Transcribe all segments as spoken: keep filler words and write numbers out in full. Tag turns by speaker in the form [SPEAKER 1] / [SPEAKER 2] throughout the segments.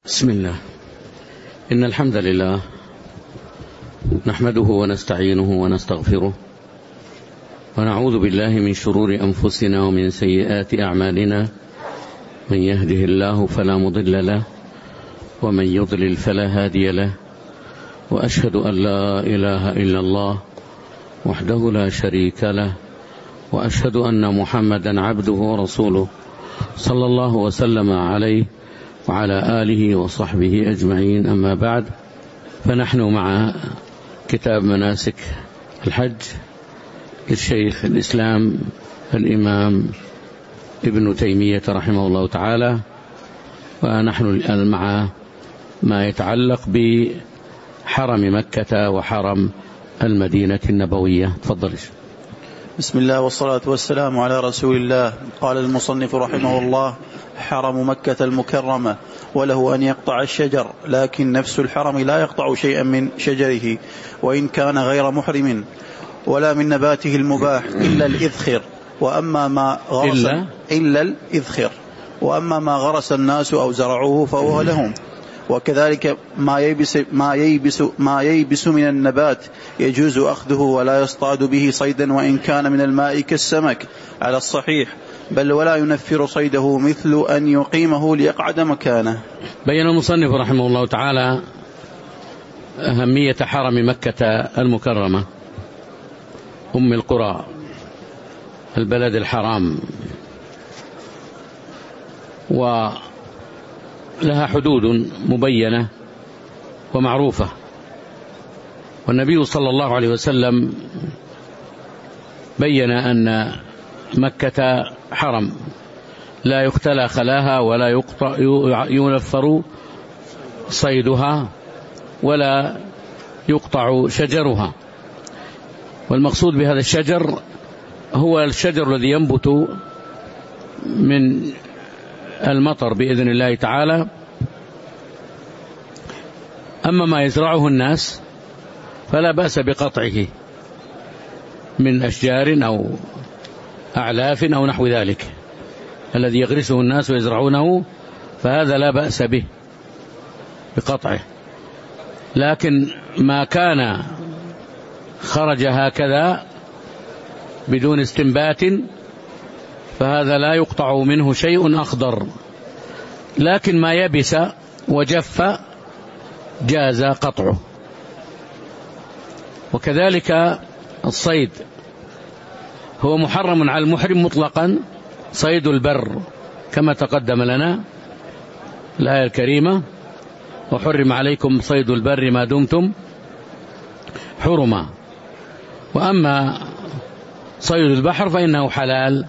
[SPEAKER 1] بسم الله. إن الحمد لله نحمده ونستعينه ونستغفره ونعوذ بالله من شرور أنفسنا ومن سيئات أعمالنا، من يهده الله فلا مضل له ومن يضلل فلا هادي له، وأشهد أن لا إله إلا الله وحده لا شريك له، وأشهد أن محمدا عبده ورسوله صلى الله وسلم عليه وعلى آله وصحبه أجمعين. أما بعد، فنحن مع كتاب مناسك الحج للشيخ الإسلام الإمام ابن تيمية رحمه الله تعالى، ونحن الآن مع ما يتعلق بحرم مكة وحرم المدينة النبوية. تفضل.
[SPEAKER 2] بسم الله والصلاة والسلام على رسول الله. قال المصنف رحمه الله: حرم مكة المكرمة، وله أن يقطع الشجر، لكن نفس الحرم لا يقطع شيئا من شجره وإن كان غير محرم، ولا من نباته المباح إلا الإذخر، وأما ما غرس إلا, إلا الإذخر وأما ما غرس الناس أو زرعوه فهو لهم. وكذلك ما ييبس, ما, ييبس ما ييبس من النبات يجوز أخذه ولا يصطاد به صيدا وإن كان من الماء كالسمك على الصحيح، بل ولا ينفر صيده مثل أن يقيمه ليقعد مكانه.
[SPEAKER 1] بين المصنف رحمه الله تعالى أهمية حرم مكة المكرمة أم القرى، البلد الحرام، ولها حدود مبينة ومعروفة، والنبي صلى الله عليه وسلم بين أن مكة حرم لا يختلى خلاها ولا يقطع ينفر صيدها ولا يقطع شجرها. والمقصود بهذا الشجر هو الشجر الذي ينبت من المطر بإذن الله تعالى. أما ما يزرعه الناس فلا بأس بقطعه من أشجار أو أعلاف أو نحو ذلك، الذي يغرسه الناس ويزرعونه فهذا لا بأس به بقطعه. لكن ما كان خرج هكذا بدون استنبات فهذا لا يقطع منه شيء أخضر، لكن ما يبس وجف جاز قطعه. وكذلك الصيد هو محرم على المحرم مطلقا، صيد البر كما تقدم لنا الآية الكريمة: وحرم عليكم صيد البر ما دمتم حرما. وأما صيد البحر فإنه حلال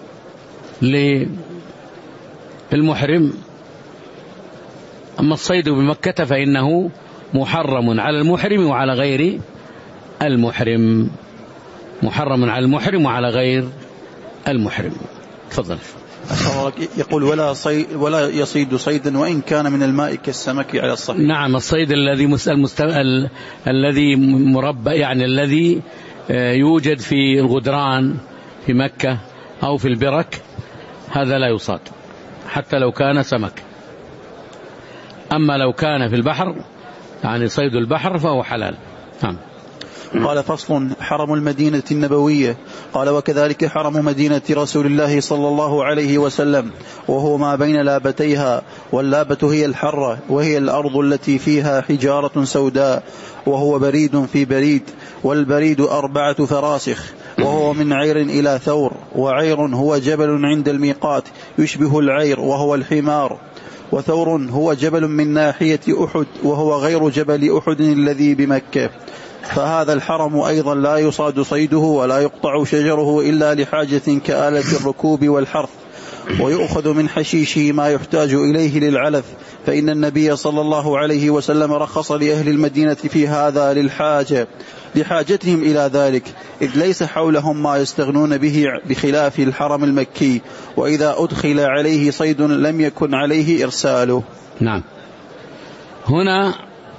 [SPEAKER 1] للمحرم. أما الصيد بمكة فإنه محرم على المحرم وعلى غير المحرم، محرم على المحرم وعلى غير المحرم. تفضل.
[SPEAKER 2] يقول: ولا صيد ولا يصيد صيدا وإن كان من الماء كالسمك على الصحيح.
[SPEAKER 1] نعم، الصيد الذي المستمل الذي مربى، يعني الذي يوجد في الغدران في مكة أو في البرك، هذا لا يصاد حتى لو كان سمك. أما لو كان في البحر، يعني صيد البحر، فهو حلال. نعم.
[SPEAKER 2] قال: فصل: حرم المدينة النبوية. قال: وكذلك حرم مدينة رسول الله صلى الله عليه وسلم، وهو ما بين لابتيها، واللابة هي الحرة، وهي الأرض التي فيها حجارة سوداء، وهو بريد في بريد، والبريد أربعة فراسخ، وهو من عير إلى ثور. وعير هو جبل عند الميقات يشبه العير وهو الحمار، وثور هو جبل من ناحية أحد وهو غير جبل أحد الذي بمكة. فهذا الحرم أيضا لا يصاد صيده ولا يقطع شجره إلا لحاجة كآلة الركوب والحرث، ويؤخذ من حشيشه ما يحتاج إليه للعلف، فإن النبي صلى الله عليه وسلم رخص لأهل المدينة في هذا للحاجة لحاجتهم إلى ذلك، إذ ليس حولهم ما يستغنون به بخلاف الحرم المكي، وإذا أدخل عليه صيد لم يكن عليه إرساله.
[SPEAKER 1] نعم. هنا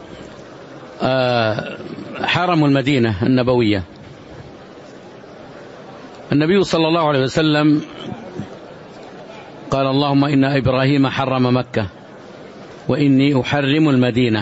[SPEAKER 1] حرم المدينة النبوية، النبي صلى الله عليه وسلم قال: اللهم إن إبراهيم حرم مكة وإني أحرم المدينة.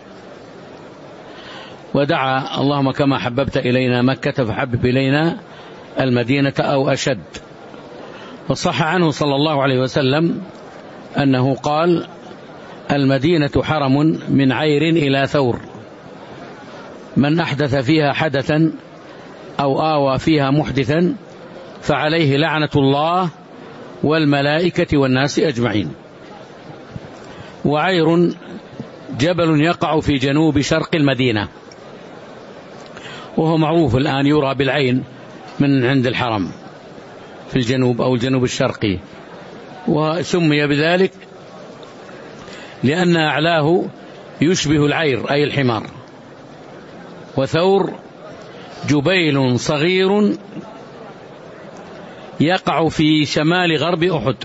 [SPEAKER 1] ودعا اللهم كما حببت إلينا مكة فحبب إلينا المدينة أو أشد. وصح عنه صلى الله عليه وسلم أنه قال: المدينة حرم من عير إلى ثور، من أحدث فيها حدثا أو آوى فيها محدثا فعليه لعنة الله والملائكة والناس أجمعين. وعير جبل يقع في جنوب شرق المدينة، وهو معروف الآن يرى بالعين من عند الحرم في الجنوب أو الجنوب الشرقي، وسمي بذلك لأن أعلاه يشبه العير أي الحمار. وثور جبيل صغير يقع في شمال غرب أحد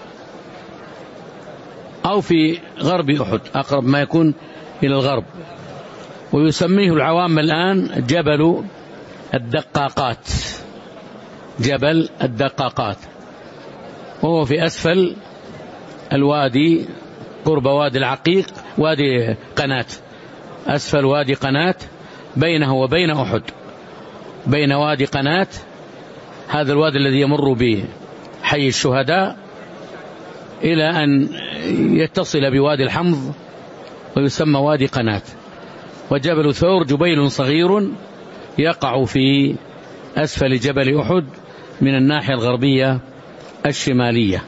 [SPEAKER 1] أو في غرب أحد، أقرب ما يكون إلى الغرب، ويسميه العوام الآن جبل الدقاقات، جبل الدقاقات، وهو في أسفل الوادي قرب وادي العقيق، وادي قناة، أسفل وادي قناة، بينه وبين أحد، بين وادي قناة، هذا الوادي الذي يمر بحي الشهداء إلى أن يتصل بوادي الحمض ويسمى وادي قناة. وجبل ثور جبيل صغير يقع في أسفل جبل أحد من الناحية الغربية الشمالية.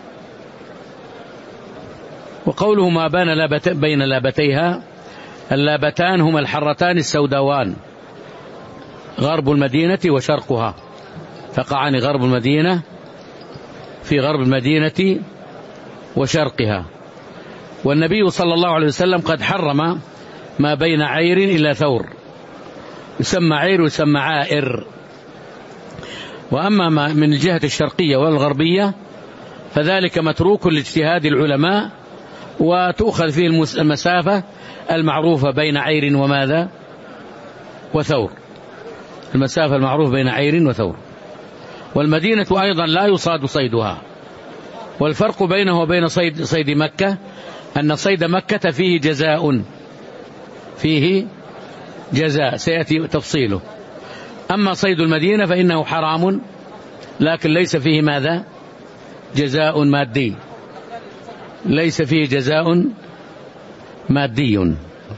[SPEAKER 1] وقوله ما بين لابتيها، اللابتان هما الحرتان السوداوان، غرب المدينة وشرقها، تقعان غرب المدينة في غرب المدينة وشرقها. والنبي صلى الله عليه وسلم قد حرم ما بين عير إلى ثور، يسمى عير ويسمى عائر. وأما ما من الجهة الشرقية والغربية فذلك متروك لاجتهاد العلماء، وتؤخذ فيه المسافة المعروفة بين عير وماذا وثور، المسافة المعروفة بين عير وثور. والمدينة أيضا لا يصاد صيدها. والفرق بينه وبين صيد, صيد مكة أن صيد مكة فيه جزاء، فيه جزاء سيأتي تفصيله. أما صيد المدينة فإنه حرام، لكن ليس فيه ماذا جزاء مادي، ليس فيه جزاء مادي.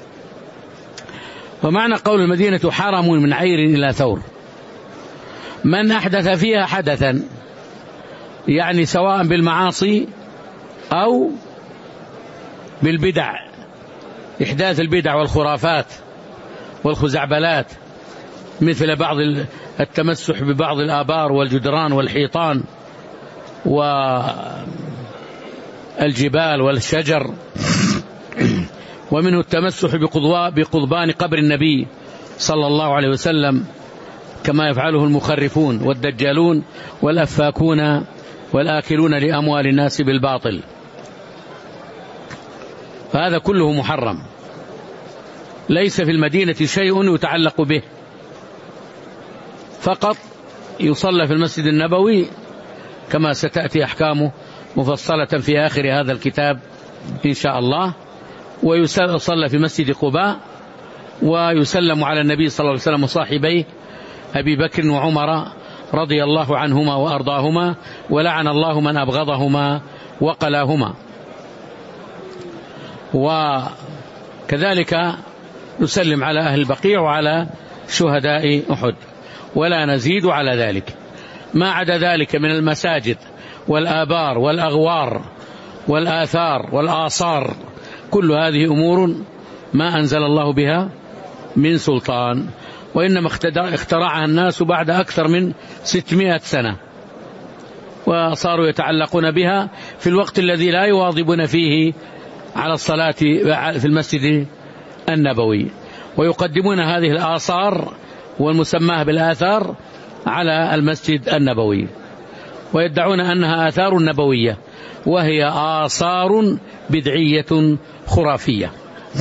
[SPEAKER 1] ومعنى قول المدينة حرم من عير إلى ثور، من أحدث فيها حدثا، يعني سواء بالمعاصي أو بالبدع، إحداث البدع والخرافات والخزعبلات، مثل بعض التمسح ببعض الآبار والجدران والحيطان والجبال والشجر، ومنه التمسح بقضبان قبر النبي صلى الله عليه وسلم كما يفعله المخرفون والدجالون والأفاكون والآكلون لأموال الناس بالباطل، فهذا كله محرم. ليس في المدينة شيء يتعلق به، فقط يصلى في المسجد النبوي كما ستأتي أحكامه مفصلة في آخر هذا الكتاب إن شاء الله، ويصلى في مسجد قباء، ويسلم على النبي صلى الله عليه وسلم وصاحبيه أبي بكر وعمر رضي الله عنهما وأرضاهما، ولعن الله من أبغضهما وقلاهما. وكذلك نسلم على أهل البقيع وعلى شهداء أحد، ولا نزيد على ذلك. ما عدا ذلك من المساجد والآبار والأغوار والآثار والآثار، كل هذه أمور ما أنزل الله بها من سلطان، وإنما اخترعها الناس بعد أكثر من ستمائة سنة، وصاروا يتعلقون بها في الوقت الذي لا يواظبون فيه على الصلاة في المسجد النبوي، ويقدمون هذه الآثار والمسماه بالآثار على المسجد النبوي، ويدعون أنها آثار نبوية، وهي آثار بدعية خرافية.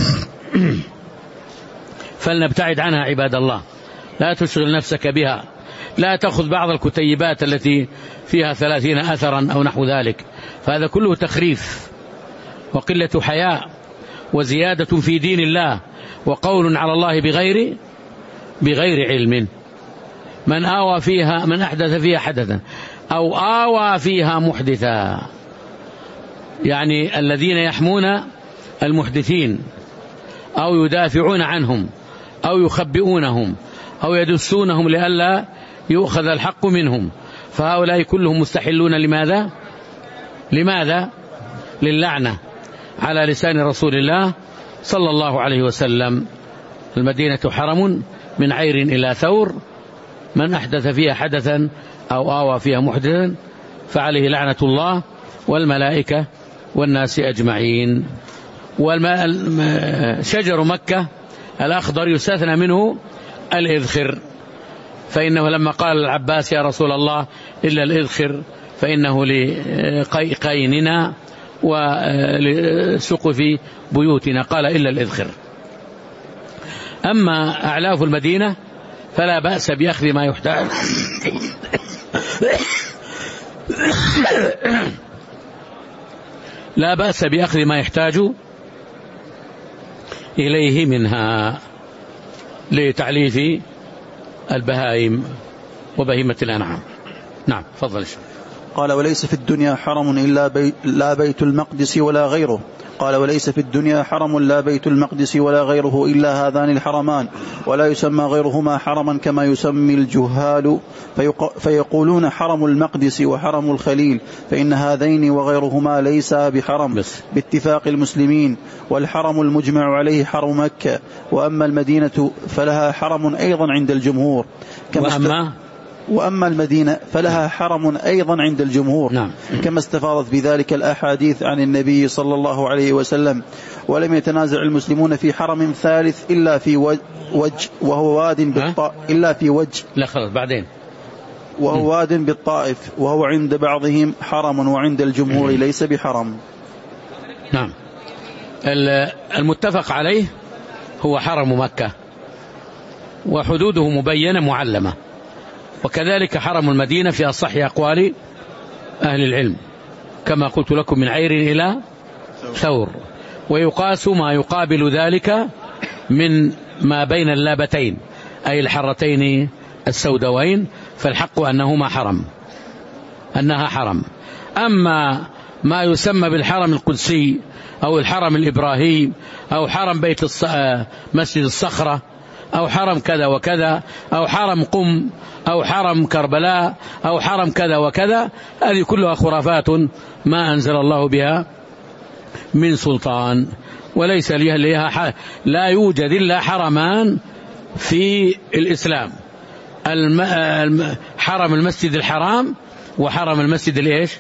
[SPEAKER 1] فلنبتعد عنها عباد الله، لا تشغل نفسك بها، لا تأخذ بعض الكتيبات التي فيها ثلاثين أثرا أو نحو ذلك، فهذا كله تخريف وقلة حياء وزيادة في دين الله وقول على الله بغير بغير علم. من آوى فيها من أحدث فيها حدثا أو آوى فيها محدثا، يعني الذين يحمون المحدثين أو يدافعون عنهم أو يخبئونهم أو يدسونهم لئلا يؤخذ الحق منهم، فهؤلاء كلهم مستحلون لماذا؟ لماذا؟ للعنة على لسان رسول الله صلى الله عليه وسلم. المدينة حرم من عير إلى ثور، من أحدث فيها حدثا أو آوى فيها محدثا فعليه لعنة الله والملائكة والناس أجمعين. شجر مكة الأخضر يستثنى منه الإذخر، فإنه لما قال العباس يا رسول الله إلا الإذخر فإنه لقيننا ولسقف بيوتنا، قال إلا الإذخر. أما أعلاف المدينة فلا بأس بأخذ ما يحتاج لا بأس بأخذ ما يحتاج إليه منها لتعليف البهائم وبهيمة الأنعام. نعم فضل.
[SPEAKER 2] قال وليس في الدنيا حرم إلا بي لا بيت المقدس ولا غيره. قال وليس في الدنيا حرم لا بيت المقدس ولا غيره إلا هذان الحرمان، ولا يسمى غيرهما حرما كما يسمي الجهال فيقولون حرم المقدس وحرم الخليل، فإن هذين وغيرهما ليس بحرم بس باتفاق المسلمين، والحرم المجمع عليه حرم مكة، وأما المدينة فلها حرم أيضا عند الجمهور كما
[SPEAKER 1] وأما
[SPEAKER 2] وأما المدينة فلها حرم أيضا عند الجمهور. نعم. كما استفاضت بذلك الأحاديث عن النبي صلى الله عليه وسلم. ولم يتنازع المسلمون في حرم ثالث إلا في وجه وهو واد بالطائف إلا في وجه
[SPEAKER 1] لا خلاص بعدين
[SPEAKER 2] وهو واد بالطائف، وهو عند بعضهم حرم وعند الجمهور ليس بحرم.
[SPEAKER 1] نعم. المتفق عليه هو حرم مكة وحدوده مبينة معلمة، وكذلك حرم المدينة في أصح أقوال أهل العلم كما قلت لكم من عير إلى ثور، ويقاس ما يقابل ذلك من ما بين اللابتين أي الحرتين السوداوين، فالحق أنهما حرم أنها حرم. أما ما يسمى بالحرم القدسي أو الحرم الإبراهيم أو حرم بيت الص... مسجد الصخرة أو حرم كذا وكذا أو حرم قم أو حرم كربلاء أو حرم كذا وكذا، هذه كلها خرافات ما أنزل الله بها من سلطان، وليس لها لا يوجد إلا حرمان في الإسلام، الم... حرم المسجد الحرام وحرم المسجد الإيش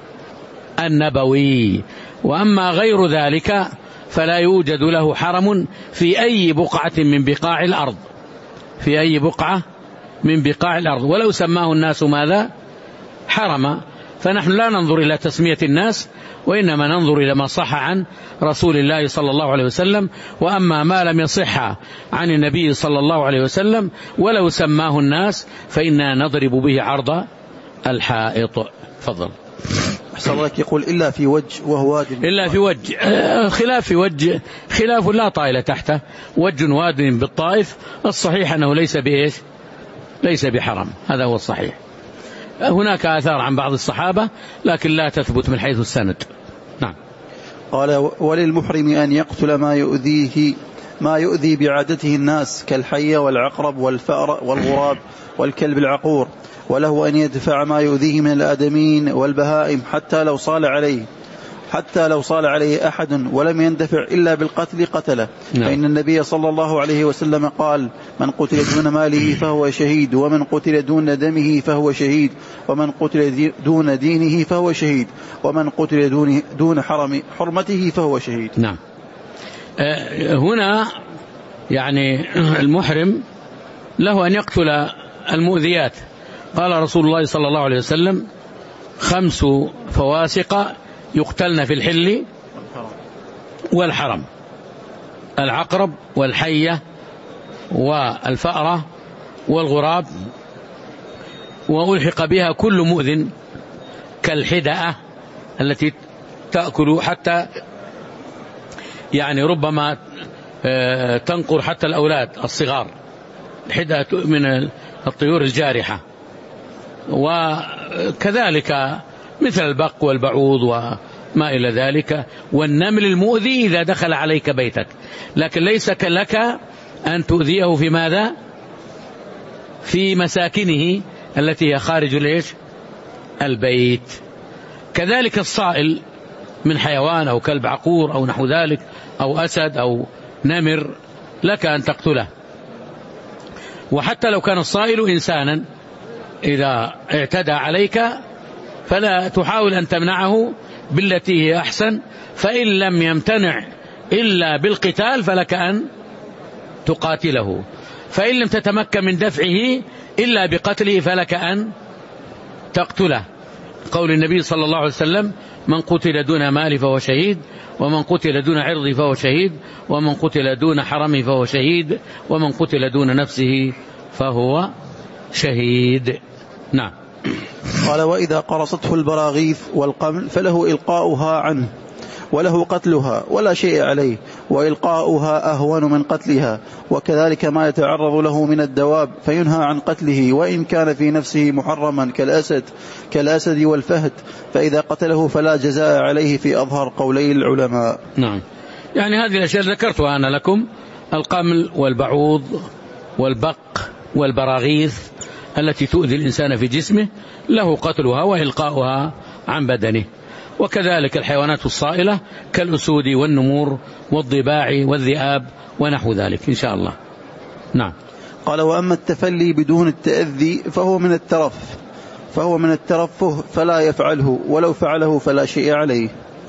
[SPEAKER 1] النبوي. وأما غير ذلك فلا يوجد له حرم في أي بقعة من بقاع الأرض في أي بقعة من بقاع الأرض، ولو سماه الناس ماذا حرم. فنحن لا ننظر إلى تسمية الناس، وإنما ننظر إلى ما صح عن رسول الله صلى الله عليه وسلم. وأما ما لم يصح عن النبي صلى الله عليه وسلم ولو سماه الناس فإننا نضرب به عرض الحائط. فضل.
[SPEAKER 2] أحسن لك. يقول إلا في وجه وهو واد
[SPEAKER 1] إلا في وجه، خلاف في وجه خلاف لا طائل تحته، وجه واد بالطائف، الصحيح أنه ليس بإيش ليس بحرم، هذا هو الصحيح. هناك آثار عن بعض الصحابة لكن لا تثبت من حيث السند. نعم.
[SPEAKER 2] قال وللمحرم أن يقتل ما يؤذيه ما يؤذي بعادته الناس كالحية والعقرب والفأر والغراب والكلب العقور، وله أن يدفع ما يؤذيه من الآدمين والبهائم حتى لو صال عليه حتى لو صال عليه أحد ولم يندفع إلا بالقتل قتله. نعم. فإن النبي صلى الله عليه وسلم قال من قتل دون ماله فهو شهيد، ومن قتل دون دمه فهو شهيد، ومن قتل دون دينه فهو شهيد، ومن قتل دون, دون حرم حرمته فهو شهيد.
[SPEAKER 1] نعم. أه هنا يعني المحرم له أن يقتل المؤذيات. قال رسول الله صلى الله عليه وسلم خمس فواسق يقتلن في الحل والحرم: العقرب والحية والفأرة والغراب، وألحق بها كل مؤذن كالحدأة التي تأكل حتى يعني ربما تنقر حتى الأولاد الصغار، حدة من الطيور الجارحة، وكذلك مثل البق والبعوض وما إلى ذلك، والنمل المؤذي إذا دخل عليك بيتك، لكن ليس لك أن تؤذيه في ماذا؟ في مساكنه التي هي خارج ليش؟ البيت. كذلك الصائل من حيوان أو كلب عقور أو نحو ذلك أو أسد أو نمر لك أن تقتله. وحتى لو كان الصائل إنسانا إذا اعتدى عليك فلا تحاول أن تمنعه بالتي هي أحسن، فإن لم يمتنع إلا بالقتال فلك أن تقاتله، فإن لم تتمكن من دفعه إلا بقتله فلك أن تقتله. قول النبي صلى الله عليه وسلم: من قتل دون مال فهو شهيد، ومن قتل دون عرض فهو شهيد، ومن قتل دون حرم فهو شهيد، ومن قتل دون نفسه فهو شهيد. نعم.
[SPEAKER 2] قال: وإذا قرصته البراغيث والقمل فله إلقاؤها عنه وله قتلها ولا شيء عليه، وإلقاؤها أهون من قتلها، وكذلك ما يتعرض له من الدواب فينهى عن قتله وإن كان في نفسه محرما كالأسد كالأسد والفهد، فإذا قتله فلا جزاء عليه في أظهر قولي العلماء.
[SPEAKER 1] نعم، يعني هذه الأشياء ذكرتها أنا لكم: القمل والبعوض والبق والبراغيث التي تؤذي الإنسان في جسمه له قتلها وإلقاؤها عن بدنه، وكذلك الحيوانات الصائلة كالأسود والنمور والضباع والذئاب ونحو ذلك إن شاء الله. نعم.
[SPEAKER 2] قال: وأما التفلي بدون التأذي فهو من الترف فهو من الترفه فلا يفعله، ولو فعله فلا شيء عليه.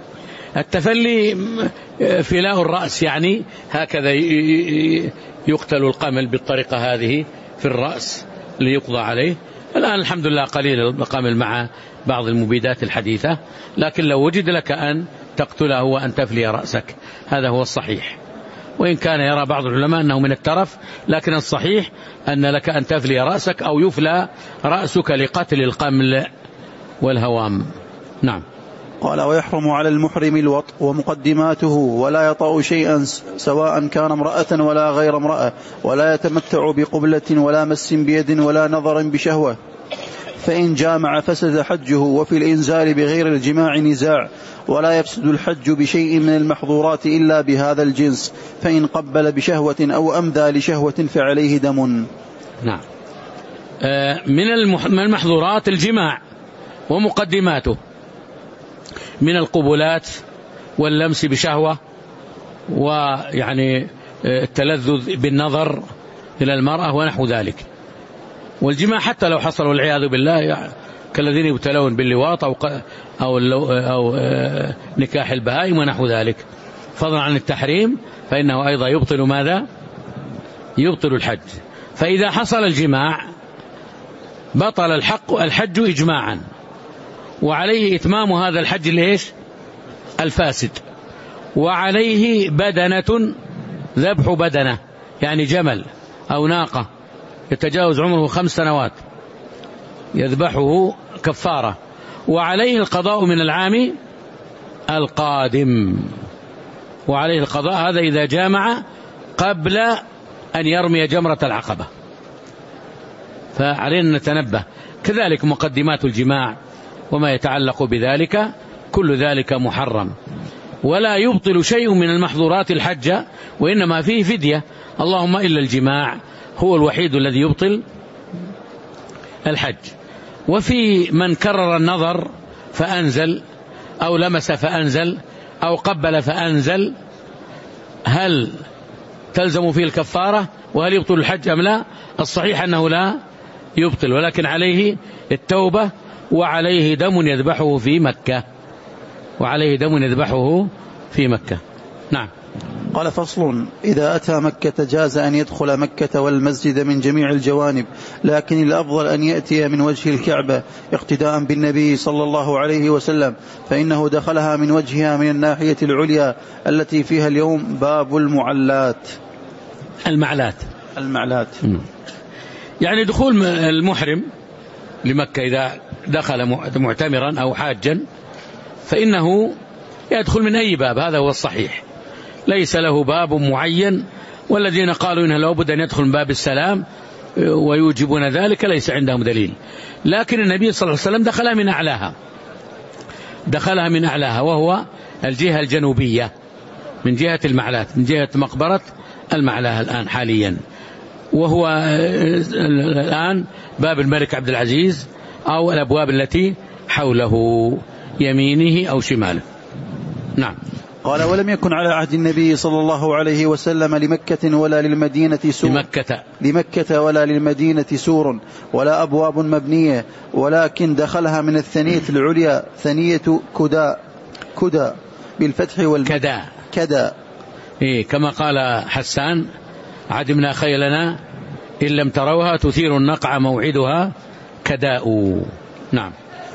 [SPEAKER 1] التفلي فلاء الرأس، يعني هكذا يقتل القمل بالطريقة هذه في الرأس ليقضى عليه. الآن الحمد لله قليل القمل مع بعض المبيدات الحديثة، لكن لو وجد لك أن تقتله وأن تفلي رأسك هذا هو الصحيح، وإن كان يرى بعض العلماء أنه من الترف، لكن الصحيح أن لك أن تفلي رأسك أو يفلى رأسك لقتل القمل والهوام. نعم.
[SPEAKER 2] قال: ويحرم على المحرم الوطء ومقدماته، ولا يطأ شيئا سواء كان امرأة ولا غير امرأة، ولا يتمتع بقبلة ولا مس بيد ولا نظر بشهوة، فإن جامع فسد حجه، وفي الإنزال بغير الجماع نزاع، ولا يفسد الحج بشيء من المحظورات إلا بهذا الجنس، فإن قبل بشهوة أو أمذى لشهوة فعليه دم.
[SPEAKER 1] نعم. من المحظورات الجماع ومقدماته من القبلات واللمس بشهوة، ويعني التلذذ بالنظر إلى المرأة ونحو ذلك. والجماع حتى لو حصل والعياذ بالله كالذين يبتلون باللواط أو, أو, أو نكاح البهائم ونحو ذلك، فضلا عن التحريم، فإنه أيضا يبطل ماذا؟ يبطل الحج. فإذا حصل الجماع بطل الحق الحج إجماعا، وعليه إتمام هذا الحج ليش؟ الفاسد، وعليه بدنة، ذبح بدنة يعني جمل أو ناقة يتجاوز عمره خمس سنوات يذبحه كفارة، وعليه القضاء من العام القادم، وعليه القضاء هذا إذا جامع قبل أن يرمي جمرة العقبة، فعلينا نتنبه. كذلك مقدمات الجماع وما يتعلق بذلك كل ذلك محرم، ولا يبطل شيء من المحظورات الحج، وإنما فيه فدية، اللهم إلا الجماع هو الوحيد الذي يبطل الحج. وفي من كرر النظر فأنزل أو لمس فأنزل أو قبل فأنزل، هل تلزم فيه الكفارة وهل يبطل الحج أم لا؟ الصحيح أنه لا يبطل، ولكن عليه التوبة، وعليه دم يذبحه في مكة وعليه دم يذبحه في مكة. نعم.
[SPEAKER 2] قال: فصل: إذا أتى مكة جاز أن يدخل مكة والمسجد من جميع الجوانب، لكن الأفضل أن يأتي من وجه الكعبة اقتداء بالنبي صلى الله عليه وسلم، فإنه دخلها من وجهها من الناحية العليا التي فيها اليوم باب المعلات
[SPEAKER 1] المعلات
[SPEAKER 2] المعلات
[SPEAKER 1] يعني دخول المحرم لمكة إذا دخل معتمرا أو حاجا فإنه يدخل من أي باب، هذا هو الصحيح، ليس له باب معين، والذين قالوا إنه لابد أن يدخل من باب السلام ويوجبون ذلك ليس عندهم دليل. لكن النبي صلى الله عليه وسلم دخلها من أعلاها، دخلها من أعلاها وهو الجهة الجنوبية من جهة المعلاة، من جهة مقبرة المعلاة الآن حاليا، وهو الآن باب الملك عبد العزيز أو الأبواب التي حوله يمينه أو شماله. نعم.
[SPEAKER 2] قال ولم يكن على عهد النبي صلى الله عليه وسلم لمكة ولا للمدينة سور
[SPEAKER 1] لمكة,
[SPEAKER 2] لمكة ولا للمدينة سور ولا أبواب مبنية، ولكن دخلها من الثنية العليا ثنية كدا كدا بالفتح والكدا كدا
[SPEAKER 1] إيه كما قال حسان عدمنا خيلنا إن لم تروها تثير النقع موعدها كداء. نعم.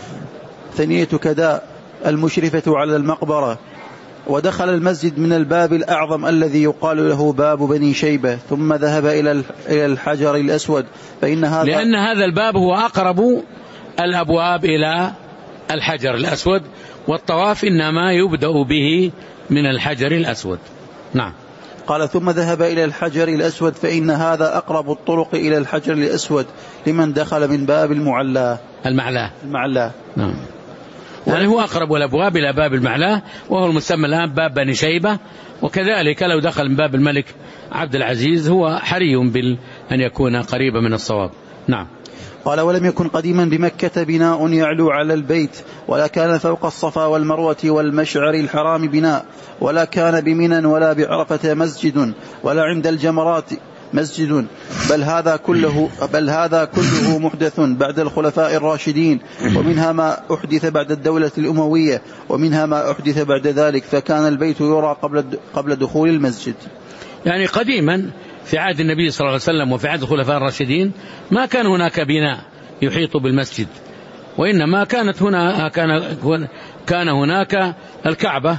[SPEAKER 2] ثنية كدا المشرفة على المقبرة. ودخل المسجد من الباب الأعظم الذي يقال له باب بني شيبة، ثم ذهب إلى الحجر الأسود، فإن هذا
[SPEAKER 1] لأن هذا الباب هو أقرب الأبواب إلى الحجر الأسود، والطواف إنما يبدأ به من الحجر الأسود. نعم.
[SPEAKER 2] قال ثم ذهب إلى الحجر الأسود، فإن هذا أقرب الطرق إلى الحجر الأسود لمن دخل من باب المعلاه
[SPEAKER 1] المعلاه
[SPEAKER 2] المعلاه.
[SPEAKER 1] نعم. يعني هو أقرب الأبواب إلى باب المعلاه، وهو المسمى الآن باب بني شيبة. وكذلك لو دخل من باب الملك عبد العزيز هو حري بال أن يكون قريبا من الصواب. نعم.
[SPEAKER 2] قال ولم يكن قديما بمكة بناء يعلو على البيت، ولا كان فوق الصفا والمروة والمشعر الحرام بناء، ولا كان بمنى ولا بعرفة مسجد، ولا عند الجمرات مسجد، بل هذا كله بل هذا كله محدث بعد الخلفاء الراشدين، ومنها ما أحدث بعد الدولة الأموية، ومنها ما أحدث بعد ذلك، فكان البيت يرى قبل قبل دخول المسجد.
[SPEAKER 1] يعني قديما في عهد النبي صلى الله عليه وسلم وفي عهد الخلفاء الراشدين ما كان هناك بناء يحيط بالمسجد، وإنما كانت هنا كان كان هناك الكعبة،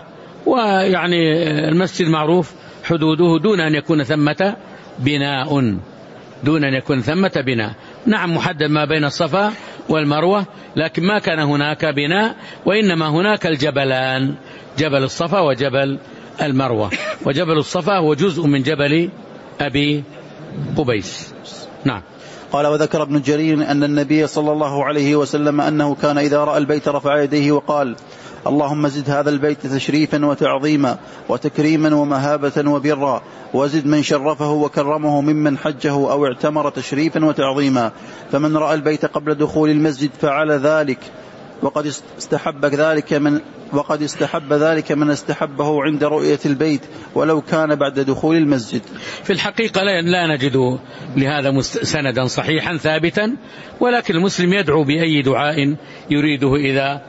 [SPEAKER 1] ويعني المسجد معروف حدوده دون أن يكون ثمة بناء دون أن يكون ثمة بناء. نعم محدد ما بين الصفا والمروة، لكن ما كان هناك بناء، وإنما هناك الجبلان، جبل الصفا وجبل المروة، وجبل الصفا هو جزء من جبل أبي قبيس. نعم.
[SPEAKER 2] قال وذكر ابن جرير أن النبي صلى الله عليه وسلم أنه كان إذا رأى البيت رفع يديه وقال اللهم زد هذا البيت تشريفا وتعظيما وتكريما ومهابة وبرا، وزد من شرفه وكرمه ممن حجه أو اعتمر تشريفا وتعظيما. فمن رأى البيت قبل دخول المسجد فعل ذلك، وقد استحب ذلك من وقد استحب ذلك من استحبه عند رؤية البيت ولو كان بعد دخول المسجد.
[SPEAKER 1] في الحقيقة لا نجد لهذا سندا صحيحا ثابتا، ولكن المسلم يدعو بأي دعاء يريده إذا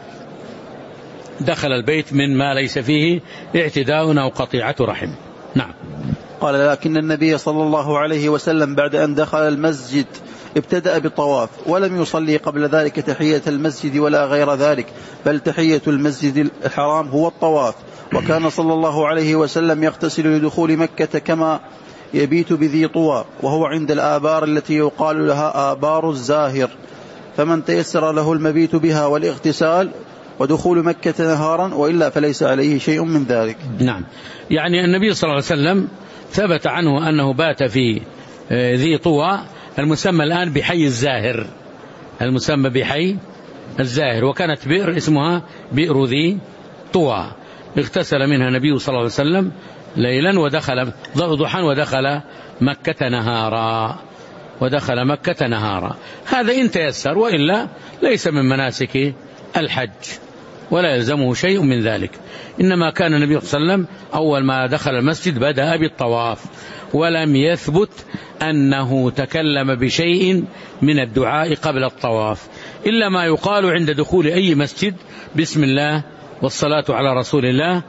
[SPEAKER 1] دخل البيت من ما ليس فيه اعتداء أو قطيعة رحم. نعم.
[SPEAKER 2] قال لكن النبي صلى الله عليه وسلم بعد أن دخل المسجد ابتدأ بالطواف، ولم يصلي قبل ذلك تحية المسجد ولا غير ذلك، بل تحية المسجد الحرام هو الطواف. وكان صلى الله عليه وسلم يغتسل لدخول مكة كما يبيت بذي طوى، وهو عند الآبار التي يقال لها آبار الزاهر، فمن تيسر له المبيت بها والاغتسال ودخول مكة نهارا، وإلا فليس عليه شيء من ذلك.
[SPEAKER 1] نعم. يعني النبي صلى الله عليه وسلم ثبت عنه أنه بات في ذي طوى المسمى الآن بحي الزاهر، المسمى بحي الزاهر، وكانت بئر اسمها بئر ذي طوى، اغتسل منها النبي صلى الله عليه وسلم ليلا ودخل ضحى ودخل مكة نهارا ودخل مكة نهارا. هذا إن تيسر، وإلا ليس من مناسك الحج ولا يلزمه شيء من ذلك. إنما كان النبي صلى الله عليه وسلم أول ما دخل المسجد بدأ بالطواف، ولم يثبت أنه تكلم بشيء من الدعاء قبل الطواف، إلا ما يقال عند دخول أي مسجد بسم الله والصلاة على رسول الله،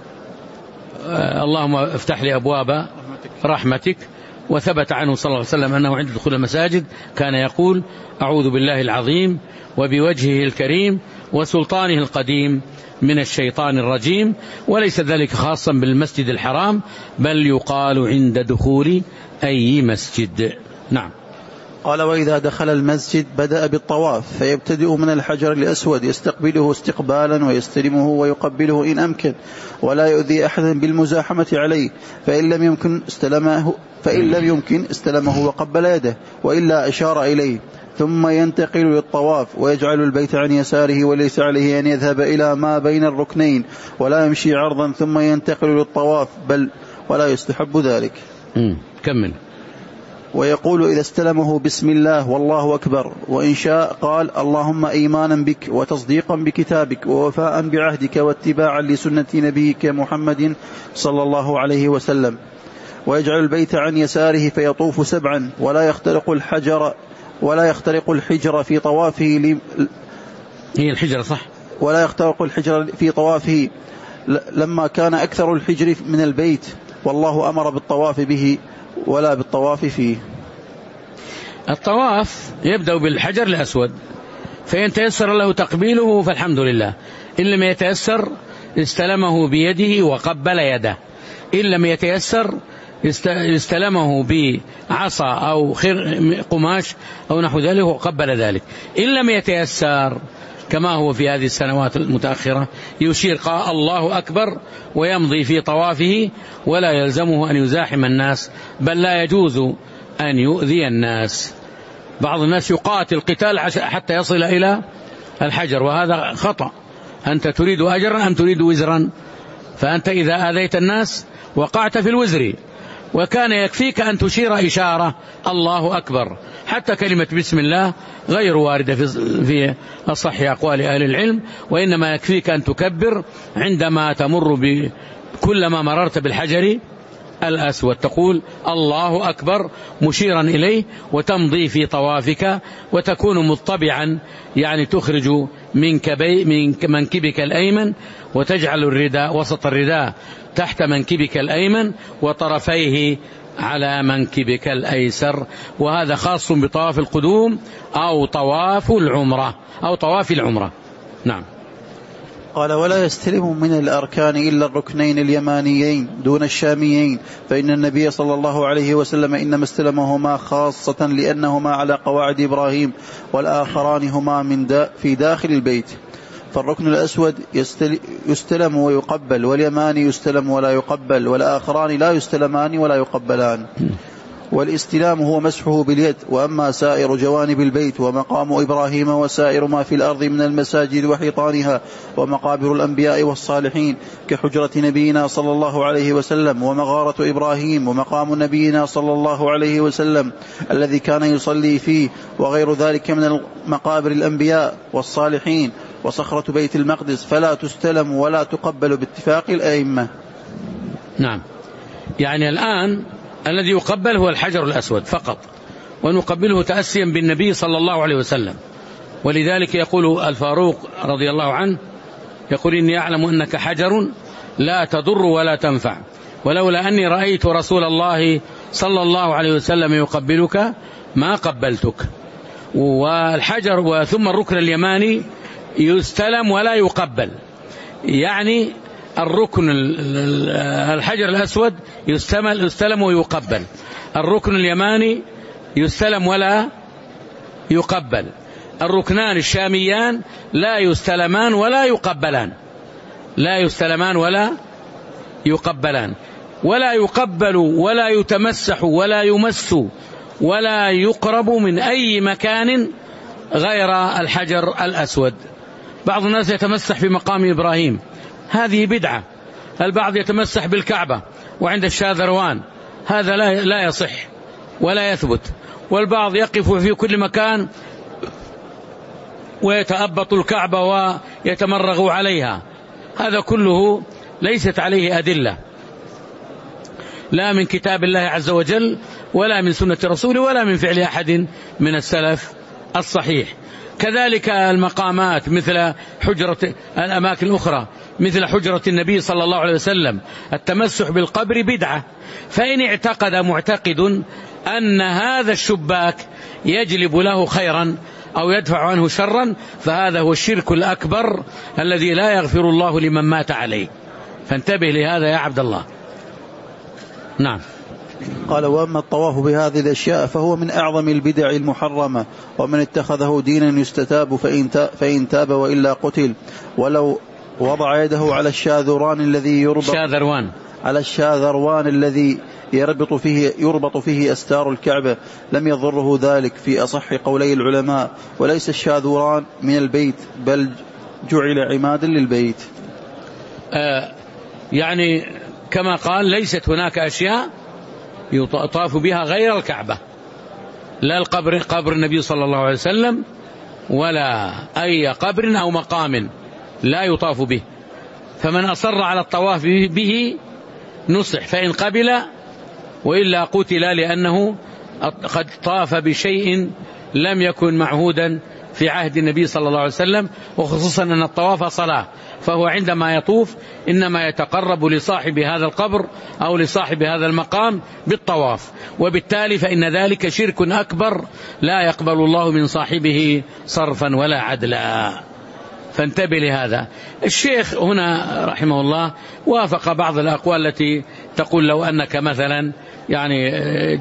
[SPEAKER 1] اللهم افتح لي أبواب رحمتك. وثبت عنه صلى الله عليه وسلم أنه عند دخول المساجد كان يقول أعوذ بالله العظيم وبوجهه الكريم وسلطانه القديم من الشيطان الرجيم. وليس ذلك خاصا بالمسجد الحرام، بل يقال عند دخول أي مسجد. نعم.
[SPEAKER 2] قال وإذا دخل المسجد بدأ بالطواف فيبتدئ من الحجر الأسود يستقبله استقبالا ويستلمه ويقبله إن أمكن ولا يؤذي أحدا بالمزاحمة عليه، فإن لم يمكن استلمه فإن لم يمكن استلمه وقبل يده وإلا أشار إليه، ثم ينتقل للطواف ويجعل البيت عن يساره وليس عليه أن يذهب إلى ما بين الركنين ولا يمشي عرضا ثم ينتقل للطواف، بل ولا يستحب ذلك.
[SPEAKER 1] كمل.
[SPEAKER 2] ويقول إذا استلمه بسم الله والله أكبر، وإن شاء قال اللهم إيمانا بك وتصديقا بكتابك ووفاء بعهدك واتباعا لسنة نبيك محمد صلى الله عليه وسلم، ويجعل البيت عن يساره فيطوف سبعا ولا يخترق الحجر ولا يخترق الحجر في طوافه ل...
[SPEAKER 1] هي الحجر صح
[SPEAKER 2] ولا يخترق الحجر في طوافه لما كان أكثر الحجر من البيت، والله أمر بالطواف به ولا بالطواف فيه.
[SPEAKER 1] الطواف يبدأ بالحجر الأسود، فإن تيسر له تقبيله فالحمد لله، إن لم يتيسر استلمه بيده وقبل يده، إن لم يتيسر استلمه بعصا أو قماش أو نحو ذلك وقبل ذلك. إن لم يتيسر كما هو في هذه السنوات المتأخرة يشير قال الله أكبر ويمضي في طوافه ولا يلزمه أن يزاحم الناس، بل لا يجوز أن يؤذي الناس. بعض الناس يقاتل قتال حتى يصل إلى الحجر، وهذا خطأ. أنت تريد أجرا أم تريد وزرا؟ فأنت إذا آذيت الناس وقعت في الوزر، وكان يكفيك أن تشير إشارة الله أكبر. حتى كلمة بسم الله غير واردة في أصح أقوال أهل العلم، وإنما يكفيك أن تكبر عندما تمر كلما مررت بالحجر الأسود تقول الله أكبر مشيرا إليه، وتمضي في طوافك وتكون مطبعا، يعني تخرج من منكبك الأيمن وتجعل الرداء وسط الرداء تحت منكبك الأيمن وطرفيه على منكبك الأيسر، وهذا خاص بطواف القدوم أو طواف العمرة أو طواف العمرة. نعم.
[SPEAKER 2] قال ولا يستلم من الأركان إلا الركنين اليمانيين دون الشاميين، فإن النبي صلى الله عليه وسلم إنما استلمهما خاصة لأنهما على قواعد إبراهيم، والآخران هما من دا في داخل البيت. فالركن الأسود يستلم ويقبل، واليماني يستلم ولا يقبل، والآخران لا يستلمان ولا يقبلان. والاستلام هو مسحه باليد. وأما سائر جوانب البيت ومقام إبراهيم وسائر ما في الأرض من المساجد وحيطانها ومقابر الأنبياء والصالحين كحجرة نبينا صلى الله عليه وسلم ومغارة إبراهيم ومقام نبينا صلى الله عليه وسلم الذي كان يصلي فيه وغير ذلك من مقابر الأنبياء والصالحين وصخرة بيت المقدس، فلا تستلم ولا تقبل باتفاق الأئمة.
[SPEAKER 1] نعم. يعني الآن الذي يقبل هو الحجر الأسود فقط، ونقبله تأسيا بالنبي صلى الله عليه وسلم. ولذلك يقول الفاروق رضي الله عنه يقول إني أعلم أنك حجر لا تضر ولا تنفع، ولولا أني رأيت رسول الله صلى الله عليه وسلم يقبلك ما قبلتك. والحجر وثم الركن اليماني يستلم ولا يقبل، يعني الركن الحجر الأسود يستلم ويقبل، الركن اليماني يستلم ولا يقبل، الركنان الشاميان لا يستلمان ولا يقبلان، لا يستلمان ولا يقبلان، ولا يقبل ولا يتمسح ولا يمس ولا يقرب من أي مكان غير الحجر الأسود. بعض الناس يتمسح في مقام إبراهيم، هذه بدعة. البعض يتمسح بالكعبة وعند الشاذروان، هذا لا لا يصح ولا يثبت. والبعض يقف في كل مكان ويتأبط الكعبة ويتمرغ عليها، هذا كله ليست عليه أدلة لا من كتاب الله عز وجل ولا من سنة رسوله ولا من فعل أحد من السلف الصحيح. كذلك المقامات مثل حجرة الأماكن الأخرى مثل حجرة النبي صلى الله عليه وسلم، التمسح بالقبر بدعة. فإن اعتقد معتقد أن هذا الشباك يجلب له خيرا أو يدفع عنه شرا، فهذا هو الشرك الأكبر الذي لا يغفر الله لمن مات عليه. فانتبه لهذا يا عبد الله. نعم.
[SPEAKER 2] قال وأما الطواف بهذه الأشياء فهو من أعظم البدع المحرمة، ومن اتخذه دينا يستتاب فإن تاب, فإن تاب وإلا قتل. ولو وضع يده على الشاذران الذي يربط
[SPEAKER 1] شاذروان
[SPEAKER 2] على الشاذروان الذي يربط فيه يربط فيه أستار الكعبة لم يضره ذلك في أصح قولي العلماء، وليس الشاذران من البيت بل جعل عمادا للبيت.
[SPEAKER 1] آه يعني كما قال ليست هناك أشياء يطاف بها غير الكعبة، لا القبر قبر النبي صلى الله عليه وسلم ولا أي قبر أو مقام لا يطاف به، فمن أصر على الطواف به نصح فإن قبل وإلا قتل، لأنه قد طاف بشيء لم يكن معهودا في عهد النبي صلى الله عليه وسلم، وخصوصا أن الطواف صلاة، فهو عندما يطوف إنما يتقرب لصاحب هذا القبر أو لصاحب هذا المقام بالطواف، وبالتالي فإن ذلك شرك أكبر لا يقبل الله من صاحبه صرفا ولا عدلا، فانتبه لهذا. الشيخ هنا رحمه الله وافق بعض الأقوال التي تقول لو أنك مثلا يعني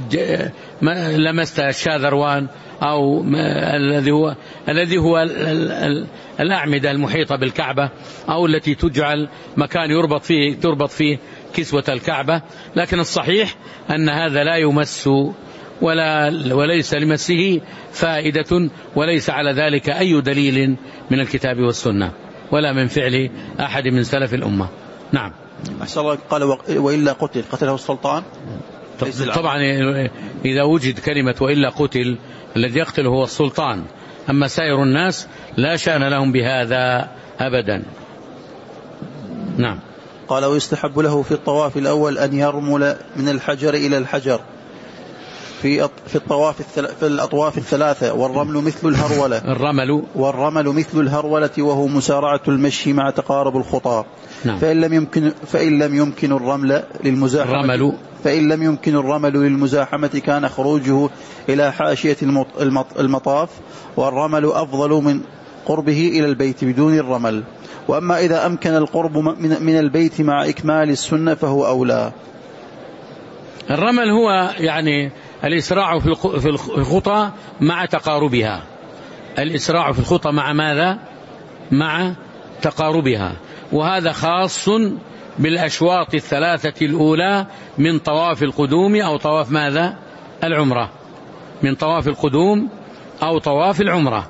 [SPEAKER 1] لمست الشاذروان أو الذي هو الذي هو الأعمدة المحيطة بالكعبة أو التي تجعل مكان يربط فيه تربط فيه كسوة الكعبة، لكن الصحيح أن هذا لا يمس ولا وليس لمسه فائدة، وليس على ذلك أي دليل من الكتاب والسنة ولا من فعل أحد من سلف الأمة. نعم.
[SPEAKER 2] أحسن الله. قال وإلا قتل قتله السلطان.
[SPEAKER 1] طبعا إذا وجد كلمة وإلا قتل الذي يقتل هو السلطان، أما سائر الناس لا شأن لهم بهذا أبدا. نعم.
[SPEAKER 2] قال ويستحب له في الطواف الأول أن يرمل من الحجر إلى الحجر في في الطواف في الأطواف الثلاثة، والرمل مثل الهرولة
[SPEAKER 1] الرمل
[SPEAKER 2] والرمل مثل الهرولة وهو مسارعة المشي مع تقارب الخطى.
[SPEAKER 1] نعم.
[SPEAKER 2] فإن لم يمكن فإن لم يمكن الرمل للمزاحمة
[SPEAKER 1] الرمل
[SPEAKER 2] فإن لم يمكن الرمل للمزاحمة كان خروجه إلى حاشية المطاف، والرمل أفضل من قربه إلى البيت بدون الرمل. وأما إذا أمكن القرب من البيت مع إكمال السنة فهو أولى.
[SPEAKER 1] الرمل هو يعني الإسراع في الخطى مع تقاربها، الإسراع في الخطى مع ماذا؟ مع تقاربها، وهذا خاص بالأشواط الثلاثة الأولى من طواف القدوم أو طواف ماذا؟ العمرة، من طواف القدوم أو طواف العمرة.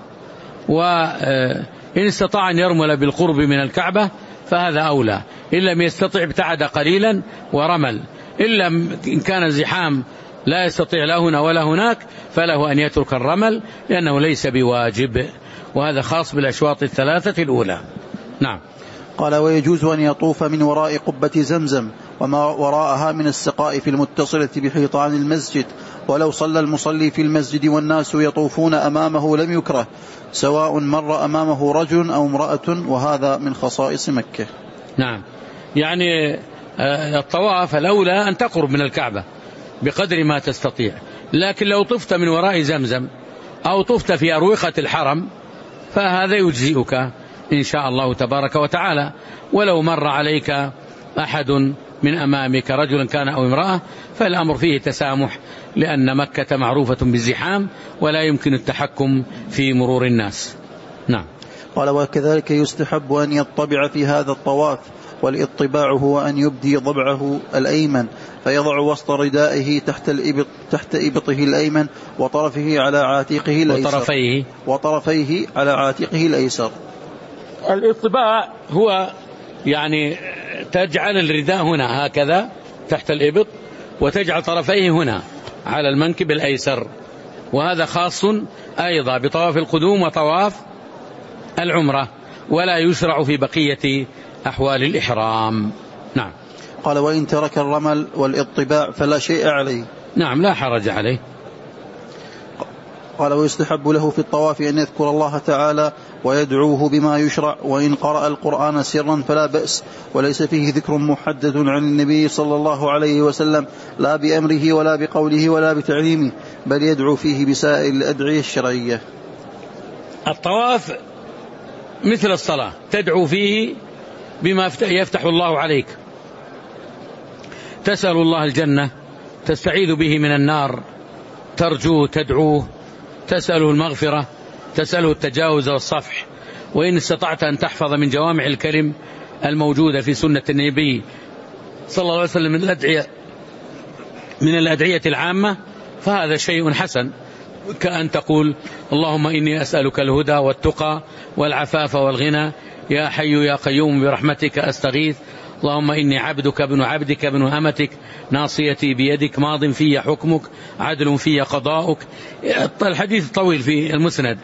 [SPEAKER 1] وإن استطاع أن يرمل بالقرب من الكعبة فهذا أولى، إن لم يستطع ابتعد قليلا ورمل، إن كان زحام لا يستطيع لا هنا ولا هناك فله أن يترك الرمل لأنه ليس بواجب، وهذا خاص بالأشواط الثلاثة الأولى. نعم.
[SPEAKER 2] قال ويجوز أن يطوف من وراء قبة زمزم وما وراءها من السقائف المتصلة بحيطان المسجد، ولو صلى المصلي في المسجد والناس يطوفون أمامه لم يكره، سواء مر أمامه رجل أو امرأة، وهذا من خصائص مكة.
[SPEAKER 1] نعم. يعني الطواف الأولى أن تقرب من الكعبة بقدر ما تستطيع، لكن لو طفت من وراء زمزم أو طفت في أروقة الحرم فهذا يجزئك إن شاء الله تبارك وتعالى. ولو مر عليك أحد من أمامك رجلا كان أو امرأة فالأمر فيه تسامح، لأن مكة معروفة بالزحام ولا يمكن التحكم في مرور الناس. نعم.
[SPEAKER 2] قال وكذلك يستحب أن يطبع في هذا الطواف، والاطباع هو أن يبدي ضبعه الأيمن فيضع وسط ردائه تحت الإبط تحت إبطه الأيمن وطرفه على عاتقه الأيسر
[SPEAKER 1] وطرفيه
[SPEAKER 2] وطرفيه على عاتقه الأيسر.
[SPEAKER 1] الاطباع هو يعني تجعل الرداء هنا هكذا تحت الإبط، وتجعل طرفيه هنا على المنكب الأيسر، وهذا خاص أيضا بطواف القدوم وطواف العمرة، ولا يشرع في بقية أحوال الإحرام. نعم.
[SPEAKER 2] قال وإن ترك الرمل والاطباع فلا شيء عليه.
[SPEAKER 1] نعم لا حرج عليه.
[SPEAKER 2] قال ويستحب له في الطواف أن يذكر الله تعالى ويدعوه بما يشرع، وإن قرأ القرآن سرا فلا بأس، وليس فيه ذكر محدد عن النبي صلى الله عليه وسلم لا بأمره ولا بقوله ولا بتعليمه، بل يدعو فيه بسائر الأدعية الشرعية.
[SPEAKER 1] الطواف مثل الصلاة، تدعو فيه بما يفتح الله عليك، تسأل الله الجنة، تستعيذ به من النار، ترجوه، تدعوه، تسأله المغفرة، تسأله التجاوز والصفح. وإن استطعت أن تحفظ من جوامع الكلم الموجودة في سنة النبي صلى الله عليه وسلم من الأدعية من الأدعية العامة فهذا شيء حسن، كأن تقول اللهم إني أسألك الهدى والتقى والعفاف والغنى، يا حي يا قيوم برحمتك أستغيث، اللهم إني عبدك ابن عبدك ابن أمتك، ناصيتي بيدك، ماض في حكمك، عدل في قضاؤك. الحديث طويل في المسند.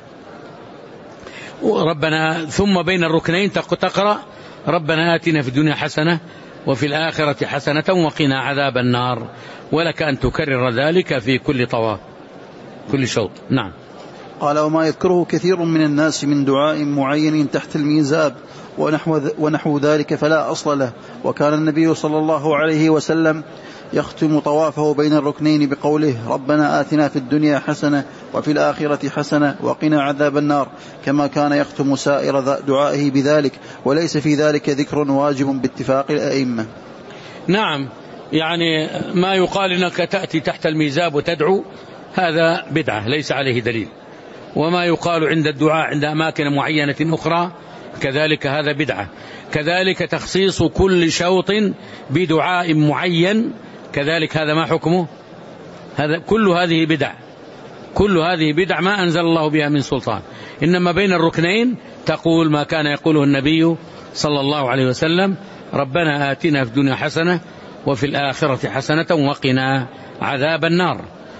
[SPEAKER 1] ربنا ثم بين الركنين تقرأ ربنا آتنا في الدنيا حسنة وفي الآخرة حسنة وقنا عذاب النار، ولك أن تكرر ذلك في كل طواف كل شوط. نعم.
[SPEAKER 2] قال وما يذكره كثير من الناس من دعاء معين تحت الميزاب ونحو, ونحو ذلك فلا أصل له. وكان النبي صلى الله عليه وسلم يختم طوافه بين الركنين بقوله ربنا آتنا في الدنيا حسنة وفي الآخرة حسنة وقنا عذاب النار، كما كان يختم سائر دعائه بذلك، وليس في ذلك ذكر واجب باتفاق الأئمة.
[SPEAKER 1] نعم، يعني ما يقال إنك تأتي تحت الميزاب وتدعو هذا بدعة ليس عليه دليل، وما يقال عند الدعاء عند أماكن معينة أخرى كذلك هذا بدعة. كذلك تخصيص كل شوط بدعاء معين كذلك هذا ما حكمه؟ هذا كل هذه بدع، كل هذه بدع ما أنزل الله بها من سلطان. إنما بين الركنين تقول ما كان يقوله النبي صلى الله عليه وسلم ربنا آتنا في الدنيا حسنة وفي الآخرة حسنة وقنا عذاب النار.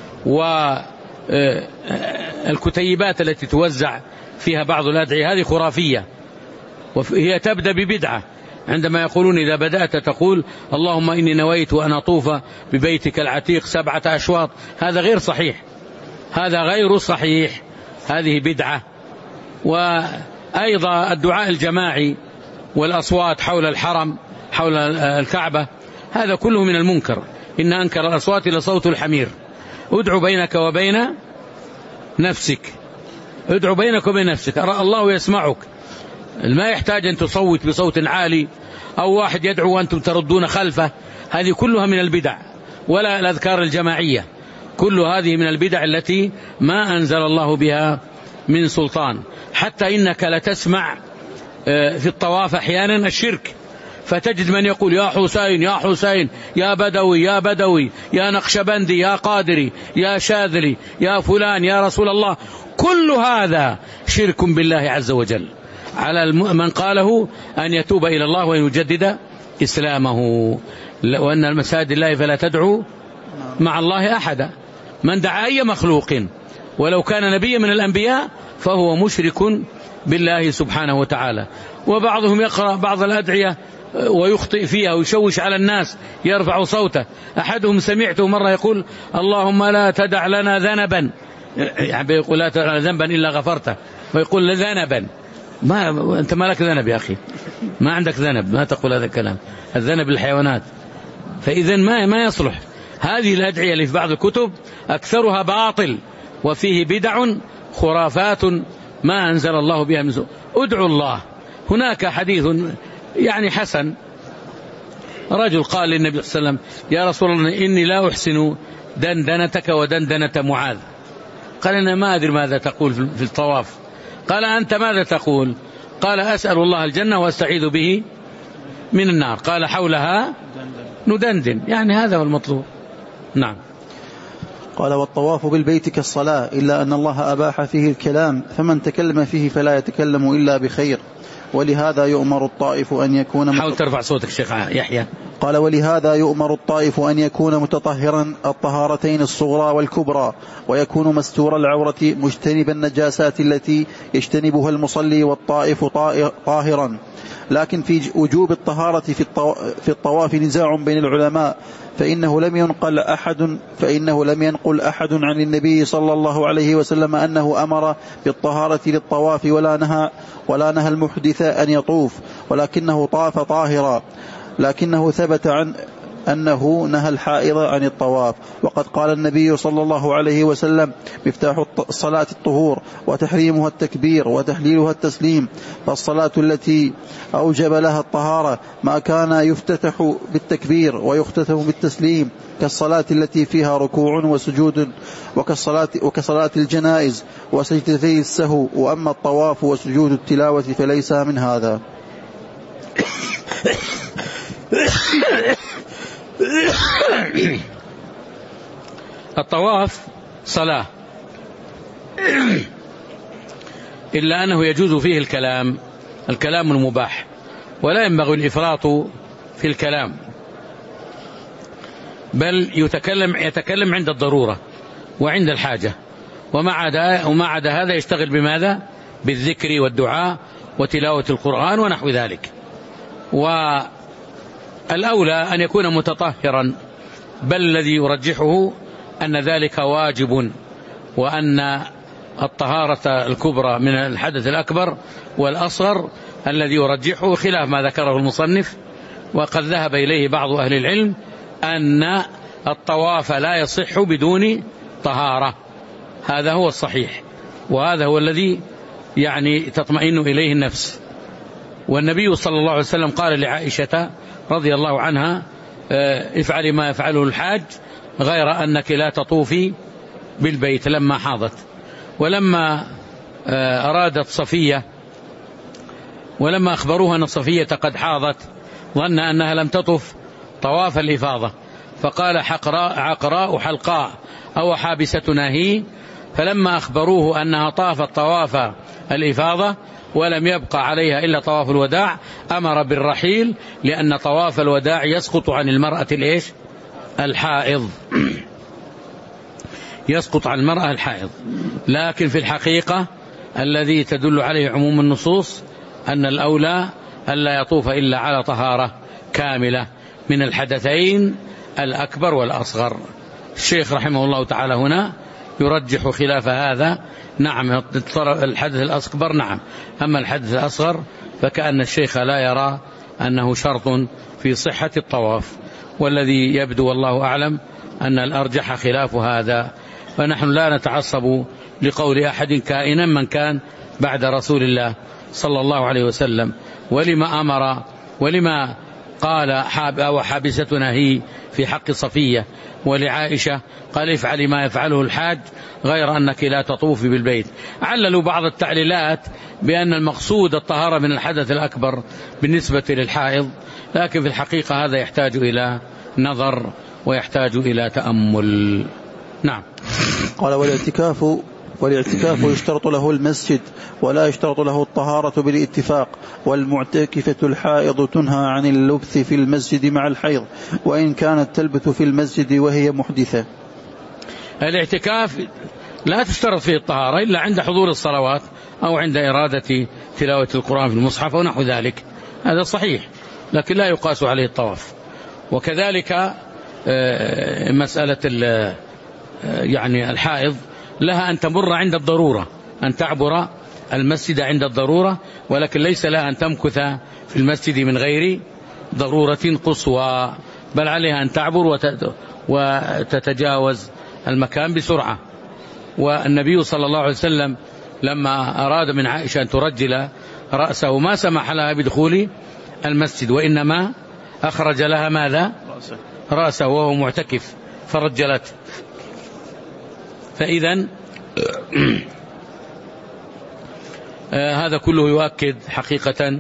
[SPEAKER 1] والكتيبات التي توزع فيها بعض الأدعية هذه خرافية، وهي تبدأ ببدعة. عندما يقولون إذا بدأت تقول اللهم إني نويت أن أطوف ببيتك العتيق سبعة أشواط، هذا غير صحيح، هذا غير صحيح، هذه بدعة. وأيضا الدعاء الجماعي والأصوات حول الحرم حول الكعبة هذا كله من المنكر. إن أنكر الأصوات لصوت الحمير. ادعو بينك وبين نفسك، ادعو بينك وبين نفسك، الله يسمعك، ما يحتاج أن تصوت بصوت عالي أو واحد يدعو وأنتم تردون خلفه. هذه كلها من البدع. ولا الأذكار الجماعية، كل هذه من البدع التي ما أنزل الله بها من سلطان. حتى إنك لتسمع في الطواف أحيانا الشرك، فتجد من يقول يا حسين يا حسين يا بدوي يا بدوي يا نقشبندي يا قادري يا شاذلي يا فلان يا رسول الله. كل هذا شرك بالله عز وجل. على من قاله أن يتوب إلى الله وأن يجدد إسلامه، وأن المساجد الله فلا تدعو مع الله أحدا. من دعا أي مخلوق ولو كان نبيا من الأنبياء فهو مشرك بالله سبحانه وتعالى. وبعضهم يقرأ بعض الأدعية ويخطئ فيها ويشوش على الناس، يرفع صوته. أحدهم سمعته مرة يقول اللهم لا تدع لنا ذنبا، يعني يقول لا تدع لنا ذنبا إلا غفرته، ويقول ذنبا. ما أنت ما لك ذنب يا أخي، ما عندك ذنب، ما تقول هذا الكلام. الذنب للحيوانات. فإذا ما ما يصلح. هذه الأدعية اللي في بعض الكتب أكثرها باطل وفيه بدع خرافات ما أنزل الله بها من سلطان. ادعوا الله. هناك حديث يعني حسن، رجل قال للنبي صلى الله عليه وسلم يا رسول الله إني لا أحسن دندنتك ودندنة معاذ. قال أنا ما أدري ماذا تقول في الطواف. قال أنت ماذا تقول؟ قال أسأل الله الجنة وأستعيذ به من النار. قال حولها ندندن، يعني هذا هو المطلوب. نعم.
[SPEAKER 2] قال والطواف بالبيت كالصلاة إلا أن الله أباح فيه الكلام، فمن تكلم فيه فلا يتكلم إلا بخير، ولهذا يؤمر الطائف أن يكون مت...
[SPEAKER 1] حاول ترفع صوتك شيخ يحيى.
[SPEAKER 2] قال ولهذا يؤمر الطائف أن يكون متطهرا الطهارتين الصغرى والكبرى، ويكون مستور العورة مجتنب النجاسات التي يجتنبها المصلي والطائف طاهرا. لكن في وجوب الطهارة في الطواف نزاع بين العلماء، فإنه لم ينقل أحد فإنه لم ينقل أحد عن النبي صلى الله عليه وسلم أنه أمر بالطهارة للطواف ولا نهى ولا نهى المحدث أن يطوف، ولكنه طاف طاهرا. لكنه ثبت عن أنه نهى الحائض عن الطواف. وقد قال النبي صلى الله عليه وسلم: مفتاح الصلاة الطهور، وتحريمها التكبير، وتحليلها التسليم. فالصلاة التي أوجب لها الطهارة ما كان يفتتح بالتكبير ويختتم بالتسليم، كالصلاة التي فيها ركوع وسجود، وكالصلاة وكصلاة الجنائز وسجدتي السهو. وأما الطواف وسجود التلاوة فليس من هذا.
[SPEAKER 1] الطواف صلاة، إلا أنه يجوز فيه الكلام الكلام المباح، ولا ينبغي الإفراط في الكلام، بل يتكلم يتكلم عند الضرورة وعند الحاجة، وما عدا وما عدا هذا يشتغل بماذا؟ بالذكر والدعاء وتلاوة القرآن ونحو ذلك. والأولى أن يكون متطهرا، بل الذي يرجحه أن ذلك واجب، وأن الطهارة الكبرى من الحدث الأكبر والأصغر الذي يرجحه خلاف ما ذكره المصنف. وقد ذهب إليه بعض أهل العلم أن الطواف لا يصح بدون طهارة، هذا هو الصحيح، وهذا هو الذي يعني تطمئن إليه النفس. والنبي صلى الله عليه وسلم قال لعائشة رضي الله عنها: افعلي ما يفعله الحاج غير أنك لا تطوفي بالبيت، لما حاضت. ولما أرادت صفية ولما أخبروها أن صفية قد حاضت ظن أنها لم تطف طواف الإفاضة، فقال: حقراء عقراء حلقاء أو حابستنا هي. فلما أخبروه أنها طافت طواف الإفاضة ولم يبقى عليها إلا طواف الوداع أمر بالرحيل، لأن طواف الوداع يسقط عن المرأة الإيش؟ الحائض، يسقط عن المرأة الحائض. لكن في الحقيقة الذي تدل عليه عموم النصوص أن الأولى ألا يطوف إلا على طهارة كاملة من الحدثين الأكبر والأصغر. الشيخ رحمه الله تعالى هنا يرجح خلاف هذا. نعم، الحدث الأكبر نعم، أما الحدث الأصغر فكأن الشيخ لا يرى أنه شرط في صحة الطواف، والذي يبدو والله أعلم أن الأرجح خلاف هذا. فنحن لا نتعصب لقول أحد كائنا من كان بعد رسول الله صلى الله عليه وسلم. ولما أمر ولما قال حاب أو حابستنا هي في حق صفية، ولعائشة قال: افعلي ما يفعله الحاج غير أنك لا تطوفي بالبيت. عللوا بعض التعليلات بأن المقصود الطهارة من الحدث الأكبر بالنسبة للحائض، لكن في الحقيقة هذا يحتاج إلى نظر ويحتاج إلى تأمل. نعم.
[SPEAKER 2] قال: والاعتكاف والاعتكاف يشترط له المسجد ولا يشترط له الطهارة بالاتفاق. والمعتكفة الحائض تنهى عن اللبث في المسجد مع الحيض، وإن كانت تلبث في المسجد وهي محدثة.
[SPEAKER 1] الاعتكاف لا تشترط فيه الطهارة إلا عند حضور الصلوات أو عند إرادة تلاوة القرآن في المصحف ونحو ذلك، هذا صحيح، لكن لا يقاس عليه الطواف. وكذلك مسألة يعني الحائض لها أن تمر عند الضرورة، أن تعبر المسجد عند الضرورة، ولكن ليس لها أن تمكث في المسجد من غير ضرورة قصوى، بل عليها أن تعبر وتتجاوز المكان بسرعة. والنبي صلى الله عليه وسلم لما أراد من عائشة أن ترجل رأسه ما سمح لها بدخول المسجد، وإنما أخرج لها ماذا؟ رأسه وهو معتكف فرجلت. فإذن هذا كله يؤكد حقيقة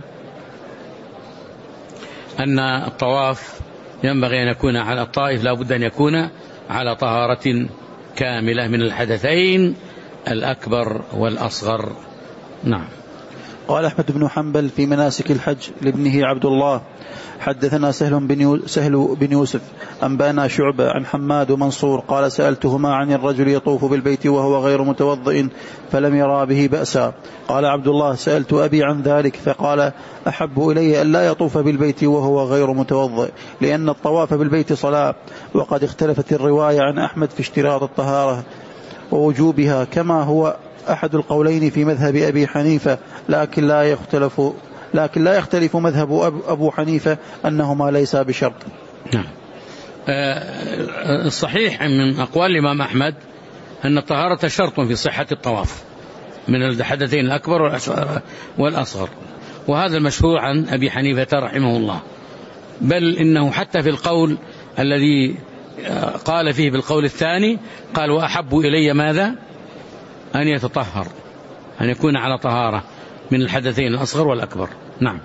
[SPEAKER 1] أن الطواف ينبغي أن يكون على الطائف لا بد أن يكون على طهارة كاملة من الحدثين الأكبر والأصغر. نعم.
[SPEAKER 2] قال أحمد بن حنبل في مناسك الحج لابنه عبد الله: حدثنا سهل بن سهل بن يوسف أنبانا شعبة عن حماد ومنصور قال: سألتهما عن الرجل يطوف بالبيت وهو غير متوضئ فلم يرى به بأسا. قال عبد الله: سألت أبي عن ذلك فقال: أحب إلي أن لا يطوف بالبيت وهو غير متوضئ، لأن الطواف بالبيت صلاة. وقد اختلفت الرواية عن أحمد في اشتراط الطهارة ووجوبها، كما هو أحد القولين في مذهب أبي حنيفة، لكن لا يختلف لكن لا يختلف مذهب أبو حنيفة أنهما ليس بشرط.
[SPEAKER 1] نعم. الصحيح من أقوال الإمام أحمد أن الطهارة شرط في صحة الطواف من الحدثين الأكبر والأصغر، وهذا المشهور عن أبي حنيفة رحمه الله. بل إنه حتى في القول الذي قال فيه بالقول الثاني قال وأحب إلي ماذا؟ أن يتطهر، أن يكون على طهارة من الحدثين الأصغر والأكبر. نعم.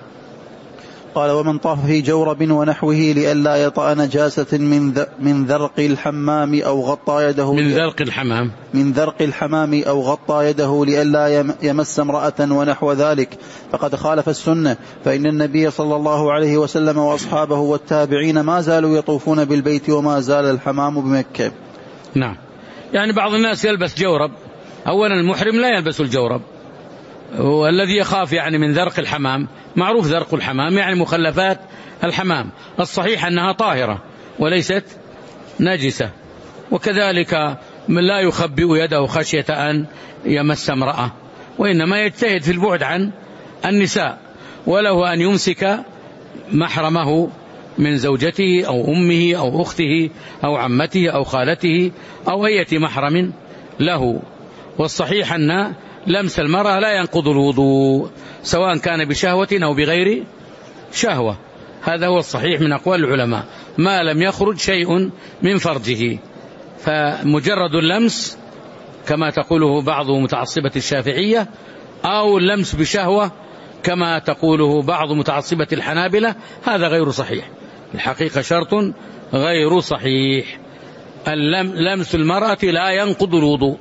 [SPEAKER 2] قال ومن طاف في جورب ونحوه لئلا يطأ نجاسة من من ذرق الحمام أو غطى يده
[SPEAKER 1] من ذرق الحمام
[SPEAKER 2] من ذرق الحمام أو غطى يده لئلا يمس امرأة ونحو ذلك فقد خالف السنة، فإن النبي صلى الله عليه وسلم وأصحابه والتابعين ما زالوا يطوفون بالبيت وما زال الحمام بمكة.
[SPEAKER 1] نعم. يعني بعض الناس يلبس جورب، أولا المحرم لا يلبس الجورب، والذي يخاف يعني من ذرق الحمام، معروف ذرق الحمام يعني مخلفات الحمام، الصحيح أنها طاهرة وليست نجسة. وكذلك من لا يخبئ يده خشية أن يمس امرأة، وإنما يجتهد في البعد عن النساء، وله أن يمسك محرمه من زوجته أو أمه أو أخته أو عمته أو خالته أو أي محرم له. والصحيح أن لمس المرأة لا ينقض الوضوء سواء كان بشهوة أو بغير شهوة، هذا هو الصحيح من أقوال العلماء، ما لم يخرج شيء من فرجه. فمجرد اللمس كما تقوله بعض متعصبة الشافعية، أو اللمس بشهوة كما تقوله بعض متعصبة الحنابلة، هذا غير صحيح، الحقيقة شرط غير صحيح. لمس المرأة لا ينقض الوضوء،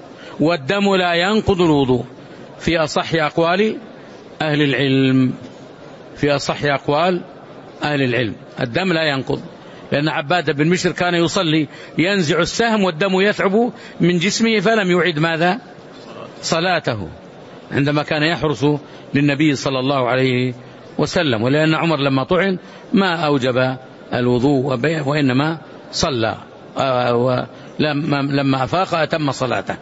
[SPEAKER 1] والدم لا ينقض الوضوء في أصح أقوال أهل العلم، في أصح أقوال أهل العلم الدم لا ينقض، لأن عباد بن بشر كان يصلي ينزع السهم والدم يثعب من جسمه فلم يعد ماذا؟ صلاته، عندما كان يحرس للنبي صلى الله عليه وسلم. ولأن عمر لما طعن ما أوجب الوضوء وإنما صلى، لما أفاق أتم صلاته.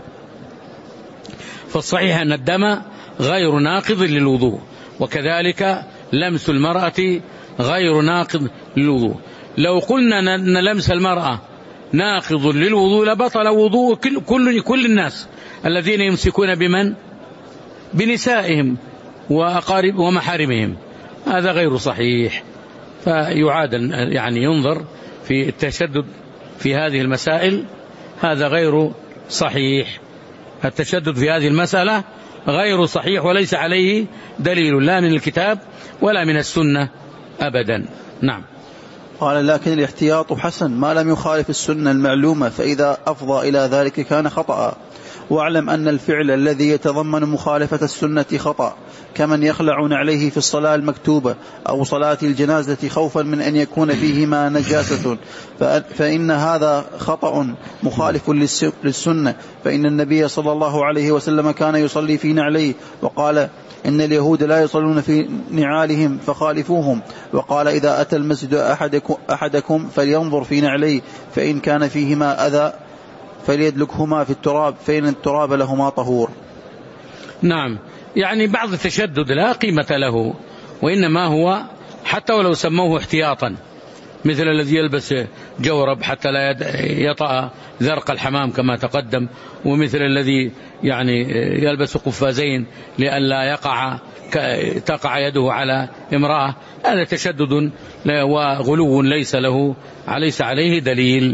[SPEAKER 1] فالصحيح أن الدم غير ناقض للوضوء، وكذلك لمس المرأة غير ناقض للوضوء. لو قلنا أن لمس المرأة ناقض للوضوء لبطل وضوء كل, كل, كل الناس الذين يمسكون بمن؟ بنسائهم وأقارب ومحارمهم، هذا غير صحيح. فيعاد يعني ينظر في التشدد في هذه المسائل، هذا غير صحيح، التشدد في هذه المسألة غير صحيح وليس عليه دليل لا من الكتاب ولا من السنة أبدا. نعم.
[SPEAKER 2] قال لكن الاحتياط حسن ما لم يخالف السنة المعلومة، فإذا أفضى إلى ذلك كان خطأ. واعلم أن الفعل الذي يتضمن مخالفة السنة خطأ، كمن يخلع نعليه في الصلاة المكتوبة أو صلاة الجنازة خوفا من أن يكون فيهما نجاسة، فإن هذا خطأ مخالف للسنة، فإن النبي صلى الله عليه وسلم كان يصلي في نعليه وقال إن اليهود لا يصلون في نعالهم فخالفوهم، وقال إذا أتى المسجد أحدكم فلينظر في نعليه فإن كان فيهما أذى فليدلكهما في التراب فإن التراب لهما طهور.
[SPEAKER 1] نعم. يعني بعض التشدد لا قيمة له، وإنما هو حتى ولو سموه احتياطا، مثل الذي يلبس جورب حتى لا يطأ ذرق الحمام كما تقدم، ومثل الذي يعني يلبس قفازين لئلا يقع تقع يده على امرأة، هذا تشدد وغلو ليس له ليس عليه دليل.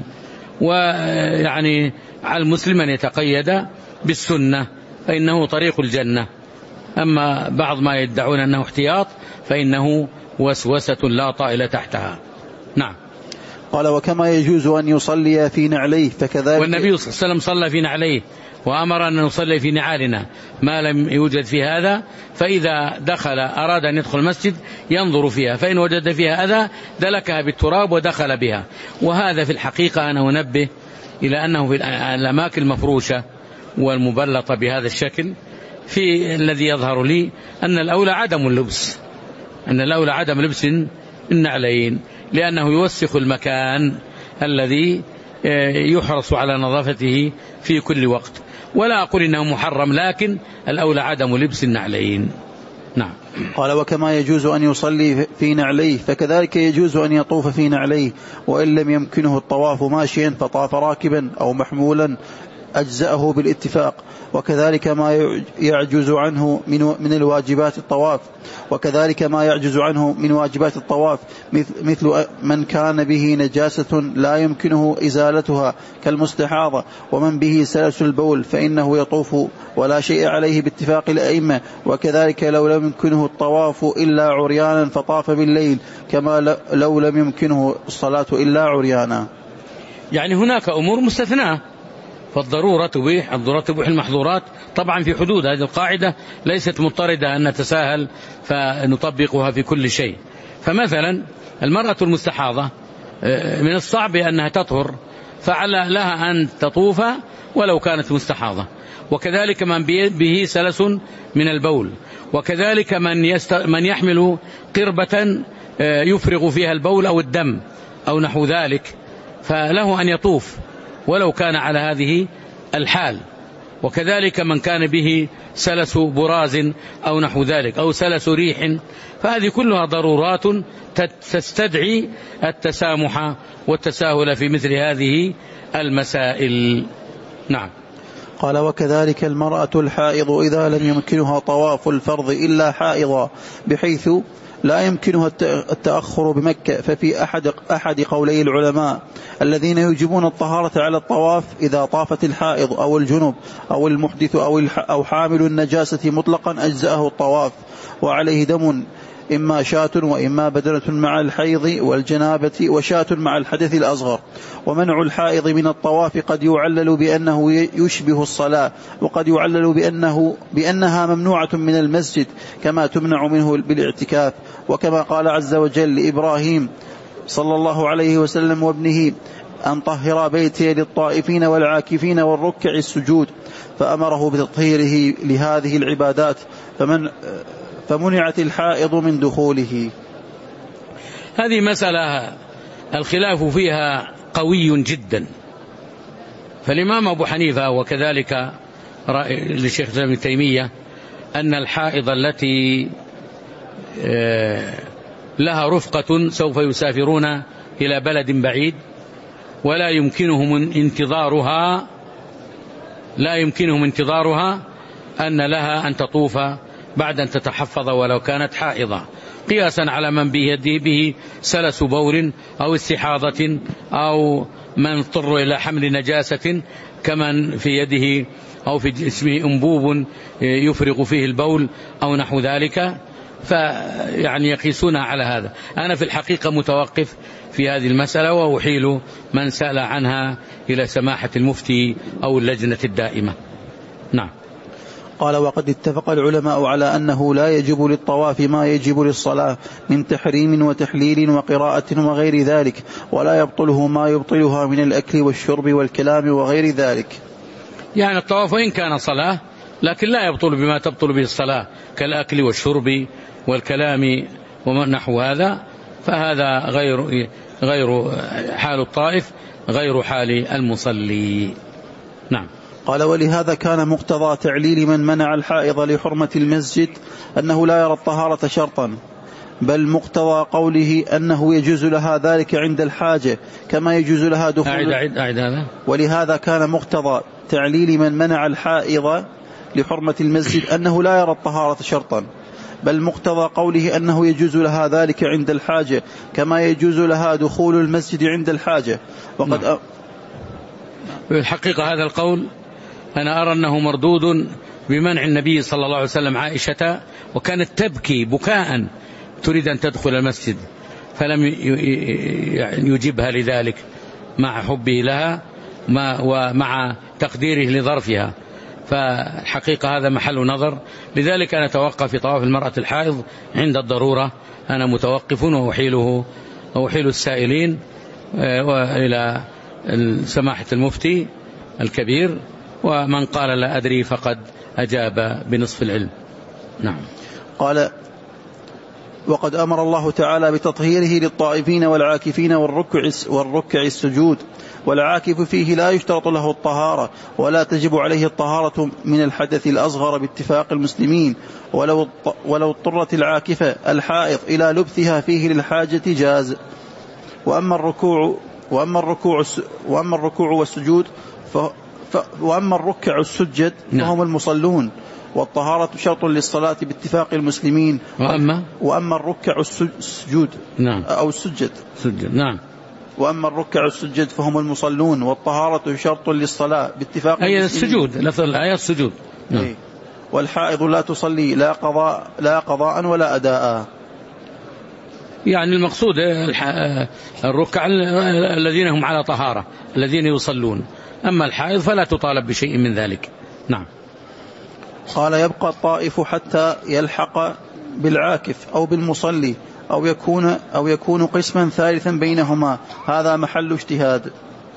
[SPEAKER 1] ويعني على المسلم أن يتقيد بالسنة فإنه طريق الجنة، أما بعض ما يدعون أنه احتياط فإنه وسوسة لا طائل تحتها. نعم.
[SPEAKER 2] قال وكما يجوز أن يصلي في نعليه فكذلك،
[SPEAKER 1] والنبي صلى الله عليه وسلم صلى في نعليه وأمر أن نصلي في نعالنا ما لم يوجد في هذا، فإذا دخل أراد أن يدخل المسجد ينظر فيها، فإن وجد فيها أذى دلكها بالتراب ودخل بها. وهذا في الحقيقة أنا أنبه إلى أنه في الأماكن المفروشة والمبلطة بهذا الشكل، في الذي يظهر لي أن الأولى عدم اللبس، أن الأولى عدم لبس النعلين، لأنه يوسخ المكان الذي يحرص على نظافته في كل وقت. ولا أقول إنه محرم، لكن الأولى عدم لبس النعلين. نعم.
[SPEAKER 2] قال وكما يجوز أن يصلي في نعليه فكذلك يجوز أن يطوف في نعليه، وإن لم يمكنه الطواف ماشيا فطاف راكبا أو محمولا أجزأه بالاتفاق. وكذلك ما يعجز عنه من من الواجبات الطواف وكذلك ما يعجز عنه من واجبات الطواف مثل من كان به نجاسة لا يمكنه إزالتها كالمستحاضة ومن به سلس البول فإنه يطوف ولا شيء عليه باتفاق الأئمة. وكذلك لو لم يمكنه الطواف إلا عريانا فطاف بالليل كما لو لم يمكنه الصلاة إلا عريانا.
[SPEAKER 1] يعني هناك أمور مستثناة، فالضرورة تبيح الضرورة تبيح المحظورات طبعا في حدود هذه القاعدة، ليست مضطردة أن نتساهل فنطبقها في كل شيء. فمثلا المرأة المستحاضة من الصعب أنها تطهر، فعلى لها أن تطوف ولو كانت مستحاضة. وكذلك من به سلس من البول، وكذلك من, يست... من يحمل قربة يفرغ فيها البول أو الدم أو نحو ذلك، فله أن يطوف ولو كان على هذه الحال. وكذلك من كان به سلس براز أو نحو ذلك أو سلس ريح، فهذه كلها ضرورات تستدعي التسامح والتساهل في مثل هذه المسائل. نعم.
[SPEAKER 2] قال وكذلك المرأة الحائض إذا لم يمكنها طواف الفرض إلا حائضا بحيث لا يمكنها التأخر بمكة، ففي أحد, أحد قولي العلماء الذين يوجبون الطهارة على الطواف إذا طافت الحائض أو الجنب أو المحدث أو, أو حامل النجاسة مطلقا أجزأه الطواف، وعليه دم إما شاة وإما بدنة مع الحيض والجنابة وشاة مع الحدث الأصغر. ومنع الحائض من الطواف قد يعلل بأنه يشبه الصلاة، وقد يعلل بأنه بأنها ممنوعة من المسجد كما تمنع منه بالاعتكاف. وكما قال عز وجل لإبراهيم صلى الله عليه وسلم وابنه أن طهر بيتي للطائفين والعاكفين والركع السجود، فأمره بتطهيره لهذه العبادات، فمن فمنعت الحائض من دخوله.
[SPEAKER 1] هذه مسألة الخلاف فيها قوي جدا، فالإمام أبو حنيفة وكذلك للشيخ الإسلام ابن تيمية أن الحائض التي لها رفقة سوف يسافرون إلى بلد بعيد ولا يمكنهم انتظارها لا يمكنهم انتظارها أن لها أن تطوف بعد أن تتحفظ ولو كانت حائضة، قياسا على من بيده به سلس بول أو استحاضة أو من اضطر إلى حمل نجاسة كمن في يده أو في جسمه أنبوب يفرغ فيه البول أو نحو ذلك، فيعني يقيسونها على هذا. أنا في الحقيقة متوقف في هذه المسألة وأحيل من سأل عنها إلى سماحة المفتي أو اللجنة الدائمة. نعم.
[SPEAKER 2] قال وقد اتفق العلماء على أنه لا يجب للطواف ما يجب للصلاة من تحريم وتحليل وقراءة وغير ذلك، ولا يبطله ما يبطلها من الأكل والشرب والكلام وغير ذلك.
[SPEAKER 1] يعني الطواف وإن كان صلاة لكن لا يبطل بما تبطل به الصلاة كالأكل والشرب والكلام ونحو هذا، فهذا غير غير حال الطائف غير حال المصلي. نعم.
[SPEAKER 2] قال ولهذا كان مقتضى تعليل من منع الحائض لحرمة المسجد أنه لا يرى الطهارة شرطا، بل مقتضى قوله أنه يجوز لها ذلك عند الحاجة كما يجوز لها دخول.
[SPEAKER 1] أعد أعد أعد هذا.
[SPEAKER 2] ولهذا كان مقتضى تعليل من منع الحائض لحرمة المسجد أنه لا يرى الطهارة شرطا، بل مقتضى قوله أنه يجوز لها ذلك عند الحاجة كما يجوز لها دخول المسجد عند الحاجة. وقد أ...
[SPEAKER 1] بالحقيقة هذا القول أنا أرى أنه مردود بمنع النبي صلى الله عليه وسلم عائشة، وكانت تبكي بكاء تريد أن تدخل المسجد فلم يجبها لذلك مع حبه لها ومع تقديره لظرفها. فالحقيقة هذا محل نظر، لذلك أنا أتوقف في طواف المرأة الحائض عند الضرورة. أنا متوقف وأحيله وأحيل السائلين وإلى سماحة المفتي الكبير، ومن قال لا أدري فقد أجاب بنصف العلم. نعم.
[SPEAKER 2] قال وقد أمر الله تعالى بتطهيره للطائفين والعاكفين والركع, والركع السجود، والعاكف فيه لا يشترط له الطهارة ولا تجب عليه الطهارة من الحدث الأصغر باتفاق المسلمين، ولو ولو اضطرت العاكفة الحائض إلى لبثها فيه للحاجة جاز. وأما الركوع وأما الركوع وأما الركوع والسجود ف وأما الركع السجد فهم المصلون، والطهارة شرط للصلاة باتفاق المسلمين.
[SPEAKER 1] وأما
[SPEAKER 2] وأما الركع السجود
[SPEAKER 1] نعم
[SPEAKER 2] أو السجد
[SPEAKER 1] سجد نعم
[SPEAKER 2] وأما الركع السجد فهم المصلون، والطهارة شرط للصلاة باتفاق
[SPEAKER 1] أي
[SPEAKER 2] المسلمين.
[SPEAKER 1] السجود لفظ الآية السجود نعم.
[SPEAKER 2] والحائض لا تصلي لا قضاء لا قضاء ولا أداء.
[SPEAKER 1] يعني المقصود الركع الذين هم على طهارة الذين يصلون، أما الحائض فلا تطالب بشيء من ذلك. نعم.
[SPEAKER 2] قال يبقى الطائف حتى يلحق بالعاكف أو بالمصلي أو يكون, أو يكون قسما ثالثا بينهما، هذا محل اجتهاد.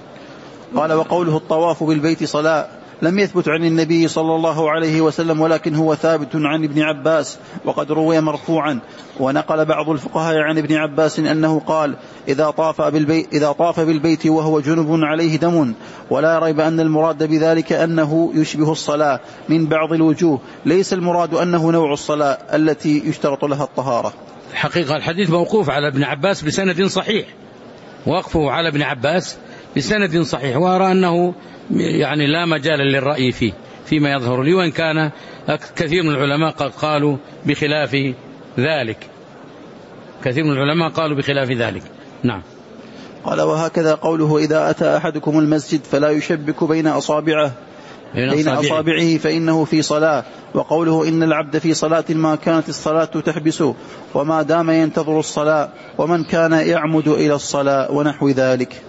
[SPEAKER 2] قال وقوله الطواف بالبيت صلاة لم يثبت عن النبي صلى الله عليه وسلم، ولكن هو ثابت عن ابن عباس، وقد روي مرفوعا. ونقل بعض الفقهاء عن ابن عباس أنه قال إذا طاف بالبيت, إذا طاف بالبيت وهو جنب عليه دم، ولا ريب أن المراد بذلك أنه يشبه الصلاة من بعض الوجوه، ليس المراد أنه نوع الصلاة التي يشترط لها الطهارة.
[SPEAKER 1] حقيقة الحديث موقوف على ابن عباس بسند صحيح، وقفه على ابن عباس بسند صحيح، وأرى أنه يعني لا مجال للرأي فيه فيما يظهر لي، وإن كان كثير من العلماء قد قالوا بخلاف ذلك، كثير من العلماء قالوا بخلاف ذلك. نعم.
[SPEAKER 2] قال وهكذا قوله إذا أتى أحدكم المسجد فلا يشبك بين أصابعه بين أصابعه فإنه في صلاة، وقوله إن العبد في صلاة ما كانت الصلاة تحبسه وما دام ينتظر الصلاة، ومن كان يعمد إلى الصلاة ونحو ذلك.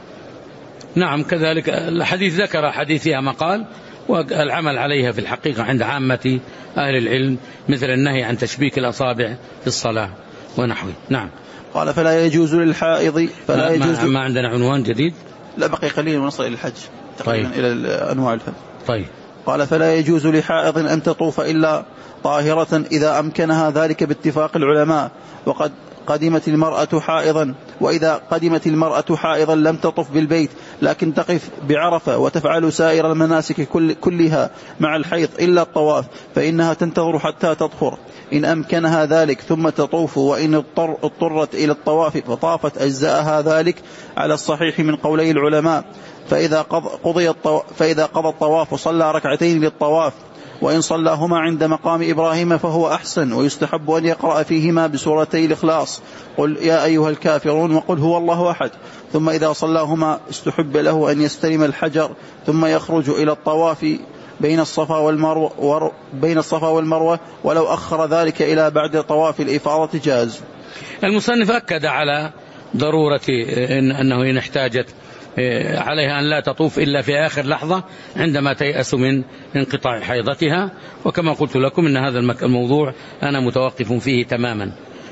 [SPEAKER 1] نعم. كذلك الحديث ذكر حديثها مقال والعمل عليها في الحقيقة عند عامة أهل العلم، مثل النهي عن تشبيك الأصابع في الصلاة ونحوه. نعم.
[SPEAKER 2] قال فلا يجوز للحائض فلا يجوز
[SPEAKER 1] ما, ما عندنا عنوان جديد؟
[SPEAKER 2] لا بقي قليل ونصل إلى الحج تقريبا. طيب. إلى أنواع الفم.
[SPEAKER 1] طيب.
[SPEAKER 2] قال فلا يجوز لحائض أن تطوف إلا طاهرة إذا أمكنها ذلك باتفاق العلماء، وقد قدمت المرأة حائضا وإذا قدمت المرأة حائضا لم تطف بالبيت، لكن تقف بعرفة وتفعل سائر المناسك كل كلها مع الحيض إلا الطواف، فإنها تنتظر حتى تطهر إن أمكنها ذلك ثم تطوف، وإن اضطر اضطرت إلى الطواف فطافت أجزاءها ذلك على الصحيح من قولي العلماء. فإذا قضي فإذا قضى الطواف صلى ركعتين للطواف، وإن صلاهما عند مقام إبراهيم فهو أحسن، ويستحب أن يقرأ فيهما بسورتي الإخلاص قل يا أيها الكافرون وقل هو الله أحد، ثم إذا صلاهما استحب له أن يستلم الحجر ثم يخرج إلى الطواف بين الصفا والمروة بين الصفا والمروة ولو أخر ذلك إلى بعد طواف الإفاضة جاز.
[SPEAKER 1] المصنف أكد على ضرورة إن أنه إن احتاجت عليها أن لا تطوف إلا في آخر لحظة عندما تيأس من انقطاع حيضتها، وكما قلت لكم إن هذا الموضوع أنا متوقف فيه تماما.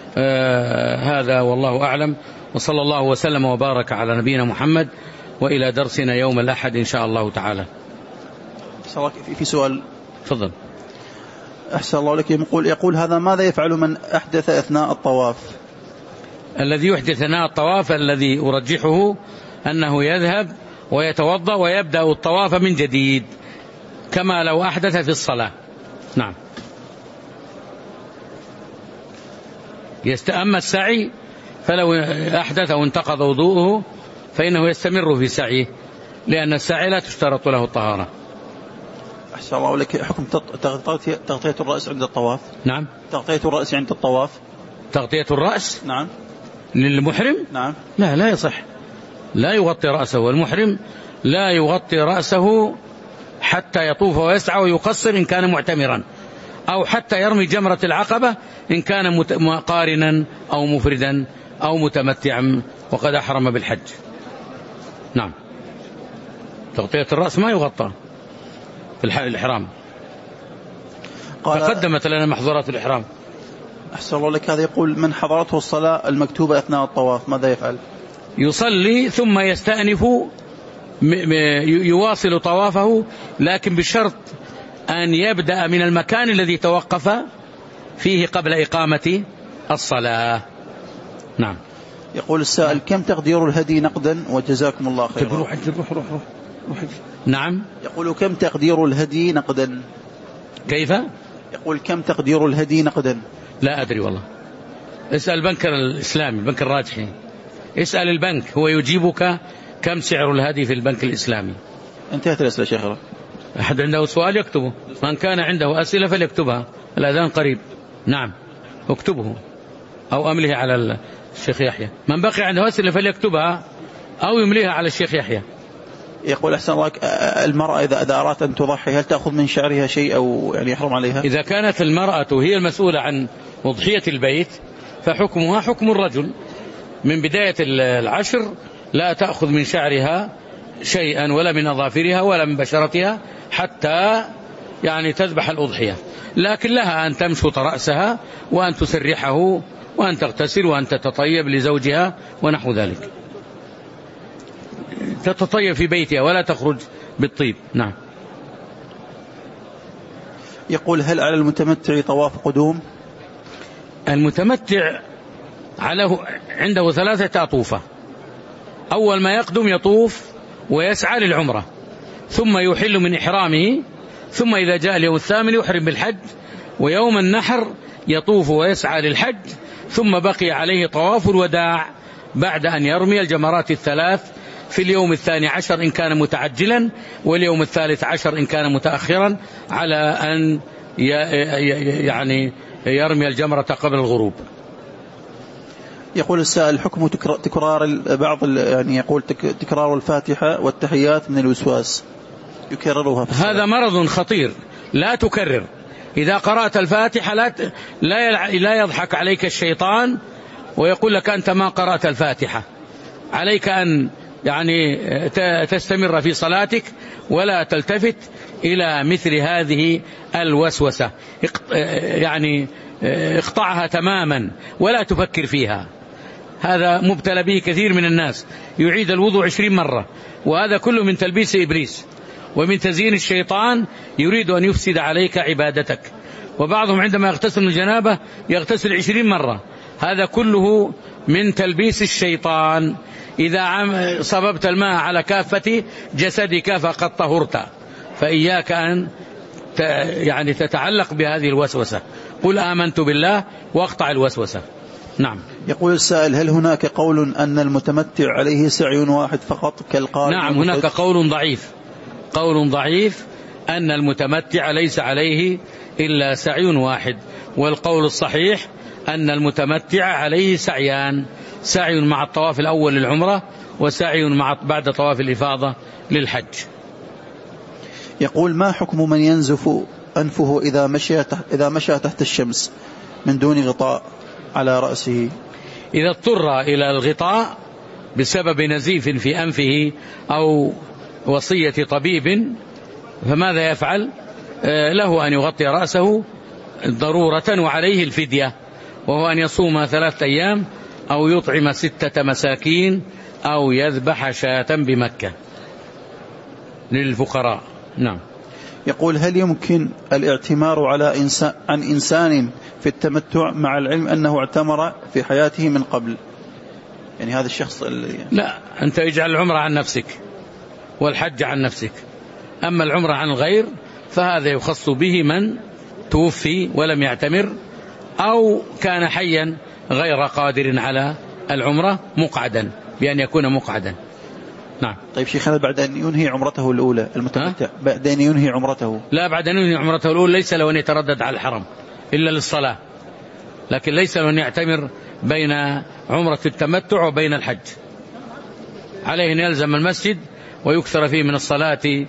[SPEAKER 1] آه هذا والله أعلم، وصلى الله وسلم وبارك على نبينا محمد، وإلى درسنا يوم الأحد إن شاء الله تعالى.
[SPEAKER 2] في سؤال
[SPEAKER 1] تفضل.
[SPEAKER 2] أحسن الله لك. يقول, يقول هذا ماذا يفعل من أحدث أثناء الطواف؟
[SPEAKER 1] الذي يحدث أثناء الطواف الذي أرجحه أنه يذهب ويتوضأ ويبدأ الطواف من جديد كما لو أحدث في الصلاة. نعم. يستأم السعي، فلو أحدث وانتقض وضوءه فإنه يستمر في سعيه، لأن السعي لا تشترط له الطهارة.
[SPEAKER 2] أحسن الله لك. حكم تغطية الرأس عند الطواف؟
[SPEAKER 1] نعم.
[SPEAKER 2] تغطية الرأس عند الطواف.
[SPEAKER 1] تغطية الرأس؟
[SPEAKER 2] نعم.
[SPEAKER 1] للمحرم؟
[SPEAKER 2] نعم.
[SPEAKER 1] لا لا يصح، لا يغطي رأسه، والمحرم لا يغطي رأسه حتى يطوف ويسعى ويقصر إن كان معتمرا، أو حتى يرمي جمرة العقبة إن كان قارنا أو مفردا أو متمتعا وقد أحرم بالحج. نعم. تغطية الرأس ما يغطى في الإحرام، فقدمت لنا محظورات الإحرام.
[SPEAKER 2] أحسن الله لك. هذا يقول من حضرته الصلاة المكتوبة أثناء الطواف ماذا يفعل؟
[SPEAKER 1] يصلي ثم يستأنف يواصل طوافه، لكن بشرط أن يبدأ من المكان الذي توقف فيه قبل إقامة الصلاة. نعم.
[SPEAKER 2] يقول السائل: كم تقدير الهدي نقدا؟ وجزاكم الله خيرا.
[SPEAKER 1] روح روح روح روح. نعم.
[SPEAKER 2] يقول: كم تقدير الهدي نقدا؟
[SPEAKER 1] كيف؟
[SPEAKER 2] يقول: كم تقدير الهدي نقدا؟
[SPEAKER 1] لا أدري والله. اسأل البنك الإسلامي، البنك الراجحي، اسأل البنك هو يجيبك كم سعر الهدي في البنك الإسلامي.
[SPEAKER 2] انتهت الأسئلة شيخنا.
[SPEAKER 1] أحد عنده سؤال يكتبه، من كان عنده أسئلة فليكتبها، الأذان قريب. نعم اكتبه أو أمله على الشيخ يحيى، من بقي عنده أسئلة فليكتبها أو يمليها على الشيخ يحيى.
[SPEAKER 2] يقول: أحسن الله، المرأة إذا أرادت أن تضحي هل تأخذ من شعرها شيء أو يعني يحرم عليها؟
[SPEAKER 1] إذا كانت المرأة هي المسؤولة عن أضحية البيت فحكمها حكم الرجل، من بداية العشر لا تأخذ من شعرها شيئا ولا من أظافرها ولا من بشرتها حتى يعني تذبح الأضحية، لكن لها أن تمشط رأسها وأن تسرحه وأن تغتسل وأن تتطيب لزوجها ونحو ذلك، تتطيب في بيتها ولا تخرج بالطيب. نعم.
[SPEAKER 2] يقول: هل على المتمتع طواف قدوم؟
[SPEAKER 1] المتمتع على عنده ثلاثة أطوفة، أول ما يقدم يطوف ويسعى للعمرة، ثم يحل من إحرامه، ثم إذا جاء اليوم الثامن يحرم بالحج، ويوم النحر يطوف ويسعى للحج، ثم بقي عليه طواف الوداع بعد أن يرمي الجمرات الثلاث في اليوم الثاني عشر إن كان متعجلا، واليوم الثالث عشر إن كان متأخرا، على أن يعني يرمي الجمرة قبل الغروب.
[SPEAKER 2] يقول السائل: حكم تكرار بعض يعني يقول تكرار الفاتحة والتحيات من الوسواس، يكررها في الصلاة.
[SPEAKER 1] هذا مرض خطير، لا تكرر. إذا قرأت الفاتحة لا لا لا يضحك عليك الشيطان ويقول لك أنت ما قرأت الفاتحة، عليك أن يعني تستمر في صلاتك ولا تلتفت إلى مثل هذه الوسوسة، يعني اقطعها تماما ولا تفكر فيها. هذا مبتلى به كثير من الناس، يعيد الوضوء عشرين مرة، وهذا كله من تلبيس إبليس ومن تزيين الشيطان، يريد أن يفسد عليك عبادتك. وبعضهم عندما يغتسل من الجنابة يغتسل عشرين مرة، هذا كله من تلبيس الشيطان. إذا صببت الماء على كافة جسدك فقد طهرت، فإياك أن يعني تتعلق بهذه الوسوسة، قل آمنت بالله واقطع الوسوسة. نعم.
[SPEAKER 2] يقول السائل: هل هناك قول أن المتمتع عليه سعي واحد فقط كالقارئ؟
[SPEAKER 1] نعم، هناك قول ضعيف، قول ضعيف أن المتمتع ليس عليه إلا سعي واحد، والقول الصحيح أن المتمتع عليه سعيان، سعي مع الطواف الأول للعمرة وسعي مع بعد طواف الإفاضة للحج.
[SPEAKER 2] يقول: ما حكم من ينزف أنفه إذا مشى إذا مشى تحت الشمس من دون غطاء على رأسه؟
[SPEAKER 1] إذا اضطر إلى الغطاء بسبب نزيف في أنفه أو وصية طبيب فماذا يفعل؟ له أن يغطي رأسه ضرورة، وعليه الفدية، وهو أن يصوم ثلاثة أيام أو يطعم ستة مساكين أو يذبح شاة بمكة للفقراء. نعم.
[SPEAKER 2] يقول: هل يمكن الاعتمار على إنسان عن إنسان في التمتع مع العلم أنه اعتمر في حياته من قبل؟ يعني هذا الشخص اللي
[SPEAKER 1] لا، أنت اجعل العمرة عن نفسك والحج عن نفسك، أما العمرة عن الغير فهذا يخص به من توفي ولم يعتمر أو كان حيا غير قادر على العمرة مقعدا، بأن يكون مقعدا. نعم.
[SPEAKER 2] طيب شيخنا، بعد أن ينهي عمرته الأولى المتمتع بعد أن ينهي عمرته
[SPEAKER 1] لا بعد أن ينهي عمرته الأولى ليس له أن يتردد على الحرم إلا للصلاة، لكن ليس له أن يعتمر بين عمرة التمتع وبين الحج، عليه أن يلزم المسجد ويكثر فيه من الصلاة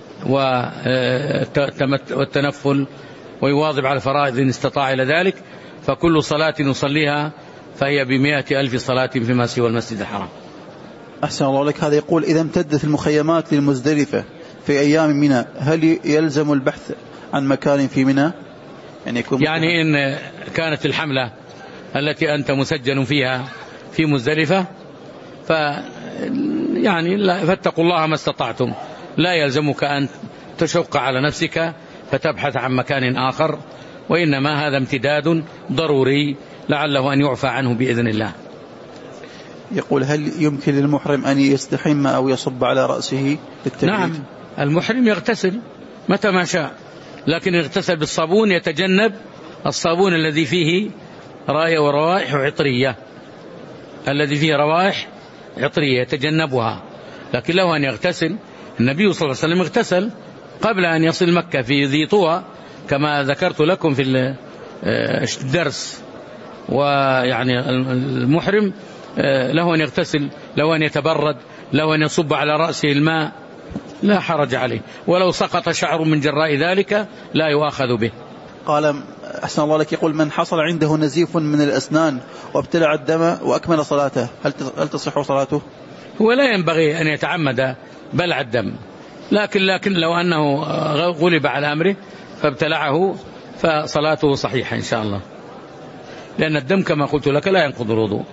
[SPEAKER 1] والتنفل ويواظب على الفرائض إن استطاع إلى ذلك، فكل صلاة يصليها فهي بمئة ألف صلاة فيما سوى المسجد الحرام.
[SPEAKER 2] أحسن الله لك. هذا يقول: إذا امتدت المخيمات للمزدلفة في أيام منى هل يلزم البحث عن مكان في منى؟ يعني, يكون
[SPEAKER 1] يعني إن كانت الحملة التي أنت مسجل فيها في مزدلفة ف يعني لا، فاتقوا الله ما استطعتم، لا يلزمك أن تشق على نفسك فتبحث عن مكان آخر، وإنما هذا امتداد ضروري لعله أن يعفى عنه بإذن الله.
[SPEAKER 2] يقول هل يمكن للمحرم أن يستحم أو يصب على رأسه بالتبريد؟
[SPEAKER 1] نعم، المحرم يغتسل متى ما شاء، لكن يغتسل بالصابون، يتجنب الصابون الذي فيه رائحة وروائح عطرية، الذي فيه روائح عطرية يتجنبها، لكن له أن يغتسل. النبي صلى الله عليه وسلم اغتسل قبل أن يصل مكة في ذي طوى كما ذكرت لكم في الدرس. ويعني المحرم له أن يغتسل، له أن يتبرد، له أن يصب على رأسه الماء، لا حرج عليه، ولو سقط شعر من جراء ذلك لا يؤاخذ به.
[SPEAKER 2] قال أحسن الله لك، يقول من حصل عنده نزيف من الأسنان وابتلع الدم وأكمل صلاته هل تصح صلاته؟
[SPEAKER 1] هو لا ينبغي أن يتعمد بلع الدم، لكن لكن لو أنه غلب على أمره فابتلعه فصلاته صحيحة إن شاء الله، لأن الدم كما قلت لك لا ينقض الوضوء.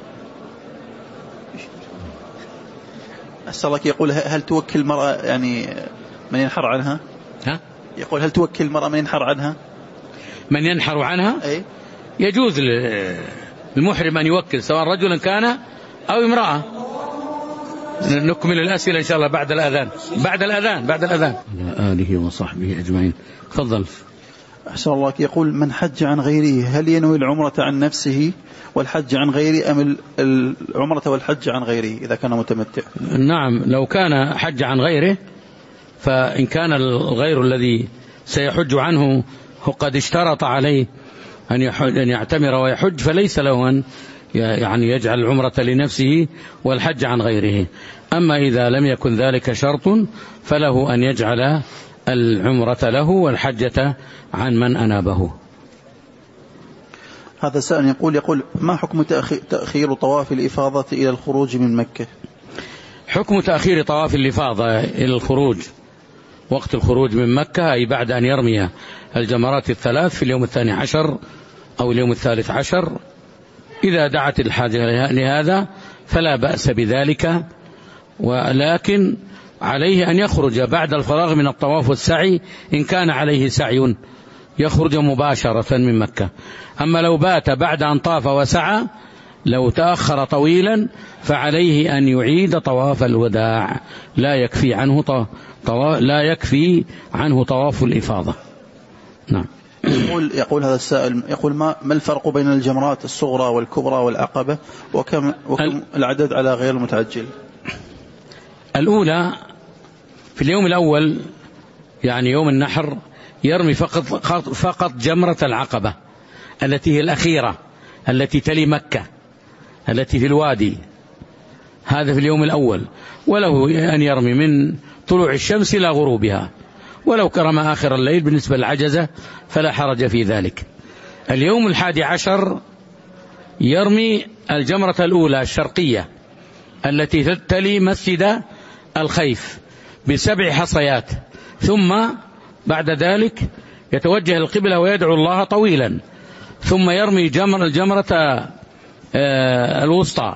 [SPEAKER 2] أسألك، يقول هل توكل المرأة يعني من ينحر عنها؟
[SPEAKER 1] ها؟
[SPEAKER 2] يقول هل توكل المرأة من ينحر عنها؟
[SPEAKER 1] من ينحر عنها؟
[SPEAKER 2] أي؟
[SPEAKER 1] يجوز للمحرم أن يوكل سواء رجلا كان أو امرأة. نكمل الأسئلة إن شاء الله بعد الأذان بعد الأذان بعد الأذان آله وصحبه أجمعين. تفضل.
[SPEAKER 2] أحسن الله، يقول من حج عن غيره هل ينوي العمرة عن نفسه والحج عن غيره أم العمرة والحج عن غيره إذا كان متمتع؟
[SPEAKER 1] نعم، لو كان حج عن غيره، فإن كان الغير الذي سيحج عنه قد اشترط عليه أن يعتمر ويحج، فليس له أن يعني يجعل العمرة لنفسه والحج عن غيره. أما إذا لم يكن ذلك شرط فله أن يجعل العمرة له والحجة عن من أنابه.
[SPEAKER 2] هذا سائل يقول يقول ما حكم تأخير طواف الإفاضة إلى الخروج من مكة؟
[SPEAKER 1] حكم تأخير طواف الإفاضة إلى الخروج وقت الخروج من مكة، أي بعد أن يرمي الجمرات الثلاث في اليوم الثاني عشر أو اليوم الثالث عشر، إذا دعت الحاجة لهذا فلا بأس بذلك، ولكن عليه أن يخرج بعد الفراغ من الطواف والسعي إن كان عليه سعي، يخرج مباشرة من مكة. أما لو بات بعد أن طاف وسعى، لو تأخر طويلا فعليه أن يعيد طواف الوداع، لا يكفي عنه طواف لا يكفي عنه طواف الإفاضة. نعم.
[SPEAKER 2] يقول يقول هذا السائل يقول ما ما الفرق بين الجمرات الصغرى والكبرى والعقبة، وكم وكم العدد على غير المتعجل؟
[SPEAKER 1] الأولى في اليوم الأول يعني يوم النحر يرمي فقط فقط جمرة العقبة التي هي الأخيرة التي تلي مكة التي في الوادي، هذا في اليوم الأول، وله أن يرمي من طلوع الشمس إلى غروبها، ولو كرم آخر الليل بالنسبة للعجزة فلا حرج في ذلك. اليوم الحادي عشر يرمي الجمرة الأولى الشرقية التي تلي مسجد الخيف بسبع حصيات، ثم بعد ذلك يتوجه القبلة ويدعو الله طويلا، ثم يرمي جمر الجمرة الوسطى،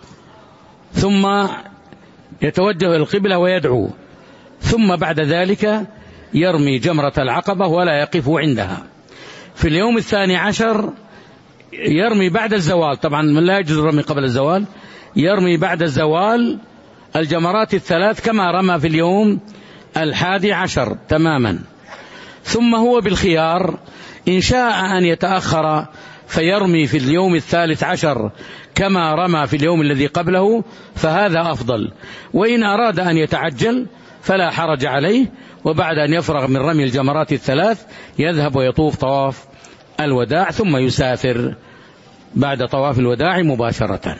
[SPEAKER 1] ثم يتوجه القبلة ويدعو، ثم بعد ذلك يرمي جمرة العقبة ولا يقف عندها. في اليوم الثاني عشر يرمي بعد الزوال، طبعا من لا يجوز الرمي قبل الزوال، يرمي بعد الزوال الجمرات الثلاث كما رمى في اليوم الحادي عشر تماما. ثم هو بالخيار إن شاء أن يتأخر فيرمي في اليوم الثالث عشر كما رمى في اليوم الذي قبله فهذا أفضل، وإن أراد أن يتعجل فلا حرج عليه، وبعد أن يفرغ من رمي الجمرات الثلاث يذهب ويطوف طواف الوداع ثم يسافر بعد طواف الوداع مباشرة.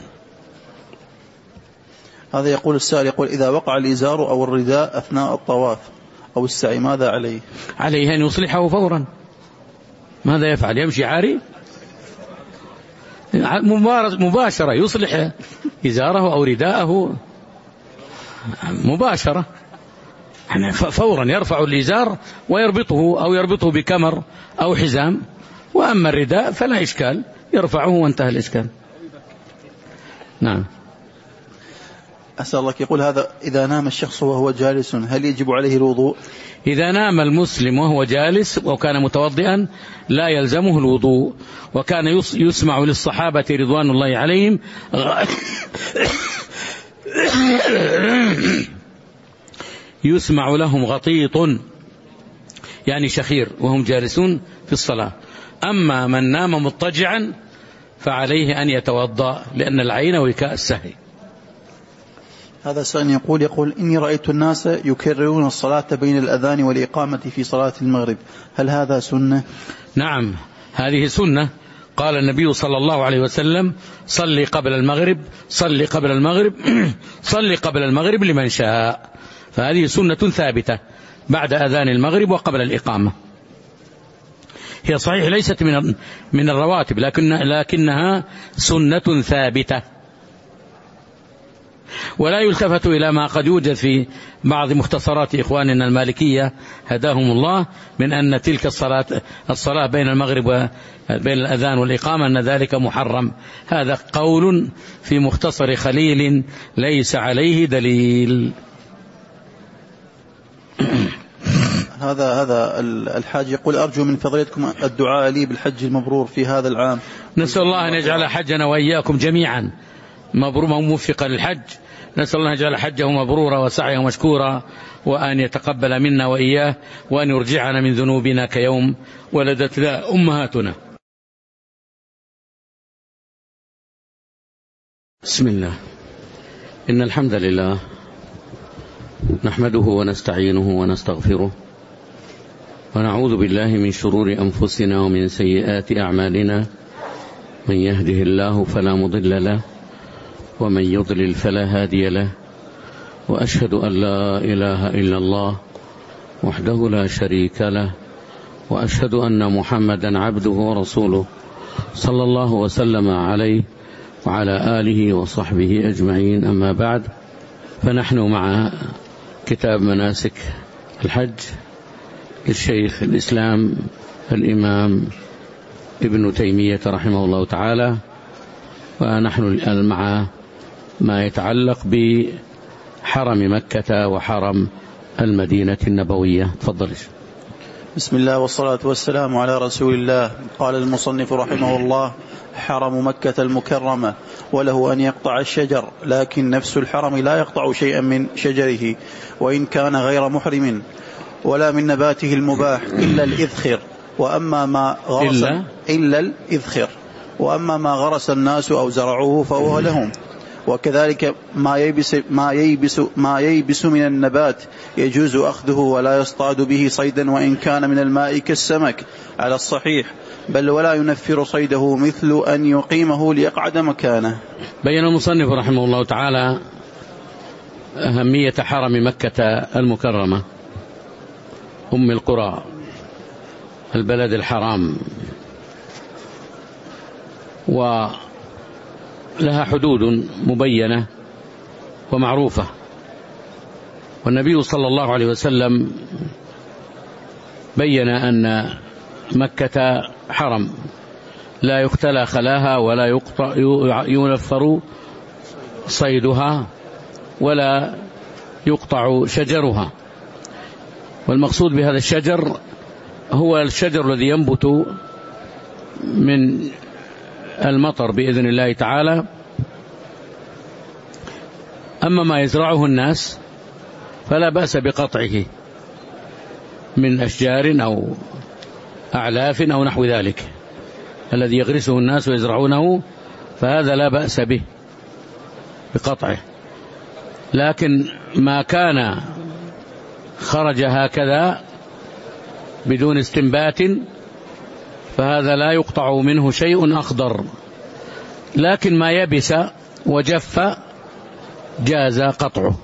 [SPEAKER 2] هذا يقول السائل يقول إذا وقع الإزار أو الرداء أثناء الطواف أو السعي ماذا عليه؟
[SPEAKER 1] عليه أن يصلحه فورا. ماذا يفعل؟ يمشي عاري؟ مباشرة يصلح إزاره أو رداءه مباشرة، يعني فورا يرفع الإزار ويربطه أو يربطه بكمر أو حزام، وأما الرداء فلا إشكال يرفعه وانتهى الإشكال. نعم.
[SPEAKER 2] أسأل الله، يقول هذا إذا نام الشخص وهو جالس هل يجب عليه الوضوء؟
[SPEAKER 1] إذا نام المسلم وهو جالس وكان متوضئا لا يلزمه الوضوء. وكان يسمع للصحابة رضوان الله عليهم يسمع لهم غطيط يعني شخير وهم جالسون في الصلاة. أما من نام مضطجعا فعليه أن يتوضأ لأن العين وكاء السهي.
[SPEAKER 2] هذا سائل يقول يقول إني رأيت الناس يكررون الصلاة بين الأذان والإقامة في صلاة المغرب، هل هذا سنة؟
[SPEAKER 1] نعم هذه سنة. قال النبي صلى الله عليه وسلم صلي قبل المغرب صلي قبل المغرب صلي قبل المغرب لمن شاء. فهذه سنة ثابتة بعد أذان المغرب وقبل الإقامة. هي صحيح ليست من من الرواتب لكن لكنها سنة ثابتة. ولا يلتفت إلى ما قد يوجد في بعض مختصرات إخواننا المالكية هداهم الله من أن تلك الصلاة الصلاة بين المغرب وبين الأذان والإقامة أن ذلك محرم. هذا قول في مختصر خليل ليس عليه دليل.
[SPEAKER 2] هذا هذا الحاج يقول أرجو من فضيلتكم الدعاء لي بالحج المبرور في هذا العام.
[SPEAKER 1] نسأل الله أن يجعل حجنا وإياكم جميعا مبرورا موفقا للحج. نسأل الله أن يجعل حجه مبرورا وسعيه مشكورا وأن يتقبل منا وإياه وأن يرجعنا من ذنوبنا كيوم ولدتنا أمهاتنا. بسم الله. إن الحمد لله نحمده ونستعينه ونستغفره ونعوذ بالله من شرور أنفسنا ومن سيئات أعمالنا. من يهده الله فلا مضل له ومن يضلل فلا هادي له. وأشهد أن لا إله إلا الله وحده لا شريك له وأشهد أن محمدا عبده ورسوله صلى الله وسلم عليه وعلى آله وصحبه أجمعين. أما بعد، فنحن مع كتاب مناسك الحج للشيخ الإسلام الإمام ابن تيمية رحمه الله تعالى، ونحن الآن مع ما يتعلق بحرم مكة وحرم المدينة النبوية. تفضل.
[SPEAKER 2] بسم الله والصلاة والسلام على رسول الله. قال المصنف رحمه الله: حرم مكة المكرمة، وله أن يقطع الشجر، لكن نفس الحرم لا يقطع شيئا من شجره وإن كان غير محرم، ولا من نباته المباح إلا الإذخر، وأما ما غرس إلا, إلا الإذخر وأما ما غرس الناس أو زرعوه فهو لهم. وكذلك ما ييبس, ما, ييبس ما ييبس من النبات يجوز أخذه ولا يصطاد به صيدا وإن كان من الماء كالسمك على الصحيح، بل ولا ينفر صيده مثل أن يقيمه ليقعد مكانه.
[SPEAKER 1] بين المصنف رحمه الله تعالى أهمية حرم مكة المكرمة أم القرى، البلد الحرام، ولها حدود مبينة ومعروفة. والنبي صلى الله عليه وسلم بين أن مكة حرم لا يختلى خلاها ولا يقطع ينفر صيدها ولا يقطع شجرها. والمقصود بهذا الشجر هو الشجر الذي ينبت من المطر بإذن الله تعالى. أما ما يزرعه الناس فلا بأس بقطعه من أشجار أو أعلاف أو نحو ذلك، الذي يغرسه الناس ويزرعونه فهذا لا بأس به بقطعه. لكن ما كان خرج هكذا بدون استنبات فهذا لا يقطع منه شيء أخضر، لكن ما يبس وجف جاز قطعه.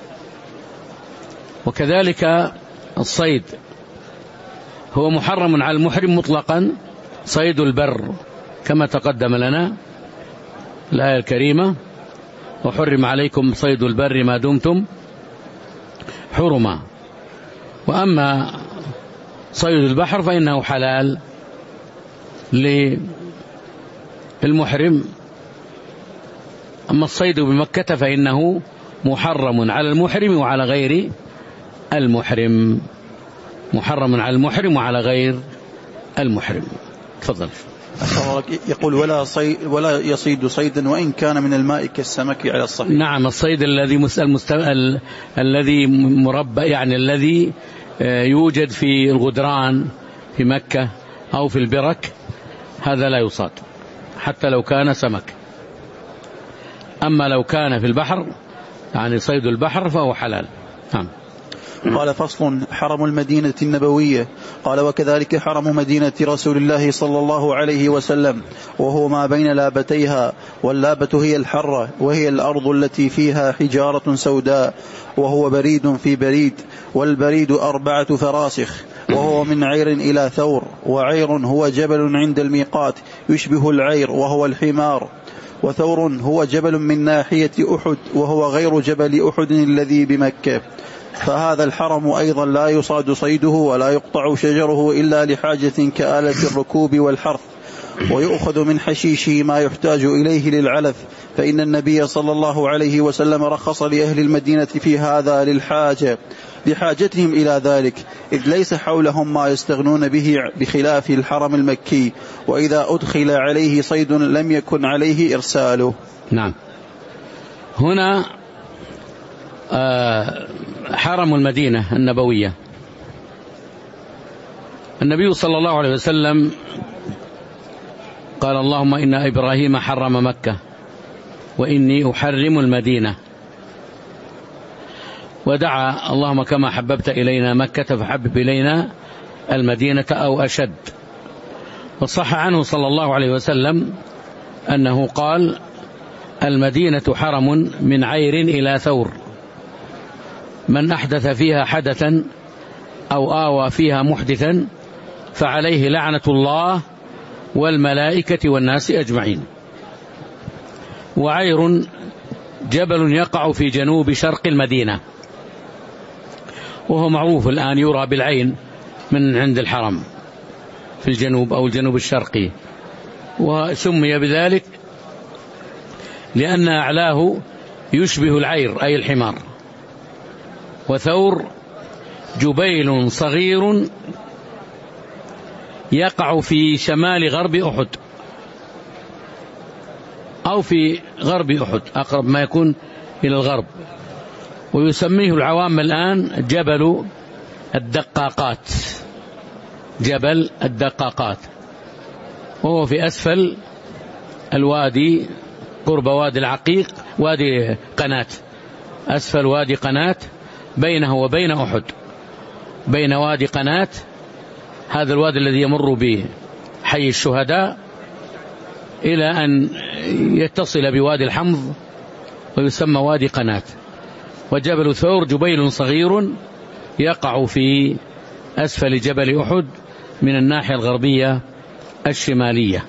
[SPEAKER 1] وكذلك الصيد هو محرم على المحرم مطلقا، صيد البر كما تقدم لنا الآية الكريمة: وحرم عليكم صيد البر ما دمتم حرما. وأما صيد البحر فإنه حلال للمحرم. أما الصيد بمكة فإنه محرم على المحرم وعلى غير المحرم. محرم على المحرم وعلى غير المحرم. تفضل.
[SPEAKER 2] يقول ولا صيد ولا يصيد صيدا وإن كان من الماء كالسمك على الصحيح.
[SPEAKER 1] نعم، الصيد الذي المست... ال... الذي مربى يعني الذي يوجد في الغدران في مكة أو في البرك، هذا لا يصاد حتى لو كان سمك. أما لو كان في البحر يعني صيد البحر فهو حلال. نعم.
[SPEAKER 2] قال فصل: حرم المدينة النبوية. قال وكذلك حرم مدينة رسول الله صلى الله عليه وسلم، وهو ما بين لابتيها، واللابة هي الحرة، وهي الأرض التي فيها حجارة سوداء، وهو بريد في بريد، والبريد أربعة فراسخ، وهو من عير إلى ثور. وعير هو جبل عند الميقات يشبه العير وهو الحمار، وثور هو جبل من ناحية أحد وهو غير جبل أحد الذي بمكة. فهذا الحرم أيضا لا يصاد صيده ولا يقطع شجره إلا لحاجة كآلة الركوب والحرث، ويؤخذ من حشيشه ما يحتاج إليه للعلف، فإن النبي صلى الله عليه وسلم رخص لأهل المدينة في هذا للحاجة لحاجتهم إلى ذلك، إذ ليس حولهم ما يستغنون به بخلاف الحرم المكي، وإذا أدخل عليه صيد لم يكن عليه إرساله.
[SPEAKER 1] نعم. هنا آه حرم المدينة النبوية. النبي صلى الله عليه وسلم قال: اللهم إن إبراهيم حرم مكة وإني أحرم المدينة. ودعا: اللهم كما حببت إلينا مكة فحبب إلينا المدينة أو أشد. وصح عنه صلى الله عليه وسلم أنه قال: المدينة حرم من عير إلى ثور، من أحدث فيها حدثا أو آوى فيها محدثا فعليه لعنة الله والملائكة والناس أجمعين. وعير جبل يقع في جنوب شرق المدينة، وهو معروف الآن يرى بالعين من عند الحرم في الجنوب أو الجنوب الشرقي، وسمي بذلك لأن أعلاه يشبه العير أي الحمار. وثور جبيل صغير يقع في شمال غرب أحد أو في غرب أحد، أقرب ما يكون إلى الغرب، ويسميه العوام الآن جبل الدقاقات. جبل الدقاقات، وهو في أسفل الوادي قرب وادي العقيق، وادي قناة، أسفل وادي قناة، بينه وبين أحد، بين وادي قناة، هذا الوادي الذي يمر به حي الشهداء، إلى أن يتصل بوادي الحمض ويسمى وادي قناة. وجبل ثور جبيل صغير يقع في أسفل جبل أحد من الناحية الغربية الشمالية.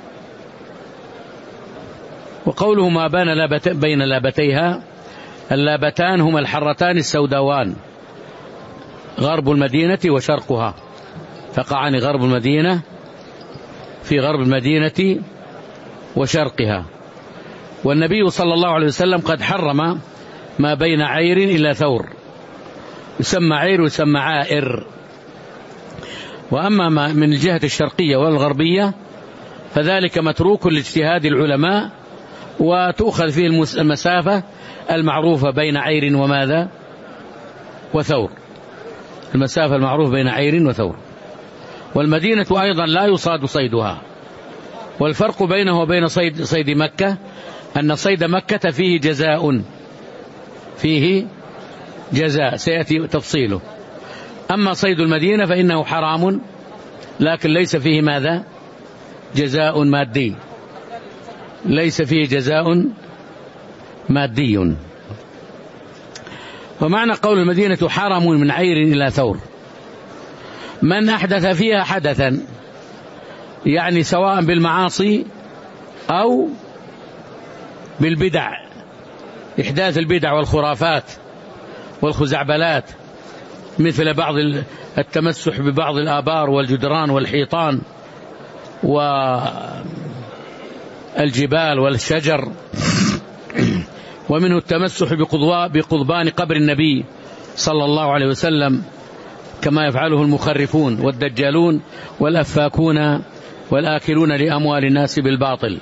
[SPEAKER 1] وقوله ما بين لابتيها، اللابتان هما الحرتان السوداوان، غرب المدينة وشرقها، تقعان غرب المدينة في غرب المدينة وشرقها. والنبي صلى الله عليه وسلم قد حرم ما بين عير إلى ثور، يسمى عير ويسمى عائر. وأما ما من الجهة الشرقية والغربية فذلك متروك لاجتهاد العلماء، وتؤخذ فيه المسافة المعروفة بين عير وماذا وثور، المسافة المعروفة بين عير وثور. والمدينة أيضا لا يصاد صيدها. والفرق بينه وبين صيد, صيد مكة أن صيد مكة فيه جزاء، فيه جزاء سيأتي تفصيله. أما صيد المدينة فإنه حرام، لكن ليس فيه ماذا جزاء مادي، ليس فيه جزاء مادي. ومعنى قول المدينة حرم من عير إلى ثور، من أحدث فيها حدثا، يعني سواء بالمعاصي أو بالبدع، إحداث البدع والخرافات والخزعبلات، مثل بعض التمسح ببعض الآبار والجدران والحيطان والجبال والشجر، ومنه التمسح بقضبان قبر النبي صلى الله عليه وسلم كما يفعله المخرفون والدجالون والأفاكون والآكلون لأموال الناس بالباطل،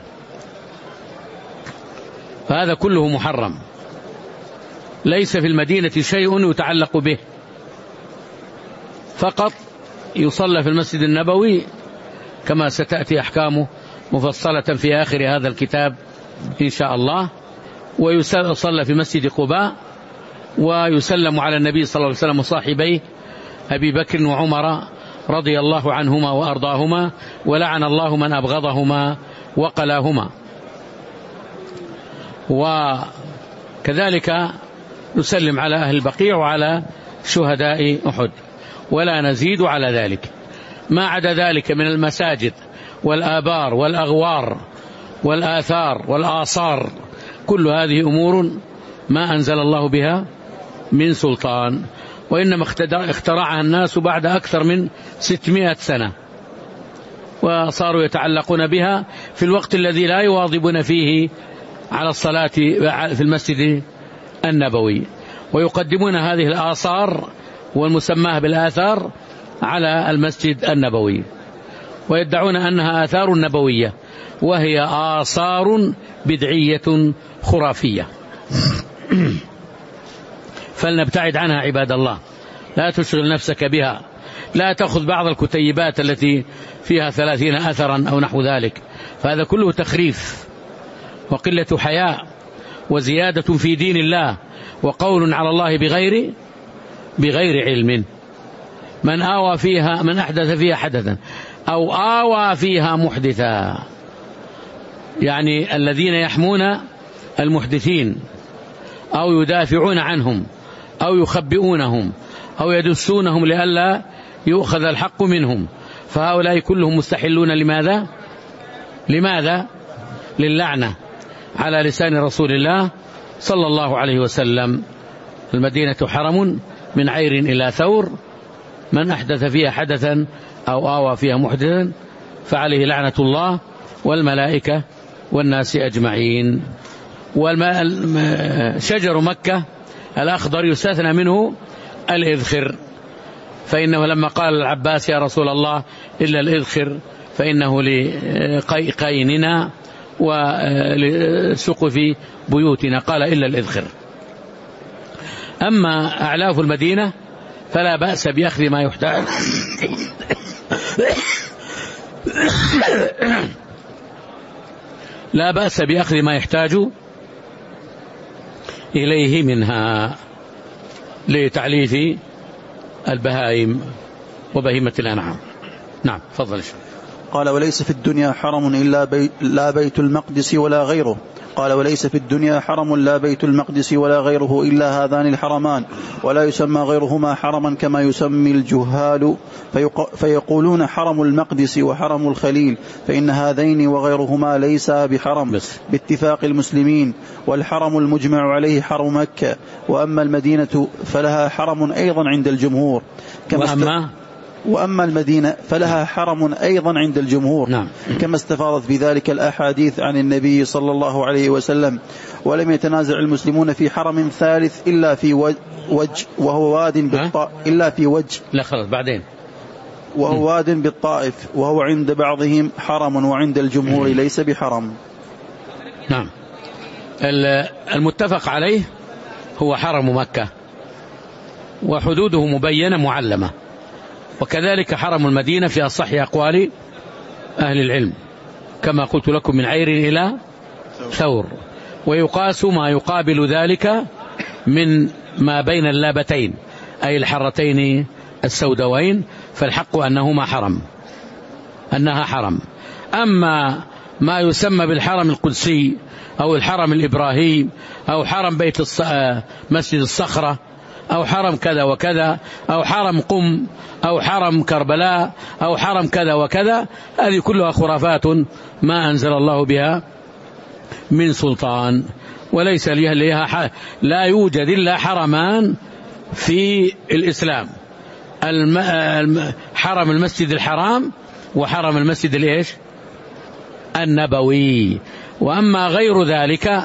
[SPEAKER 1] فهذا كله محرم. ليس في المدينة شيء يتعلق به، فقط يصلى في المسجد النبوي كما ستأتي أحكامه مفصلة في آخر هذا الكتاب إن شاء الله، ويصلى في مسجد قباء، ويسلم على النبي صلى الله عليه وسلم وصاحبيه أبي بكر وعمر رضي الله عنهما وأرضاهما، ولعن الله من أبغضهما وقلاهما. وكذلك نسلم على أهل البقيع وعلى شهداء أحد، ولا نزيد على ذلك. ما عدا ذلك من المساجد والآبار والأغوار والآثار والآثار، كل هذه أمور ما أنزل الله بها من سلطان، وإنما اخترعها الناس بعد أكثر من ستمائة سنة، وصاروا يتعلقون بها في الوقت الذي لا يواظبون فيه على الصلاة في المسجد النبوي، ويقدمون هذه الآثار والمسماه بالآثار على المسجد النبوي، ويدعون أنها آثار نبوية، وهي آثار بدعية خرافية. فلنبتعد عنها عباد الله، لا تشغل نفسك بها، لا تأخذ بعض الكتيبات التي فيها ثلاثين أثرا أو نحو ذلك، فهذا كله تخريف وقلة حياء وزيادة في دين الله وقول على الله بغير بغير علم. من آوى فيها من أحدث فيها حدثا أو آوى فيها محدثا، يعني الذين يحمون المحدثين أو يدافعون عنهم أو يخبئونهم أو يدسونهم لئلا يؤخذ الحق منهم، فهؤلاء كلهم مستحلون لماذا؟ لماذا؟ للعنة على لسان رسول الله صلى الله عليه وسلم. المدينة حرم من عير إلى ثور، من أحدث فيها حدثا أو آوى فيها محدثا فعليه لعنة الله والملائكة والناس أجمعين. شجر مكة الأخضر يستثنى منه الإذخر، فإنه لما قال العباس يا رسول الله إلا الإذخر فإنه لقيننا ولسقف بيوتنا، قال إلا الإذخر. أما أعلاف المدينة فلا بأس بأخذ ما يحتاج لا بأس بأخذ ما يحتاج إليه منها لتعليف البهائم وبهيمة الأنعام. نعم فضل.
[SPEAKER 2] قال وليس في الدنيا حرم إلا بيت لا بيت المقدس ولا غيره. قال وليس في الدنيا حرم لا بيت المقدس ولا غيره إلا هذان الحرمان، ولا يسمى غيرهما حرما كما يسمي الجهال فيقولون حرم المقدس وحرم الخليل، فإن هذين وغيرهما ليس بحرم باتفاق المسلمين، والحرم المجمع عليه حرم مكة، وأما المدينة فلها حرم أيضا عند الجمهور كما
[SPEAKER 1] وأما
[SPEAKER 2] وأما المدينة فلها حرم أيضا عند الجمهور. نعم. كما استفاضت بذلك الأحاديث عن النبي صلى الله عليه وسلم. ولم يتنازع المسلمون في حرم ثالث إلا في وجه وهو واد بالطائف إلا في وجه
[SPEAKER 1] لا خلاص بعدين
[SPEAKER 2] وهو واد بالطائف، وهو عند بعضهم حرم وعند الجمهور ليس بحرم.
[SPEAKER 1] نعم. المتفق عليه هو حرم مكة وحدوده مبينة معلمة، وكذلك حرم المدينة في أصح أقوال أهل العلم كما قلت لكم من عير إلى ثور، ويقاس ما يقابل ذلك من ما بين اللابتين أي الحرتين السودوين، فالحق أنهما حرم أنها حرم. أما ما يسمى بالحرم القدسي أو الحرم الإبراهيم أو حرم بيت الص... مسجد الصخرة أو حرم كذا وكذا أو حرم قم أو حرم كربلاء أو حرم كذا وكذا، هذه كلها خرافات ما أنزل الله بها من سلطان، وليس لها لا يوجد إلا حرمان في الإسلام، الم... حرم المسجد الحرام وحرم المسجد الإيش النبوي. وأما غير ذلك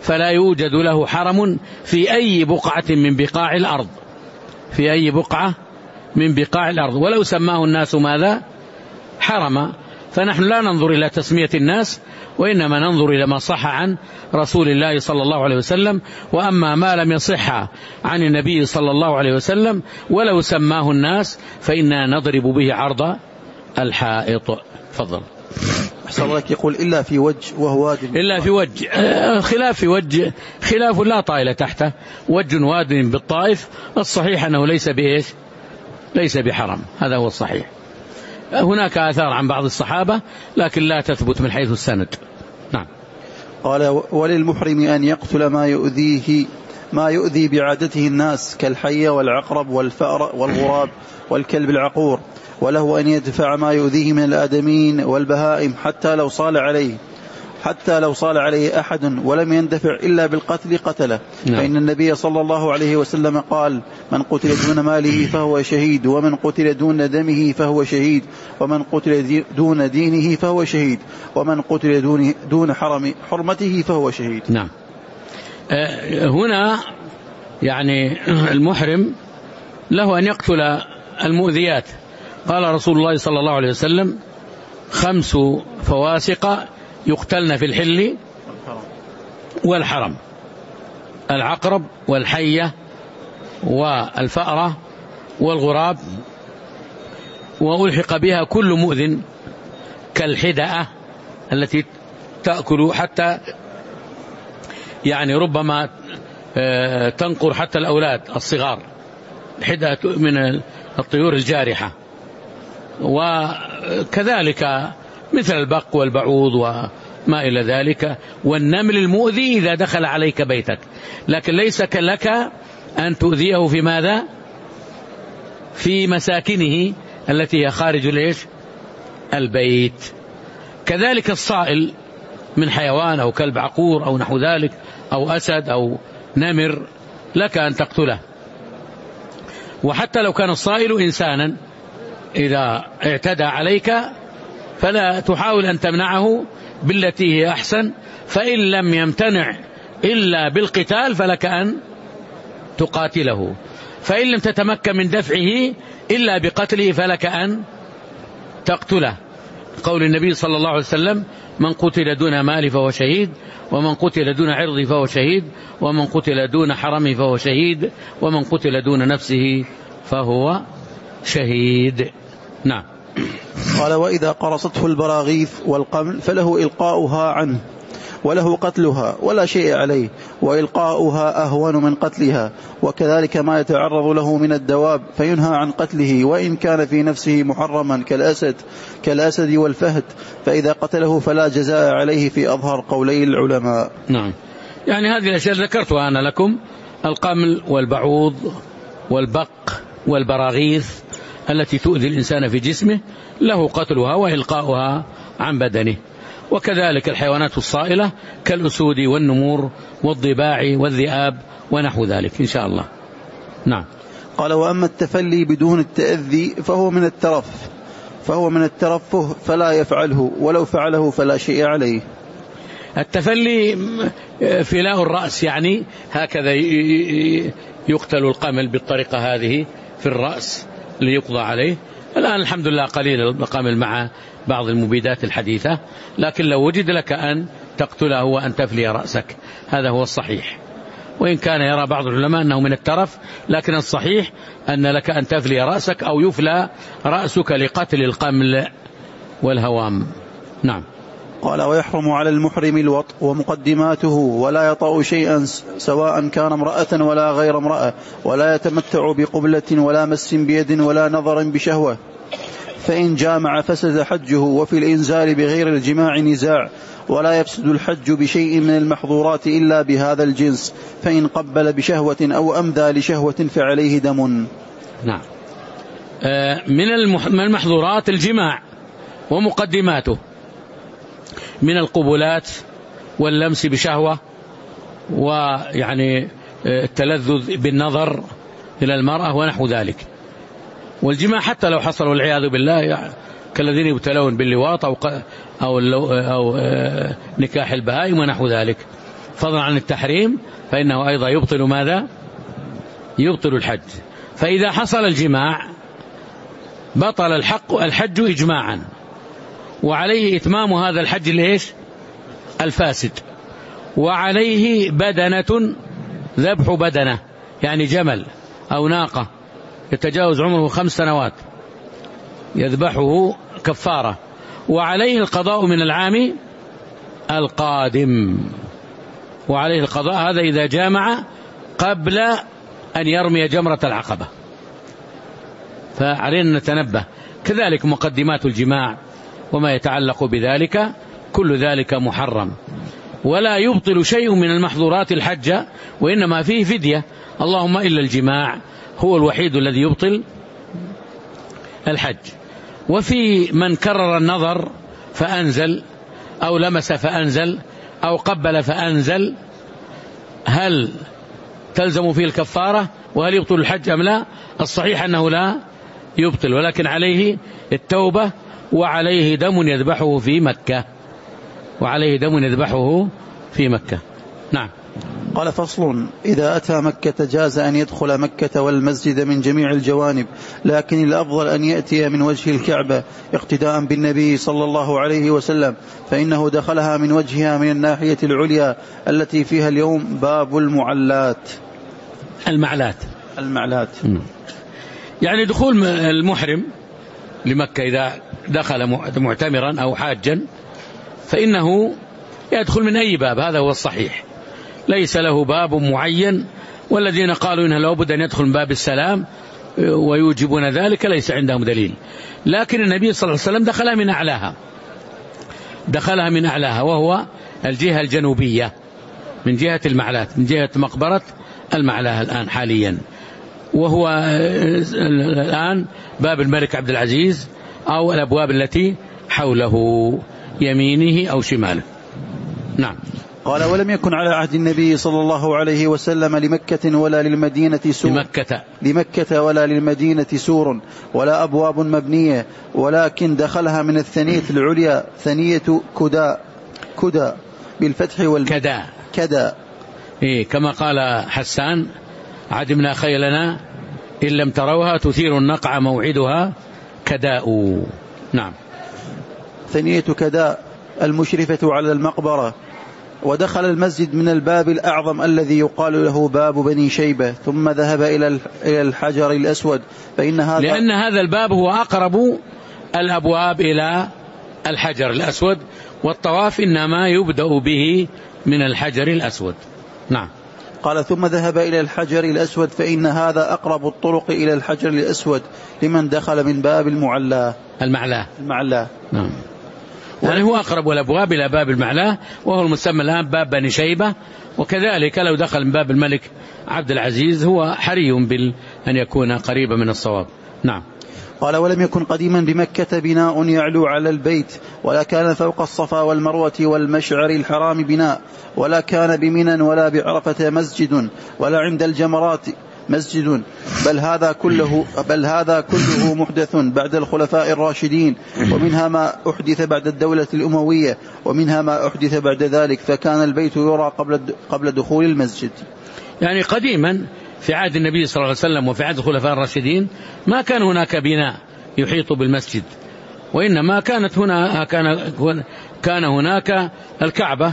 [SPEAKER 1] فلا يوجد له حرم في أي بقعة من بقاع الأرض، في أي بقعة من بقاع الأرض، ولو سماه الناس ماذا؟ حرم. فنحن لا ننظر إلى تسمية الناس، وإنما ننظر إلى ما صح عن رسول الله صلى الله عليه وسلم. وأما ما لم يصح عن النبي صلى الله عليه وسلم ولو سماه الناس فإننا نضرب به عرض الحائط. تفضل.
[SPEAKER 2] أحسن الله يقول إلا في وجه وهو واد،
[SPEAKER 1] إلا في وجه، خلاف في وجه، خلاف لا طائل تحته، وجه واد بالطائف، الصحيح أنه ليس بإيش؟ ليس بحرم، هذا هو الصحيح. هناك آثار عن بعض الصحابة لكن لا تثبت من حيث السند. نعم.
[SPEAKER 2] قال وللمحرم أن يقتل ما يؤذيه ما يؤذي بعادته الناس كالحية والعقرب والفأر والغراب والكلب العقور، وله أن يدفع ما يؤذيه من الآدمين والبهائم حتى لو صال عليه حتى لو صال عليه أحد ولم يندفع إلا بالقتل قتله. نعم. فإن النبي صلى الله عليه وسلم قال: من قتل دون ماله فهو شهيد، ومن قتل دون دمه فهو شهيد، ومن قتل دون دينه فهو شهيد، ومن قتل دون, دون حرم حرمته فهو شهيد.
[SPEAKER 1] نعم. أه هنا يعني المحرم له أن يقتل المؤذيات. قال رسول الله صلى الله عليه وسلم: خمس فواسق يقتلن في الحل والحرم: العقرب والحية والفأرة والغراب، وألحق بها كل مؤذن كالحدأة التي تأكل حتى يعني ربما تنقر حتى الأولاد الصغار، الحدأة من الطيور الجارحة، وكذلك مثل البق والبعوض وما إلى ذلك، والنمل المؤذي إذا دخل عليك بيتك، لكن ليس لك أن تؤذيه في ماذا؟ في مساكنه التي هي خارج ليش؟ البيت. كذلك الصائل من حيوان أو كلب عقور أو نحو ذلك أو أسد أو نمر لك أن تقتله. وحتى لو كان الصائل إنسانا إذا اعتدى عليك فلا تحاول أن تمنعه بالتي هي أحسن، فإن لم يمتنع إلا بالقتال فلك أن تقاتله، فإن لم تتمكن من دفعه إلا بقتله فلك أن تقتله. قول النبي صلى الله عليه وسلم: من قتل دون مال فهو شهيد، ومن قتل دون عرض فهو شهيد، ومن قتل دون حرم فهو شهيد، ومن قتل دون نفسه فهو شهيد. نعم.
[SPEAKER 2] قال: وإذا قرصته البراغيث والقمل فله إلقاؤها عنه وله قتلها ولا شيء عليه، وإلقاؤها أهون من قتلها، وكذلك ما يتعرض له من الدواب فينهى عن قتله وإن كان في نفسه محرما كالأسد كالأسد والفهد، فإذا قتله فلا جزاء عليه في أظهر قولي العلماء.
[SPEAKER 1] نعم. يعني هذه الأشياء ذكرتها أنا لكم: القمل والبعوض والبق والبراغيث التي تؤذي الإنسان في جسمه له قتلها وإلقاؤها عن بدنه، وكذلك الحيوانات الصائلة كالأسود والنمور والضباع والذئاب ونحو ذلك إن شاء الله. نعم.
[SPEAKER 2] قال: وأما التفلي بدون التأذي فهو من الترف فهو من الترفه فلا يفعله، ولو فعله فلا شيء عليه.
[SPEAKER 1] التفلي فلاء الرأس، يعني هكذا يقتل القمل بالطريقة هذه في الرأس ليقضى عليه. الآن الحمد لله قليل القمل مع بعض المبيدات الحديثة، لكن لو وجد لك أن تقتله وأن تفلي رأسك هذا هو الصحيح، وإن كان يرى بعض العلماء أنه من الترف، لكن الصحيح أن لك أن تفلي رأسك أو يفلى رأسك لقتل القمل والهوام. نعم.
[SPEAKER 2] قال: ويحرم على المحرم الوطء ومقدماته، ولا يطأ شيئا سواء كان امرأة ولا غير امرأة، ولا يتمتع بقبلة ولا مس بيد ولا نظر بشهوة، فإن جامع فسد حجه، وفي الإنزال بغير الجماع نزاع، ولا يفسد الحج بشيء من المحظورات إلا بهذا الجنس، فإن قبل بشهوة أو أمذى لشهوة فعليه دم.
[SPEAKER 1] نعم. من المحظورات الجماع ومقدماته من القبلات واللمس بشهوة، ويعني التلذذ بالنظر إلى المرأة ونحو ذلك، والجماع حتى لو حصل والعياذ بالله كالذين يبتلون باللواط أو, أو, أو نكاح البهائم ونحو ذلك، فضلا عن التحريم فإنه أيضا يبطل ماذا؟ يبطل الحج. فإذا حصل الجماع بطل الحق الحج إجماعا، وعليه إتمام هذا الحج ليش؟ الفاسد، وعليه بدنة، ذبح بدنة يعني جمل أو ناقة يتجاوز عمره خمس سنوات يذبحه كفارة، وعليه القضاء من العام القادم، وعليه القضاء هذا إذا جامع قبل أن يرمي جمرة العقبة. فعلينا نتنبه. كذلك مقدمات الجماع وما يتعلق بذلك كل ذلك محرم، ولا يبطل شيء من المحظورات الحج، وإنما فيه فدية، اللهم إلا الجماع هو الوحيد الذي يبطل الحج. وفي من كرر النظر فأنزل أو لمس فأنزل أو قبل فأنزل، هل تلزم فيه الكفارة وهل يبطل الحج أم لا؟ الصحيح أنه لا يبطل، ولكن عليه التوبة، وعليه دم يذبحه في مكة، وعليه دم يذبحه في مكة. نعم.
[SPEAKER 2] قال فصل: إذا أتى مكة جاز أن يدخل مكة والمسجد من جميع الجوانب، لكن الأفضل أن يأتي من وجه الكعبة اقتداء بالنبي صلى الله عليه وسلم، فإنه دخلها من وجهها من الناحية العليا التي فيها اليوم باب المعلات.
[SPEAKER 1] المعلات
[SPEAKER 2] المعلات
[SPEAKER 1] يعني دخول المحرم لمكة إذا دخل معتمرا أو حاجا فإنه يدخل من أي باب، هذا هو الصحيح، ليس له باب معين. والذين قالوا إنه لابد أن يدخل من باب السلام ويوجبون ذلك ليس عندهم دليل، لكن النبي صلى الله عليه وسلم دخلها من أعلاها، دخلها من أعلاها وهو الجهة الجنوبية من جهة المعلات، من جهة مقبرة المعلاه الآن حاليا، وهو الآن باب الملك عبد العزيز أو الأبواب التي حوله يمينه أو شماله. نعم.
[SPEAKER 2] قال: ولم يكن على عهد النبي صلى الله عليه وسلم لمكة ولا للمدينة سور
[SPEAKER 1] لمكة,
[SPEAKER 2] لمكة ولا للمدينة سور ولا أبواب مبنية، ولكن دخلها من الثنية العليا، ثنية كدا كدا بالفتح والكدا كدا
[SPEAKER 1] إيه، كما قال حسان: عدمنا خيلنا إن لم تروها تثير النقع موعدها كداء. نعم.
[SPEAKER 2] ثنية كداء المشرفة على المقبرة. ودخل المسجد من الباب الأعظم الذي يقال له باب بني شيبة، ثم ذهب إلى الحجر الأسود، فإن هذا
[SPEAKER 1] لأن هذا الباب هو أقرب الأبواب إلى الحجر الأسود، والطواف إنما يبدأ به من الحجر الأسود. نعم.
[SPEAKER 2] قال: ثم ذهب إلى الحجر الأسود، فإن هذا أقرب الطرق إلى الحجر الأسود لمن دخل من باب المعلاه
[SPEAKER 1] المعلاه
[SPEAKER 2] المعلاه.
[SPEAKER 1] نعم. يعني هو أقرب الأبواب إلى باب المعلاه، وهو المسمى الآن باب بني شيبة. وكذلك لو دخل من باب الملك عبد العزيز هو حري بال أن يكون قريبا من الصواب. نعم.
[SPEAKER 2] قال: ولم يكن قديما بمكة بناء يعلو على البيت، ولا كان فوق الصفا والمروة والمشعر الحرام بناء، ولا كان بمنى ولا بعرفة مسجد، ولا عند الجمرات مسجد، بل هذا كله بل هذا كله محدث بعد الخلفاء الراشدين، ومنها ما أحدث بعد الدولة الأموية، ومنها ما أحدث بعد ذلك، فكان البيت يرى قبل قبل دخول المسجد.
[SPEAKER 1] يعني قديما في عهد النبي صلى الله عليه وسلم وفي عهد الخلفاء الراشدين ما كان هناك بناء يحيط بالمسجد، وإنما كانت هنا كان كان هناك الكعبة،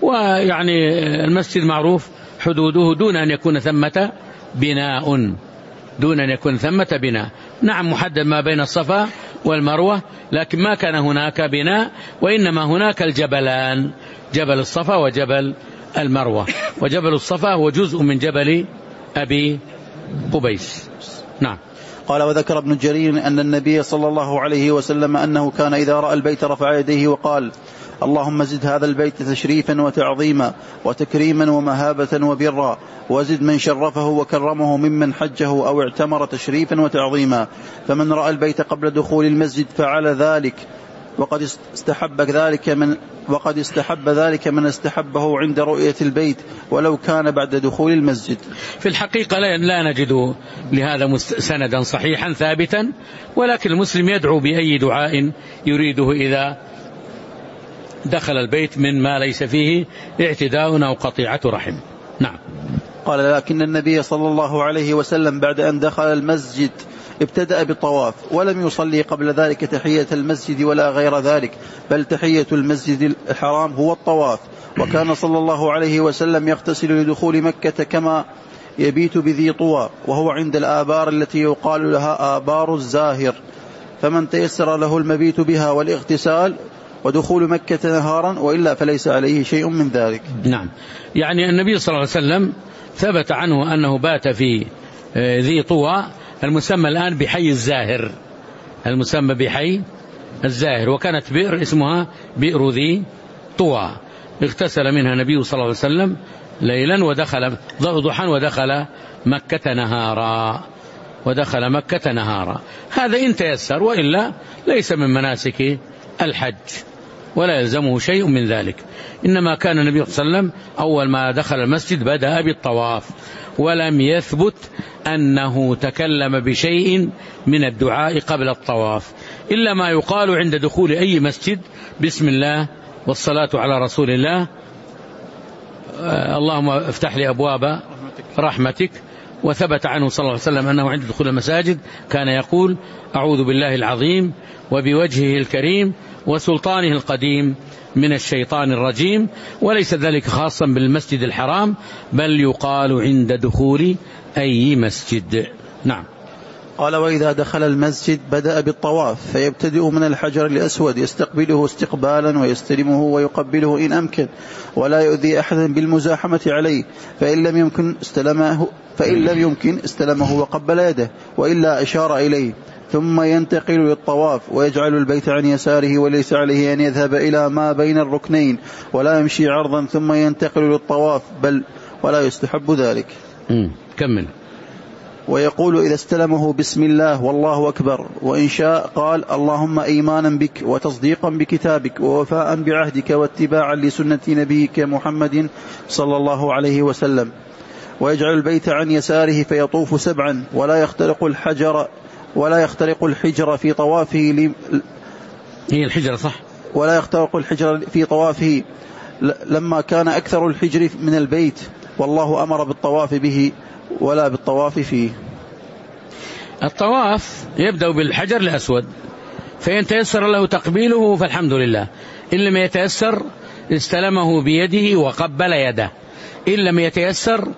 [SPEAKER 1] ويعني المسجد معروف حدوده دون أن يكون ثمة بناء دون أن يكون ثمة بناء. نعم، محدد ما بين الصفا والمروة، لكن ما كان هناك بناء، وإنما هناك الجبلان، جبل الصفا وجبل المروة، وجبل الصفا هو جزء من جبل أبي قبيس. نعم.
[SPEAKER 2] قال: وذكر ابن جرير أن النبي صلى الله عليه وسلم أنه كان إذا رأى البيت رفع يديه وقال: اللهم زد هذا البيت تشريفا وتعظيما وتكريما ومهابة وبرا، وزد من شرفه وكرمه ممن حجه أو اعتمر تشريفا وتعظيما. فمن رأى البيت قبل دخول المسجد فعل ذلك، وقد استحب ذلك من وقد استحب ذلك من استحبه عند رؤية البيت ولو كان بعد دخول المسجد.
[SPEAKER 1] في الحقيقة لا نجد لهذا سندا صحيحا ثابتا، ولكن المسلم يدعو بأي دعاء يريده إذا دخل البيت من ما ليس فيه اعتداء أو قطيعة رحم. نعم.
[SPEAKER 2] قال لكن النبي صلى الله عليه وسلم بعد أن دخل المسجد ابتدأ بالطواف ولم يصلي قبل ذلك تحية المسجد ولا غير ذلك، بل تحية المسجد الحرام هو الطواف. وكان صلى الله عليه وسلم يغتسل لدخول مكة كما يبيت بذي طوى، وهو عند الآبار التي يقال لها آبار الزاهر، فمن تيسر له المبيت بها والاغتسال ودخول مكة نهارا، وإلا فليس عليه شيء من ذلك.
[SPEAKER 1] نعم. يعني النبي صلى الله عليه وسلم ثبت عنه أنه بات في ذي طوى المسمى الآن بحي الزاهر، المسمى بحي الزاهر، وكانت بئر اسمها بئر ذي طوى، اغتسل منها النبي صلى الله عليه وسلم ليلا ودخل ضحى ودخل مكة نهارا ودخل مكة نهارا. هذا إن تيسر، وإلا ليس من مناسك الحج ولا يلزمه شيء من ذلك. إنما كان النبي صلى الله عليه وسلم أول ما دخل المسجد بدأ بالطواف، ولم يثبت أنه تكلم بشيء من الدعاء قبل الطواف، إلا ما يقال عند دخول أي مسجد: بسم الله والصلاة على رسول الله، اللهم افتح لي أبواب رحمتك. وثبت عنه صلى الله عليه وسلم أنه عند دخول المساجد كان يقول: أعوذ بالله العظيم وبوجهه الكريم وسلطانه القديم من الشيطان الرجيم. وليس ذلك خاصا بالمسجد الحرام، بل يقال عند دخول أي مسجد. نعم.
[SPEAKER 2] قال: وإذا دخل المسجد بدأ بالطواف، فيبتدئ من الحجر الأسود يستقبله استقبالا ويستلمه ويقبله إن أمكن، ولا يؤذي أحدا بالمزاحمة عليه، فإن لم يمكن استلمه فإن لم يمكن استلمه وقبل يده، وإلا أشار إليه، ثم ينتقل للطواف ويجعل البيت عن يساره، وليس عليه أن يذهب إلى ما بين الركنين ولا يمشي عرضا ثم ينتقل للطواف، بل ولا يستحب ذلك.
[SPEAKER 1] كمل.
[SPEAKER 2] ويقول إذا استلمه: بسم الله والله أكبر، وإن شاء قال: اللهم إيمانا بك وتصديقا بكتابك ووفاء بعهدك واتباعا لسنة نبيك محمد صلى الله عليه وسلم. ويجعل البيت عن يساره فيطوف سبعا، ولا يخترق الحجر ولا يخترق الحجر في طوافه ل...
[SPEAKER 1] هي الحجرة صح
[SPEAKER 2] ولا يخترق الحجر في طوافه لما كان أكثر الحجر من البيت، والله أمر بالطواف به ولا بالطواف فيه.
[SPEAKER 1] الطواف يبدأ بالحجر الأسود، فإن تيسر له تقبيله فالحمد لله، إن لم يتيسر استلمه بيده وقبل يده، إن لم يتيسر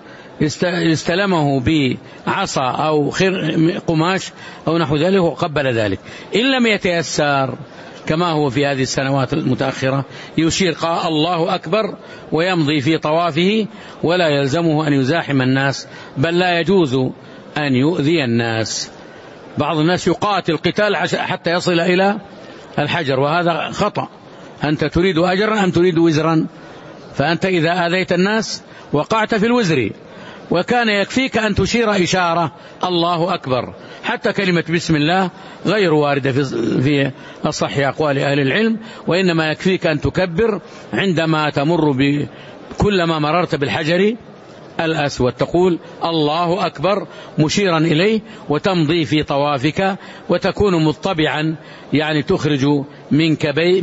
[SPEAKER 1] استلمه بعصا أو قماش أو نحو ذلك وقبل ذلك. إن لم يتيسر كما هو في هذه السنوات المتأخرة يشير قال الله أكبر ويمضي في طوافه، ولا يلزمه أن يزاحم الناس، بل لا يجوز أن يؤذي الناس. بعض الناس يقاتل قتال حتى يصل إلى الحجر، وهذا خطأ. أنت تريد أجرا أم تريد وزرا؟ فأنت إذا آذيت الناس وقعت في الوزر، وكان يكفيك أن تشير إشارة الله أكبر. حتى كلمة بسم الله غير واردة في أصح أقوال أهل العلم، وإنما يكفيك أن تكبر عندما تمر بكلما مررت بالحجر الأسود، تقول الله أكبر مشيرا إليه، وتمضي في طوافك، وتكون مطبعا، يعني تخرج من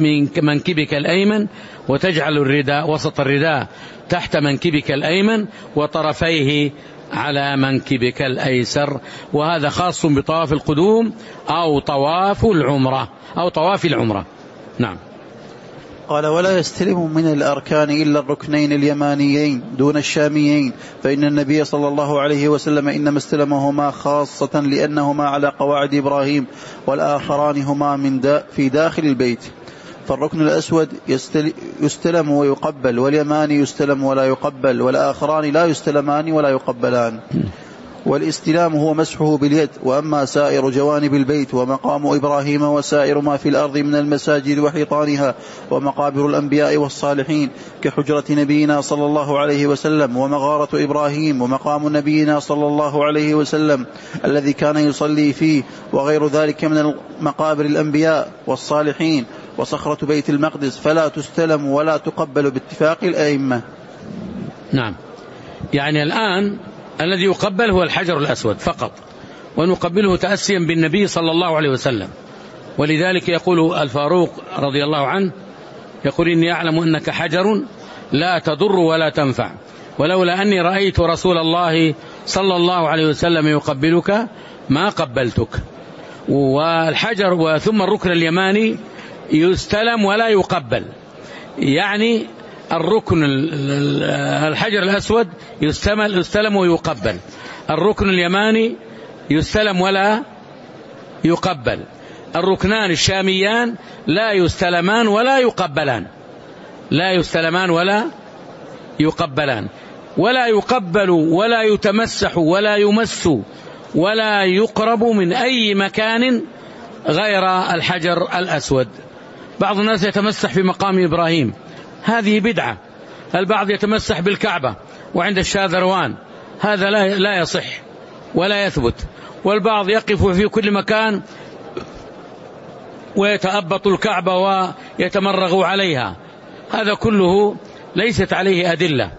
[SPEAKER 1] منكبك الأيمن وتجعل الرداء وسط الرداء تحت منكبك الأيمن وطرفيه على منكبك الأيسر. وهذا خاص بطواف القدوم أو طواف العمرة أو طواف العمرة. نعم.
[SPEAKER 2] قال: ولا يستلم من الأركان إلا الركنين اليمانيين دون الشاميين، فإن النبي صلى الله عليه وسلم إنما استلمهما خاصة لأنهما على قواعد إبراهيم، والآخران هما من دا في داخل البيت. فالركن الأسود يستلم ويقبل، واليماني يستلم ولا يقبل، والآخران لا يستلمان ولا يقبلان. والاستلام هو مسحه باليد. وأما سائر جوانب البيت ومقام إبراهيم وسائر ما في الأرض من المساجد وحيطانها ومقابر الأنبياء والصالحين كحجرة نبينا صلى الله عليه وسلم ومغارة إبراهيم ومقام نبينا صلى الله عليه وسلم الذي كان يصلي فيه وغير ذلك من مقابر الأنبياء والصالحين وصخرة بيت المقدس، فلا تستلم ولا تقبل باتفاق الأئمة.
[SPEAKER 1] نعم. يعني الآن الذي يقبل هو الحجر الأسود فقط، ونقبله تأسيا بالنبي صلى الله عليه وسلم. ولذلك يقول الفاروق رضي الله عنه: يقول إني أعلم أنك حجر لا تضر ولا تنفع، ولولا أني رأيت رسول الله صلى الله عليه وسلم يقبلك ما قبلتك. والحجر وثم الركن اليماني يستلم ولا يقبل، يعني الركن الحجر الأسود يستلم ويقبل، الركن اليماني يستلم ولا يقبل، الركنان الشاميان لا يستلمان ولا يقبلان، لا يستلمان ولا يقبلان، ولا يقبل ولا يتمسح ولا يمس ولا يقرب من أي مكان غير الحجر الأسود. بعض الناس يتمسح في مقام إبراهيم، هذه بدعة. البعض يتمسح بالكعبة وعند الشاذروان، هذا لا لا يصح ولا يثبت. والبعض يقف في كل مكان ويتأبط الكعبة ويتمرغ عليها، هذا كله ليست عليه أدلة،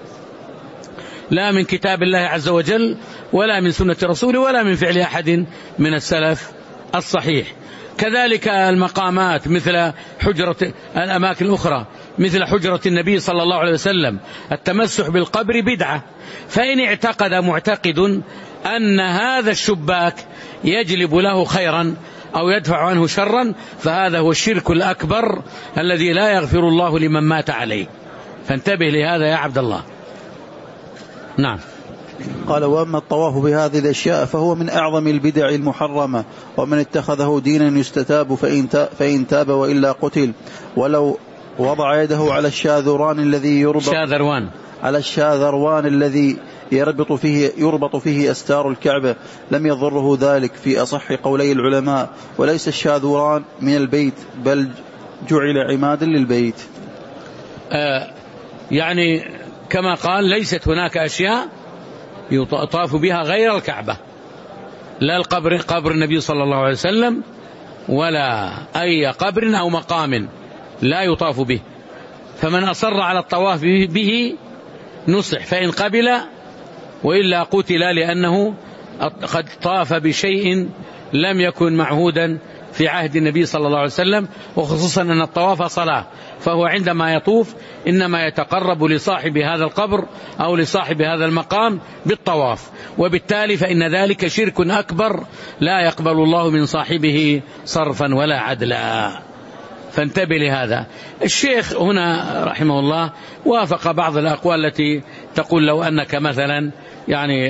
[SPEAKER 1] لا من كتاب الله عز وجل ولا من سنة رسوله ولا من فعل أحد من السلف الصحيح. كذلك المقامات مثل حجرة الأماكن الأخرى مثل حجرة النبي صلى الله عليه وسلم، التمسح بالقبر بدعة. فإن اعتقد معتقد أن هذا الشباك يجلب له خيرا أو يدفع عنه شرا فهذا هو الشرك الأكبر الذي لا يغفر الله لمن مات عليه، فانتبه لهذا يا عبد الله. نعم.
[SPEAKER 2] قال: وأما الطواف بهذه الأشياء فهو من أعظم البدع المحرمة، ومن اتخذه دينا يستتاب فإن تاب, فإن تاب وإلا قتل. ولو وضع يده على الشاذروان الذي يربط
[SPEAKER 1] شاذروان
[SPEAKER 2] على الشاذروان الذي يربط فيه يربط فيه أستار الكعبة لم يضره ذلك في أصح قولي العلماء، وليس الشاذوران من البيت بل جعل عمادا للبيت.
[SPEAKER 1] آه يعني كما قال ليست هناك أشياء يطاف بها غير الكعبة، لا القبر قبر النبي صلى الله عليه وسلم ولا أي قبر أو مقام لا يطاف به. فمن أصر على الطواف به نصح، فإن قبل وإلا قتل، لأنه قد طاف بشيء لم يكن معهودا في عهد النبي صلى الله عليه وسلم، وخصوصا أن الطواف صلاة، فهو عندما يطوف إنما يتقرب لصاحب هذا القبر أو لصاحب هذا المقام بالطواف، وبالتالي فإن ذلك شرك أكبر لا يقبل الله من صاحبه صرفا ولا عدلا، فانتبه لهذا. الشيخ هنا رحمه الله وافق بعض الأقوال التي تقول لو أنك مثلا يعني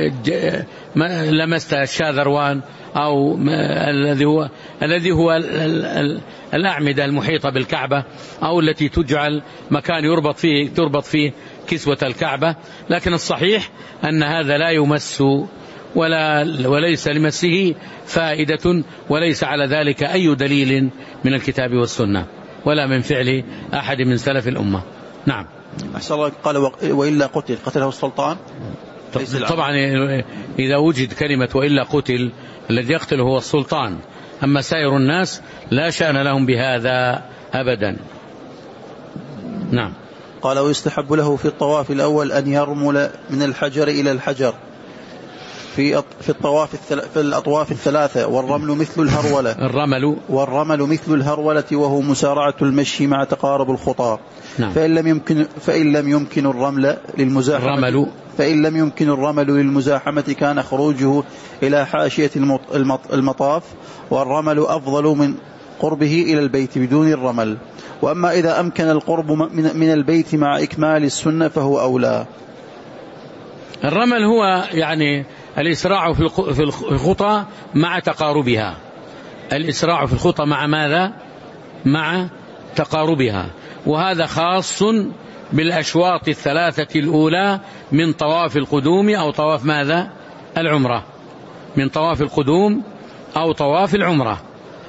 [SPEAKER 1] لمست الشاذروان أو الذي هو الذي هو الأعمدة المحيطة بالكعبة أو التي تجعل مكان يربط فيه تربط فيه كسوة الكعبة، لكن الصحيح أن هذا لا يمس ولا وليس لمسه فائدة، وليس على ذلك أي دليل من الكتاب والسنة ولا من فعل أحد من سلف الأمة. نعم.
[SPEAKER 2] أحسن الله. قال: وإلا قتل قتله السلطان.
[SPEAKER 1] طبعا إذا وجد كلمة وإلا قتل الذي يقتل هو السلطان، أما سائر الناس لا شأن لهم بهذا أبدا. نعم.
[SPEAKER 2] قال: ويستحب له في الطواف الأول أن يرمل من الحجر إلى الحجر في في الطواف في الأطواف الثلاثة، والرمل مثل الهرولة
[SPEAKER 1] الرمل
[SPEAKER 2] والرمل مثل الهرولة وهو مسارعة المشي مع تقارب الخطى. نعم. فإن لم يمكن فإن لم يمكن الرمل للمزاحمة
[SPEAKER 1] الرمل
[SPEAKER 2] فإن لم يمكن الرمل للمزاحمة كان خروجه إلى حاشية المطاف، والرمل أفضل من قربه إلى البيت بدون الرمل. وأما إذا أمكن القرب من البيت مع إكمال السنة فهو أولى.
[SPEAKER 1] الرمل هو يعني الإسراع في الخطى مع تقاربها، الإسراع في الخطى مع ماذا؟ مع تقاربها، وهذا خاص بالأشواط الثلاثة الأولى من طواف القدوم أو طواف ماذا؟ العمرة، من طواف القدوم أو طواف العمرة.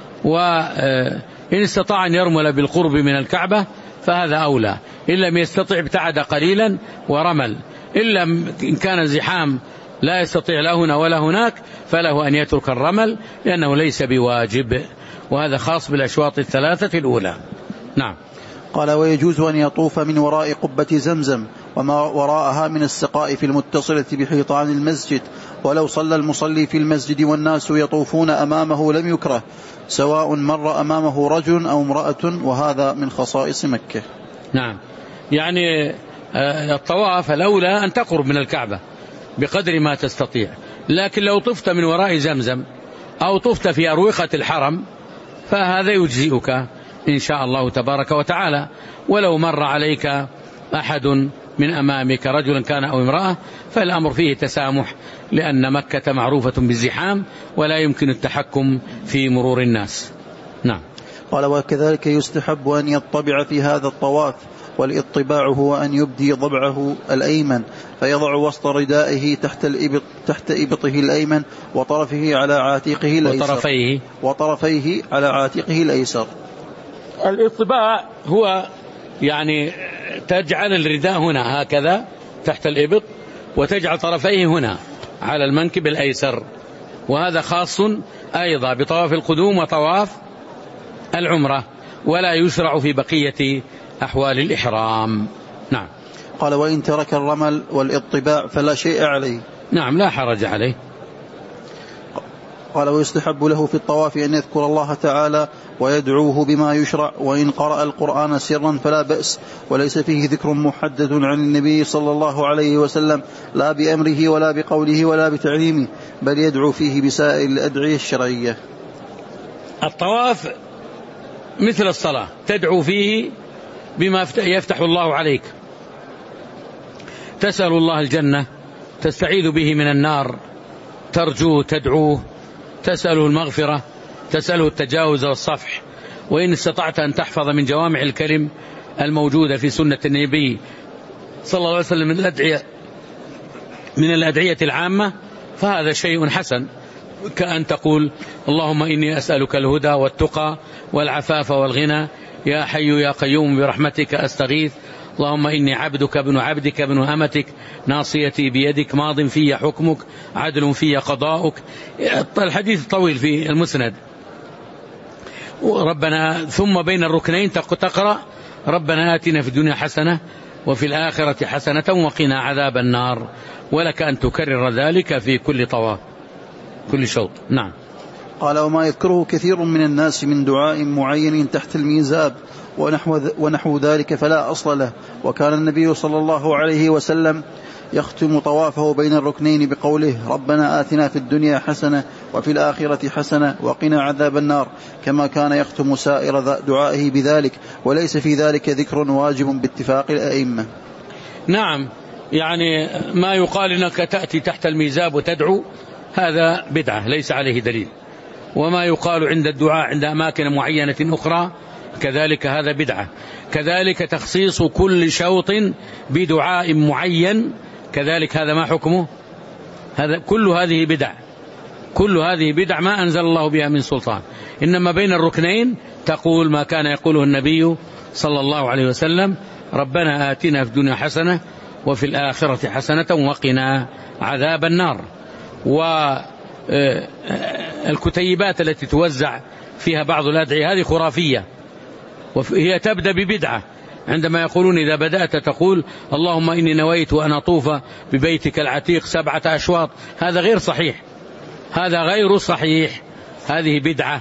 [SPEAKER 1] وإن استطاع أن يرمل بالقرب من الكعبة فهذا أولى، إن لم يستطع ابتعد قليلا ورمل، إلا إن كان زحام لا يستطيع لا هنا ولا هناك فله أن يترك الرمل لأنه ليس بواجب، وهذا خاص بالأشواط الثلاثة الأولى. نعم.
[SPEAKER 2] قال: ويجوز أن يطوف من وراء قبة زمزم وما وراءها من السقائف المتصلة بحيطان المسجد ولو صلى المصلي في المسجد والناس يطوفون أمامه لم يكره، سواء مر أمامه رجل أو امرأة، وهذا من خصائص مكة.
[SPEAKER 1] نعم، يعني الطواف الأولى أن تقرب من الكعبة بقدر ما تستطيع، لكن لو طفت من وراء زمزم أو طفت في أروقة الحرم فهذا يجزئك إن شاء الله تبارك وتعالى. ولو مر عليك أحد من أمامك رجلا كان أو امرأة فالأمر فيه تسامح، لأن مكة معروفة بالزحام ولا يمكن التحكم في مرور الناس. نعم.
[SPEAKER 2] قال وكذلك يستحب أن يطبع في هذا الطواف، والاطباع هو أن يبدي ضبعه الأيمن فيضع وسط ردائه تحت الإبط تحت إبطه الأيمن وطرفه على عاتقه الأيسر
[SPEAKER 1] وطرفيه,
[SPEAKER 2] وطرفيه على عاتقه الأيسر.
[SPEAKER 1] الاطباع هو يعني تجعل الرداء هنا هكذا تحت الإبط، وتجعل طرفيه هنا على المنكب الأيسر، وهذا خاص أيضا بطواف القدوم وطواف العمرة، ولا يشرع في بقية أحوال الإحرام. نعم.
[SPEAKER 2] قال وإن ترك الرمل والاطباع فلا شيء عليه.
[SPEAKER 1] نعم، لا حرج عليه.
[SPEAKER 2] قال ويستحب له في الطواف أن يذكر الله تعالى ويدعوه بما يشرع، وإن قرأ القرآن سرا فلا بأس، وليس فيه ذكر محدد عن النبي صلى الله عليه وسلم لا بأمره ولا بقوله ولا بتعليمه، بل يدعو فيه بسائر الأدعية الشرعية.
[SPEAKER 1] الطواف مثل الصلاة، تدعو فيه بما يفتح الله عليك، تسأل الله الجنة، تستعيذ به من النار، ترجوه، تدعوه، تسأله المغفرة، تسأله التجاوز والصفح. وإن استطعت أن تحفظ من جوامع الكلم الموجودة في سنة النبي صلى الله عليه وسلم من الأدعية من الأدعية العامة فهذا شيء حسن، كأن تقول اللهم إني أسألك الهدى والتقى والعفاف والغنى، يا حي يا قيوم برحمتك أستغيث، اللهم إني عبدك ابن عبدك ابن أمتك، ناصيتي بيدك، ماض في حكمك، عدل في قضاؤك. الحديث الطويل في المسند. ربنا ثم بين الركنين تقرأ ربنا آتنا في الدنيا حسنة وفي الآخرة حسنة وقنا عذاب النار، ولك أن تكرر ذلك في كل طواف كل شوط. نعم.
[SPEAKER 2] قال وما يذكره كثير من الناس من دعاء معين تحت الميزاب ونحو, ونحو ذلك فلا أصل له، وكان النبي صلى الله عليه وسلم يختم طوافه بين الركنين بقوله ربنا آتنا في الدنيا حسنة وفي الآخرة حسنة وقنا عذاب النار، كما كان يختم سائر دعائه بذلك، وليس في ذلك ذكر واجب باتفاق الأئمة.
[SPEAKER 1] نعم، يعني ما يقال إنك تأتي تحت الميزاب وتدعو هذا بدعة ليس عليه دليل، وما يقال عند الدعاء عند أماكن معينة أخرى كذلك هذا بدعة، كذلك تخصيص كل شوط بدعاء معين كذلك هذا ما حكمه، هذا كل هذه بدع، كل هذه بدع ما أنزل الله بها من سلطان، إنما بين الركنين تقول ما كان يقوله النبي صلى الله عليه وسلم ربنا آتنا في الدنيا حسنة وفي الآخرة حسنة وقنا عذاب النار. والكتيبات التي توزع فيها بعض الأدعية هذه خرافية، وهي تبدأ ببدعة، عندما يقولون إذا بدأت تقول اللهم إني نويت أن أطوف ببيتك العتيق سبعة أشواط، هذا غير صحيح، هذا غير صحيح، هذه بدعة.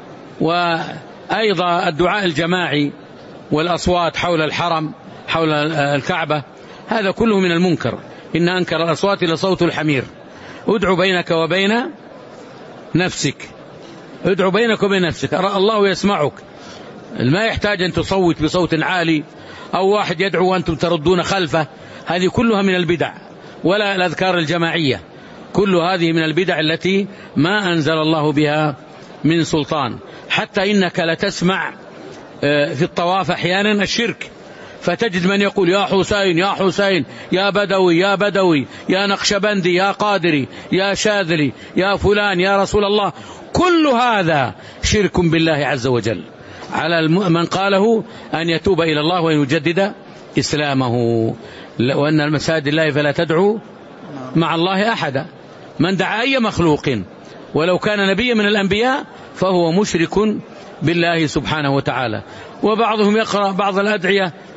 [SPEAKER 1] وأيضا الدعاء الجماعي والأصوات حول الحرم حول الكعبة هذا كله من المنكر، إن أنكر الأصوات لصوت الحمير. ادعو بينك وبين نفسك، ادعو بينك وبين نفسك، الله يسمعك، ما يحتاج أن تصوت بصوت عالي أو واحد يدعو وأنتم تردون خلفه، هذه كلها من البدع. ولا الأذكار الجماعية، كل هذه من البدع التي ما أنزل الله بها من سلطان. حتى إنك لتسمع في الطواف أحيانا الشرك، فتجد من يقول يا حسين يا حسين يا بدوي يا بدوي يا نقشبندي يا قادري يا شاذلي يا فلان يا رسول الله، كل هذا شرك بالله عز وجل. على من قاله أن يتوب إلى الله وأن يجدد إسلامه، وأن المساجد الله فلا تدعو مع الله أحدا. من دعا أي مخلوق ولو كان نبيا من الأنبياء فهو مشرك بالله سبحانه وتعالى. وبعضهم يقرأ بعض الأدعية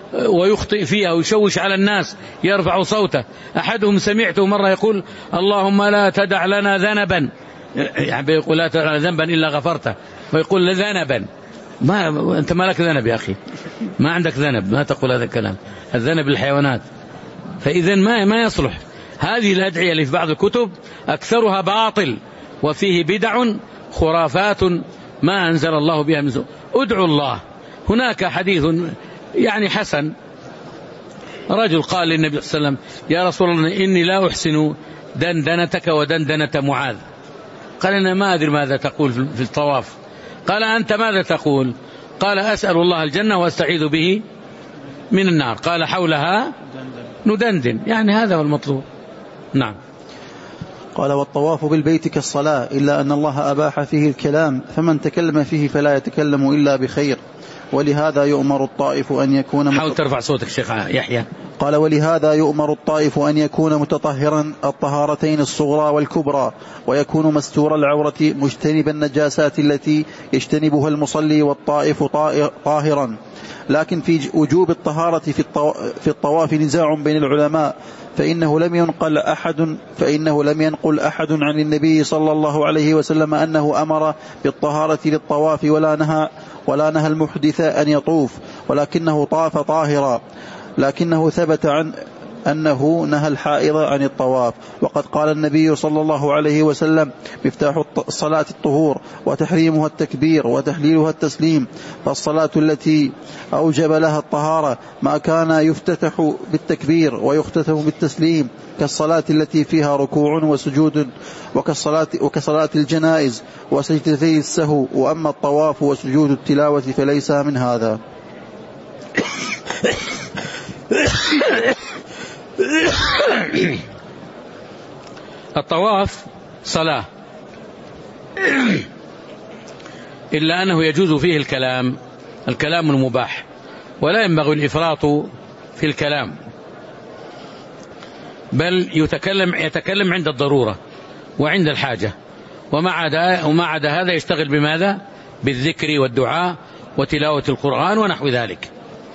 [SPEAKER 1] ويخطئ فيها ويشوش على الناس يرفع صوته. أحدهم سمعته مرة يقول اللهم لا تدع لنا ذنبا، يعني يقول لا تدع لنا ذنبا إلا غفرته، ويقول ذنبا. ما أنت ما لك ذنب يا أخي، ما عندك ذنب، ما تقول هذا الكلام، الذنب الحيوانات. فإذا ما ما يصلح. هذه الأدعية اللي في بعض الكتب أكثرها باطل وفيه بدع خرافات ما أنزل الله بها من سلطان. ادعوا الله. هناك حديث يعني حسن، رجل قال للنبي صلى الله عليه وسلم يا رسول الله إني لا أحسن دندنتك ودندنة معاذ. قال أنا ما أدري ماذا تقول في الطواف. قال أنت ماذا تقول؟ قال أسأل الله الجنة وأستعيذ به من النار. قال حولها ندندن، يعني هذا هو المطلوب. نعم.
[SPEAKER 2] قال والطواف بالبيت كالصلاة إلا أن الله أباح فيه الكلام، فمن تكلم فيه فلا يتكلم إلا بخير، ولهذا يؤمر الطائف أن يكون
[SPEAKER 1] حاول ترفع صوتك شيخ يحيى.
[SPEAKER 2] قال ولهذا يؤمر الطائف أن يكون متطهرا الطهارتين الصغرى والكبرى، ويكون مستور العورة مجتنب النجاسات التي يجتنبها المصلي والطائف طاهرا. لكن في وجوب الطهارة في الطواف نزاع بين العلماء، فإنه لم ينقل أحد فإنه لم ينقل أحد عن النبي صلى الله عليه وسلم أنه أمر بالطهارة للطواف ولا نهى ولا نهى المحدث أن يطوف، ولكنه طاف طاهرا. لكنه ثبت عن أنه نهى الحائض عن الطواف. وقد قال النبي صلى الله عليه وسلم مفتاح الصلاة الطهور وتحريمها التكبير وتحليلها التسليم، فالصلاة التي أوجب لها الطهارة ما كان يفتتح بالتكبير ويختتم بالتسليم، كالصلاة التي فيها ركوع وسجود وكالصلاة وكصلاة الجنائز وسجدتي السهو. وأما الطواف وسجود التلاوة فليس من هذا.
[SPEAKER 1] الطواف صلاة، إلا أنه يجوز فيه الكلام الكلام المباح، ولا ينبغي الإفراط في الكلام، بل يتكلم يتكلم عند الضرورة وعند الحاجة، وما عدا وما عدا هذا يشتغل بماذا؟ بالذكر والدعاء وتلاوة القرآن ونحو ذلك.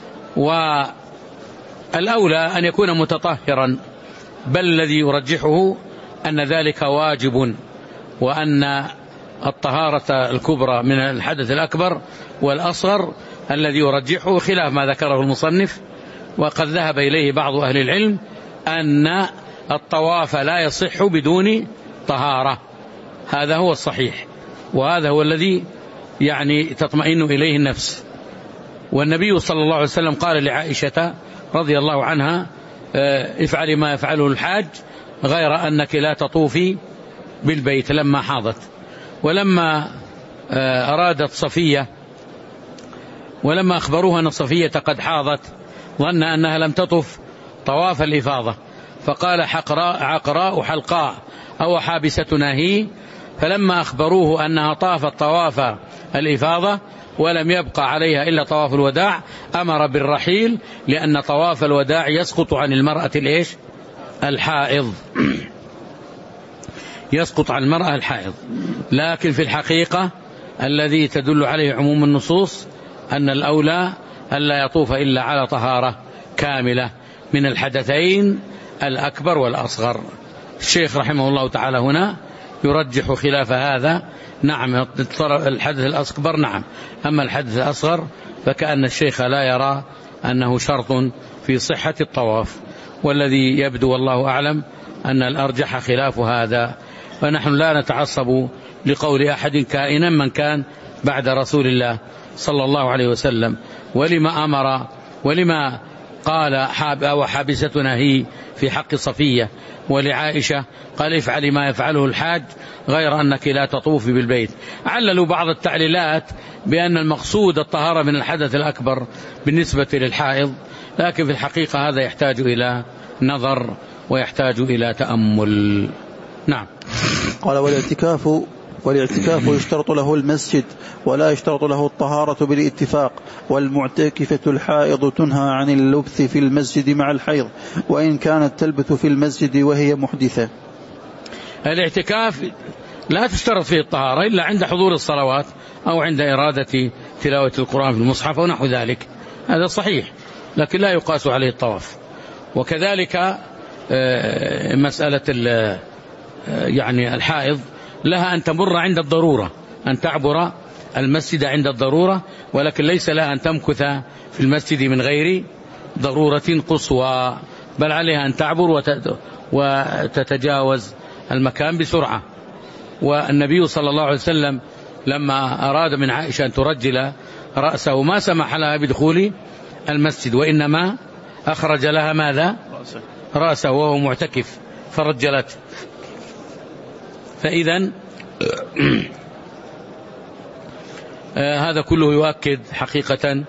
[SPEAKER 1] والأولى أن يكون متطهرا، بل الذي يرجحه أن ذلك واجب، وأن الطهارة الكبرى من الحدث الأكبر والأصغر الذي يرجحه خلاف ما ذكره المصنف. وقد ذهب إليه بعض أهل العلم أن الطواف لا يصح بدون طهارة، هذا هو الصحيح، وهذا هو الذي يعني تطمئن إليه النفس. والنبي صلى الله عليه وسلم قال لعائشة رضي الله عنها افعلي ما يفعله الحاج غير أنك لا تطوفي بالبيت لما حاضت. ولما أرادت صفية ولما أخبروها أن صفية قد حاضت ظن أنها لم تطف طواف الإفاضة، فقال حقراء عقراء حلقاء أو حابستنا هي. فلما أخبروه أنها طافت طواف الإفاضة ولم يبقى عليها إلا طواف الوداع أمر بالرحيل، لأن طواف الوداع يسقط عن المرأة الإيش؟ الحائض يسقط عن المرأة الحائض. لكن في الحقيقة الذي تدل عليه عموم النصوص أن الأولى ألا يطوف إلا على طهارة كاملة من الحدثين الأكبر والأصغر. الشيخ رحمه الله تعالى هنا يرجح خلاف هذا. نعم الحدث الأكبر نعم، أما الحدث الأصغر فكأن الشيخ لا يرى أنه شرط في صحة الطواف، والذي يبدو والله أعلم أن الأرجح خلاف هذا. فنحن لا نتعصب لقول أحد كائنا من كان بعد رسول الله صلى الله عليه وسلم. ولما أمر ولما قال حاب أو حابستنا هي في حق صفية، ولعائشة قال افعلي ما يفعله الحاج غير أنك لا تطوفي بالبيت. عللوا بعض التعليلات بأن المقصود الطهارة من الحدث الأكبر بالنسبة للحائض، لكن في الحقيقة هذا يحتاج إلى نظر ويحتاج إلى تأمل. نعم.
[SPEAKER 2] قال والاعتكاف والاعتكاف يشترط له المسجد ولا يشترط له الطهارة بالاتفاق، والمعتكفة الحائض تنهى عن اللبث في المسجد مع الحيض وإن كانت تلبث في المسجد وهي محدثة.
[SPEAKER 1] الاعتكاف لا تشترط فيه الطهارة إلا عند حضور الصلوات أو عند إرادة تلاوة القرآن في المصحف ونحو ذلك، هذا صحيح. لكن لا يقاس عليه الطواف. وكذلك مسألة يعني الحائض لها أن تمر عند الضرورة، أن تعبر المسجد عند الضرورة، ولكن ليس لها أن تمكث في المسجد من غير ضرورة قصوى، بل عليها أن تعبر وتتجاوز المكان بسرعة. والنبي صلى الله عليه وسلم لما أراد من عائشة أن ترجل رأسه ما سمح لها بدخول المسجد، وإنما أخرج لها ماذا؟ رأسه وهو معتكف فرجلت. فإذا هذا كله يؤكد حقيقة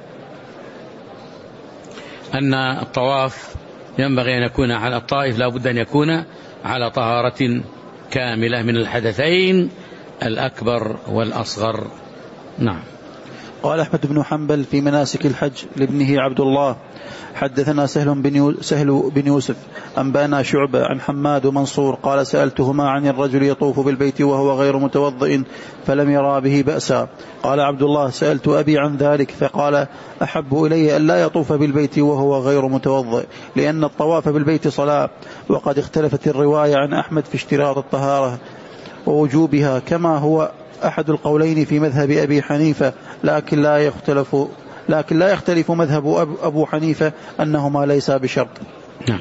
[SPEAKER 1] أن الطواف ينبغي أن يكون على الطائف لا بد أن يكون على طهارة كاملة من الحدثين الأكبر والأصغر. نعم.
[SPEAKER 2] قال أحمد بن حنبل في مناسك الحج لابنه عبد الله: حدثنا سهل بن سهل بن يوسف أنبانا شعبة عن حماد ومنصور قال: سألتهما عن الرجل يطوف بالبيت وهو غير متوضئ فلم يرى به بأسا. قال عبد الله: سألت أبي عن ذلك فقال: أحب إلي أن لا يطوف بالبيت وهو غير متوضئ، لأن الطواف بالبيت صلاة. وقد اختلفت الرواية عن أحمد في اشتراط الطهارة ووجوبها، كما هو أحد القولين في مذهب أبي حنيفة، لكن لا يختلف لكن لا يختلف مذهب أبو حنيفة أنهما ليسا بشرط.
[SPEAKER 1] نعم.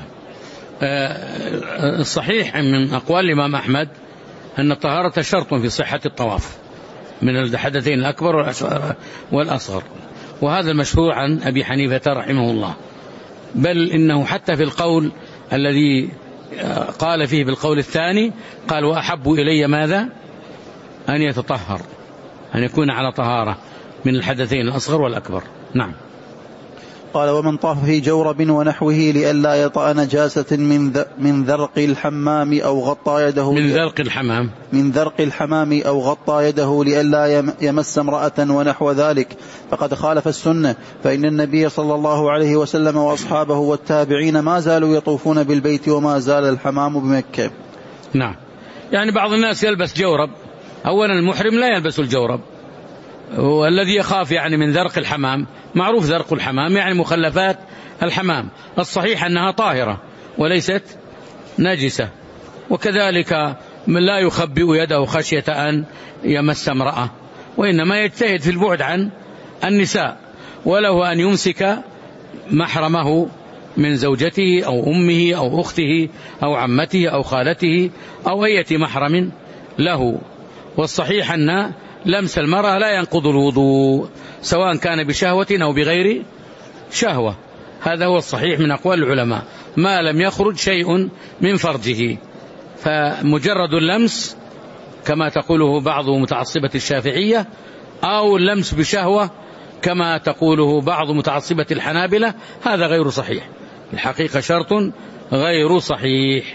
[SPEAKER 1] الصحيح من أقوال الإمام أحمد أن الطهارة شرط في صحة الطواف من الحدثين الأكبر والأصغر، وهذا المشهور عن أبي حنيفة رحمه الله. بل إنه حتى في القول الذي قال فيه بالقول الثاني قال: وأحب إلي ماذا؟ أن يتطهر، أن يكون على طهارة من الحدثين الأصغر والأكبر. نعم.
[SPEAKER 2] قال: ومن طاف في جورب ونحوه لئلا يطأ نجاسة من من ذرق الحمام أو غطى يده
[SPEAKER 1] من ذرق الحمام
[SPEAKER 2] من ذرق الحمام أو غطى يده لئلا يمس امرأة ونحو ذلك فقد خالف السنة، فإن النبي صلى الله عليه وسلم وأصحابه والتابعين ما زالوا يطوفون بالبيت وما زال الحمام بمكة.
[SPEAKER 1] نعم. يعني بعض الناس يلبس جورب. أولا المحرم لا يلبس الجورب، والذي يخاف يعني من ذرق الحمام، معروف ذرق الحمام يعني مخلفات الحمام، الصحيح أنها طاهرة وليست نجسة. وكذلك من لا يخبئ يده خشية أن يمس امرأة، وإنما يجتهد في البعد عن النساء، وله أن يمسك محرمه من زوجته أو أمه أو أخته أو عمته أو خالته أو أي محرم له. والصحيح أن لمس المرأة لا ينقض الوضوء سواء كان بشهوة أو بغير شهوة، هذا هو الصحيح من أقوال العلماء، ما لم يخرج شيء من فرجه. فمجرد اللمس كما تقوله بعض متعصبة الشافعية، أو اللمس بشهوة كما تقوله بعض متعصبة الحنابلة، هذا غير صحيح، الحقيقة شرط غير صحيح.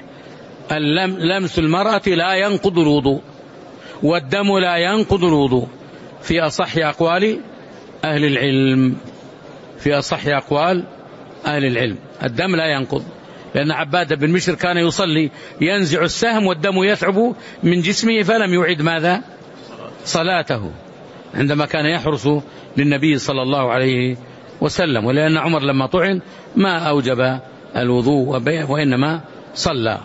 [SPEAKER 1] لمس المرأة لا ينقض الوضوء، والدم لا ينقض الوضوء في أصح أقوال أهل العلم، في أصح أقوال أهل العلم الدم لا ينقض، لأن عبادة بن بشر كان يصلي ينزع السهم والدم يثعب من جسمه فلم يعد ماذا؟ صلاته، عندما كان يحرس للنبي صلى الله عليه وسلم. ولأن عمر لما طعن ما أوجب الوضوء وإنما صلى،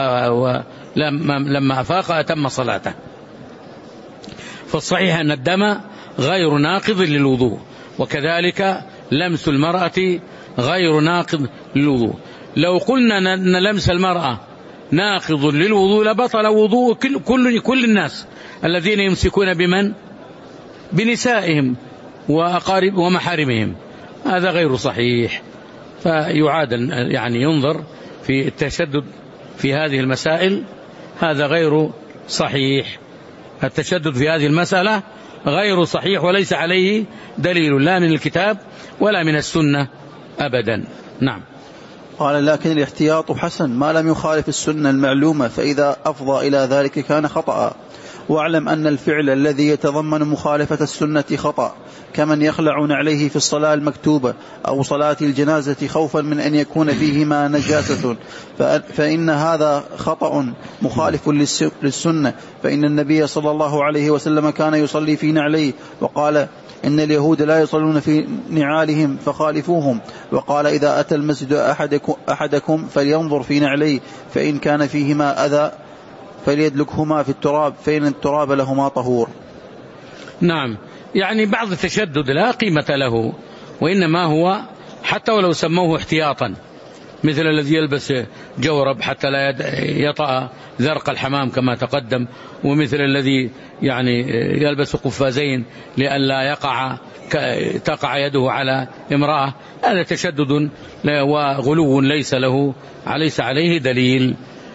[SPEAKER 1] ولما أفاق أتم صلاته. فالصحيح أن الدم غير ناقض للوضوء، وكذلك لمس المرأة غير ناقض للوضوء. لو قلنا أن لمس المرأة ناقض للوضوء لبطل وضوء كل, كل, كل الناس الذين يمسكون بمن؟ بنسائهم وأقارب ومحارمهم، هذا غير صحيح. فيعاد يعني ينظر في التشدد في هذه المسائل، هذا غير صحيح. التشدد في هذه المسألة غير صحيح وليس عليه دليل لا من الكتاب ولا من السنة أبدا. نعم.
[SPEAKER 2] قال: لكن الاحتياط حسن ما لم يخالف السنة المعلومة، فإذا أفضى إلى ذلك كان خطأ. واعلم أن الفعل الذي يتضمن مخالفة السنة خطأ، كمن يخلع نعليه في الصلاة المكتوبة أو صلاة الجنازة خوفا من أن يكون فيهما نجاسة، فإن هذا خطأ مخالف للسنة، فإن النبي صلى الله عليه وسلم كان يصلي في نعليه وقال إن اليهود لا يصلون في نعالهم فخالفوهم، وقال إذا أتى المسجد أحدكم, أحدكم فلينظر في نعليه فإن كان فيهما أذى فليدلكهما في التراب فإن التراب لهما طهور.
[SPEAKER 1] نعم، يعني بعض التشدد لا قيمة له، وإنما هو حتى ولو سموه احتياطا، مثل الذي يلبس جورب حتى لا يطأ ذرق الحمام كما تقدم، ومثل الذي يعني يلبس قفازين لئلا يقع تقع يده على امرأة. هذا تشدد وغلو ليس له ليس عليه دليل.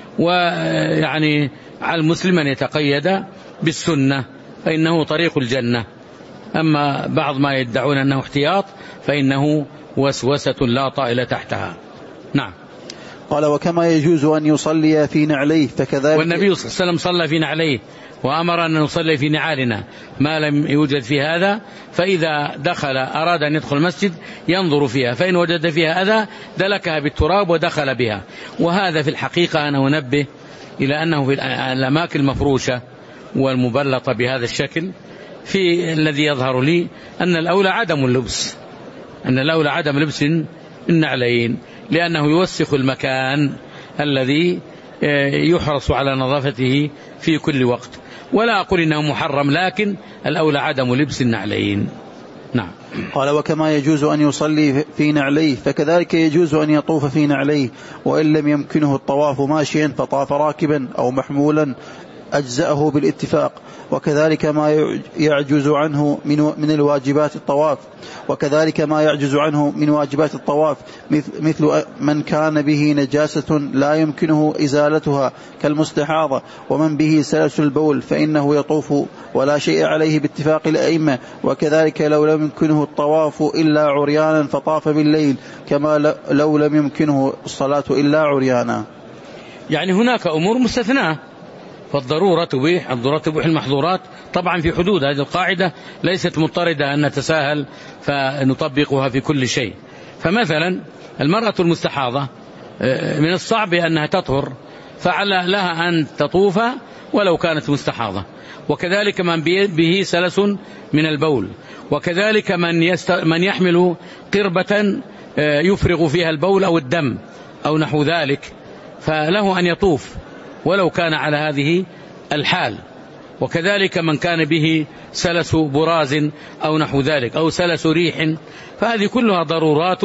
[SPEAKER 1] ويعني على المسلم أن يتقيد بالسنة فإنه طريق الجنة، أما بعض ما يدعون أنه احتياط فإنه وسوسة لا طائل تحتها. نعم.
[SPEAKER 2] قال وكما يجوز أن يصلي في نعليه فكذلك.
[SPEAKER 1] والنبي صلى الله عليه وسلم صلى في نعليه وأمر أن نصلي في نعالنا ما لم يوجد في هذا، فإذا دخل أراد أن يدخل المسجد ينظر فيها، فإن وجد فيها أذى دلكها بالتراب ودخل بها. وهذا في الحقيقة أنا أنبه إلى أنه في الأماكن المفروشة والمبلطة بهذا الشكل، في الذي يظهر لي أن الأولى عدم اللبس أن الأولى عدم لبس النعلين، لأنه يوسخ المكان الذي يحرص على نظافته في كل وقت. ولا أقول إنه محرم، لكن الأولى عدم لبس النعلين. نعم.
[SPEAKER 2] قال وكما يجوز أن يصلي في نعليه فكذلك يجوز أن يطوف في نعليه، وإن لم يمكنه الطواف ماشيا فطاف راكبا أو محمولا أجزأه بالاتفاق. وكذلك ما يعجز عنه من الواجبات الطواف وكذلك ما يعجز عنه من واجبات الطواف مثل من كان به نجاسة لا يمكنه إزالتها كالمستحاضة، ومن به سلس البول فإنه يطوف ولا شيء عليه باتفاق الأئمة. وكذلك لو لم يمكنه الطواف إلا عريانا فطاف بالليل، كما لو لم يمكنه الصلاة إلا عريانا.
[SPEAKER 1] يعني هناك أمور مستثناة، فالضرورة تبيح الضرورة تبيح المحظورات، طبعا في حدود. هذه القاعدة ليست مضطردة أن نتساهل فنطبقها في كل شيء. فمثلا المرأة المستحاضة من الصعب أنها تطهر، فعلى لها أن تطوف ولو كانت مستحاضة. وكذلك من به سلس من البول، وكذلك من, يست... من يحمل قربة يفرغ فيها البول أو الدم أو نحو ذلك، فله أن يطوف ولو كان على هذه الحال. وكذلك من كان به سلس براز أو نحو ذلك أو سلس ريح، فهذه كلها ضرورات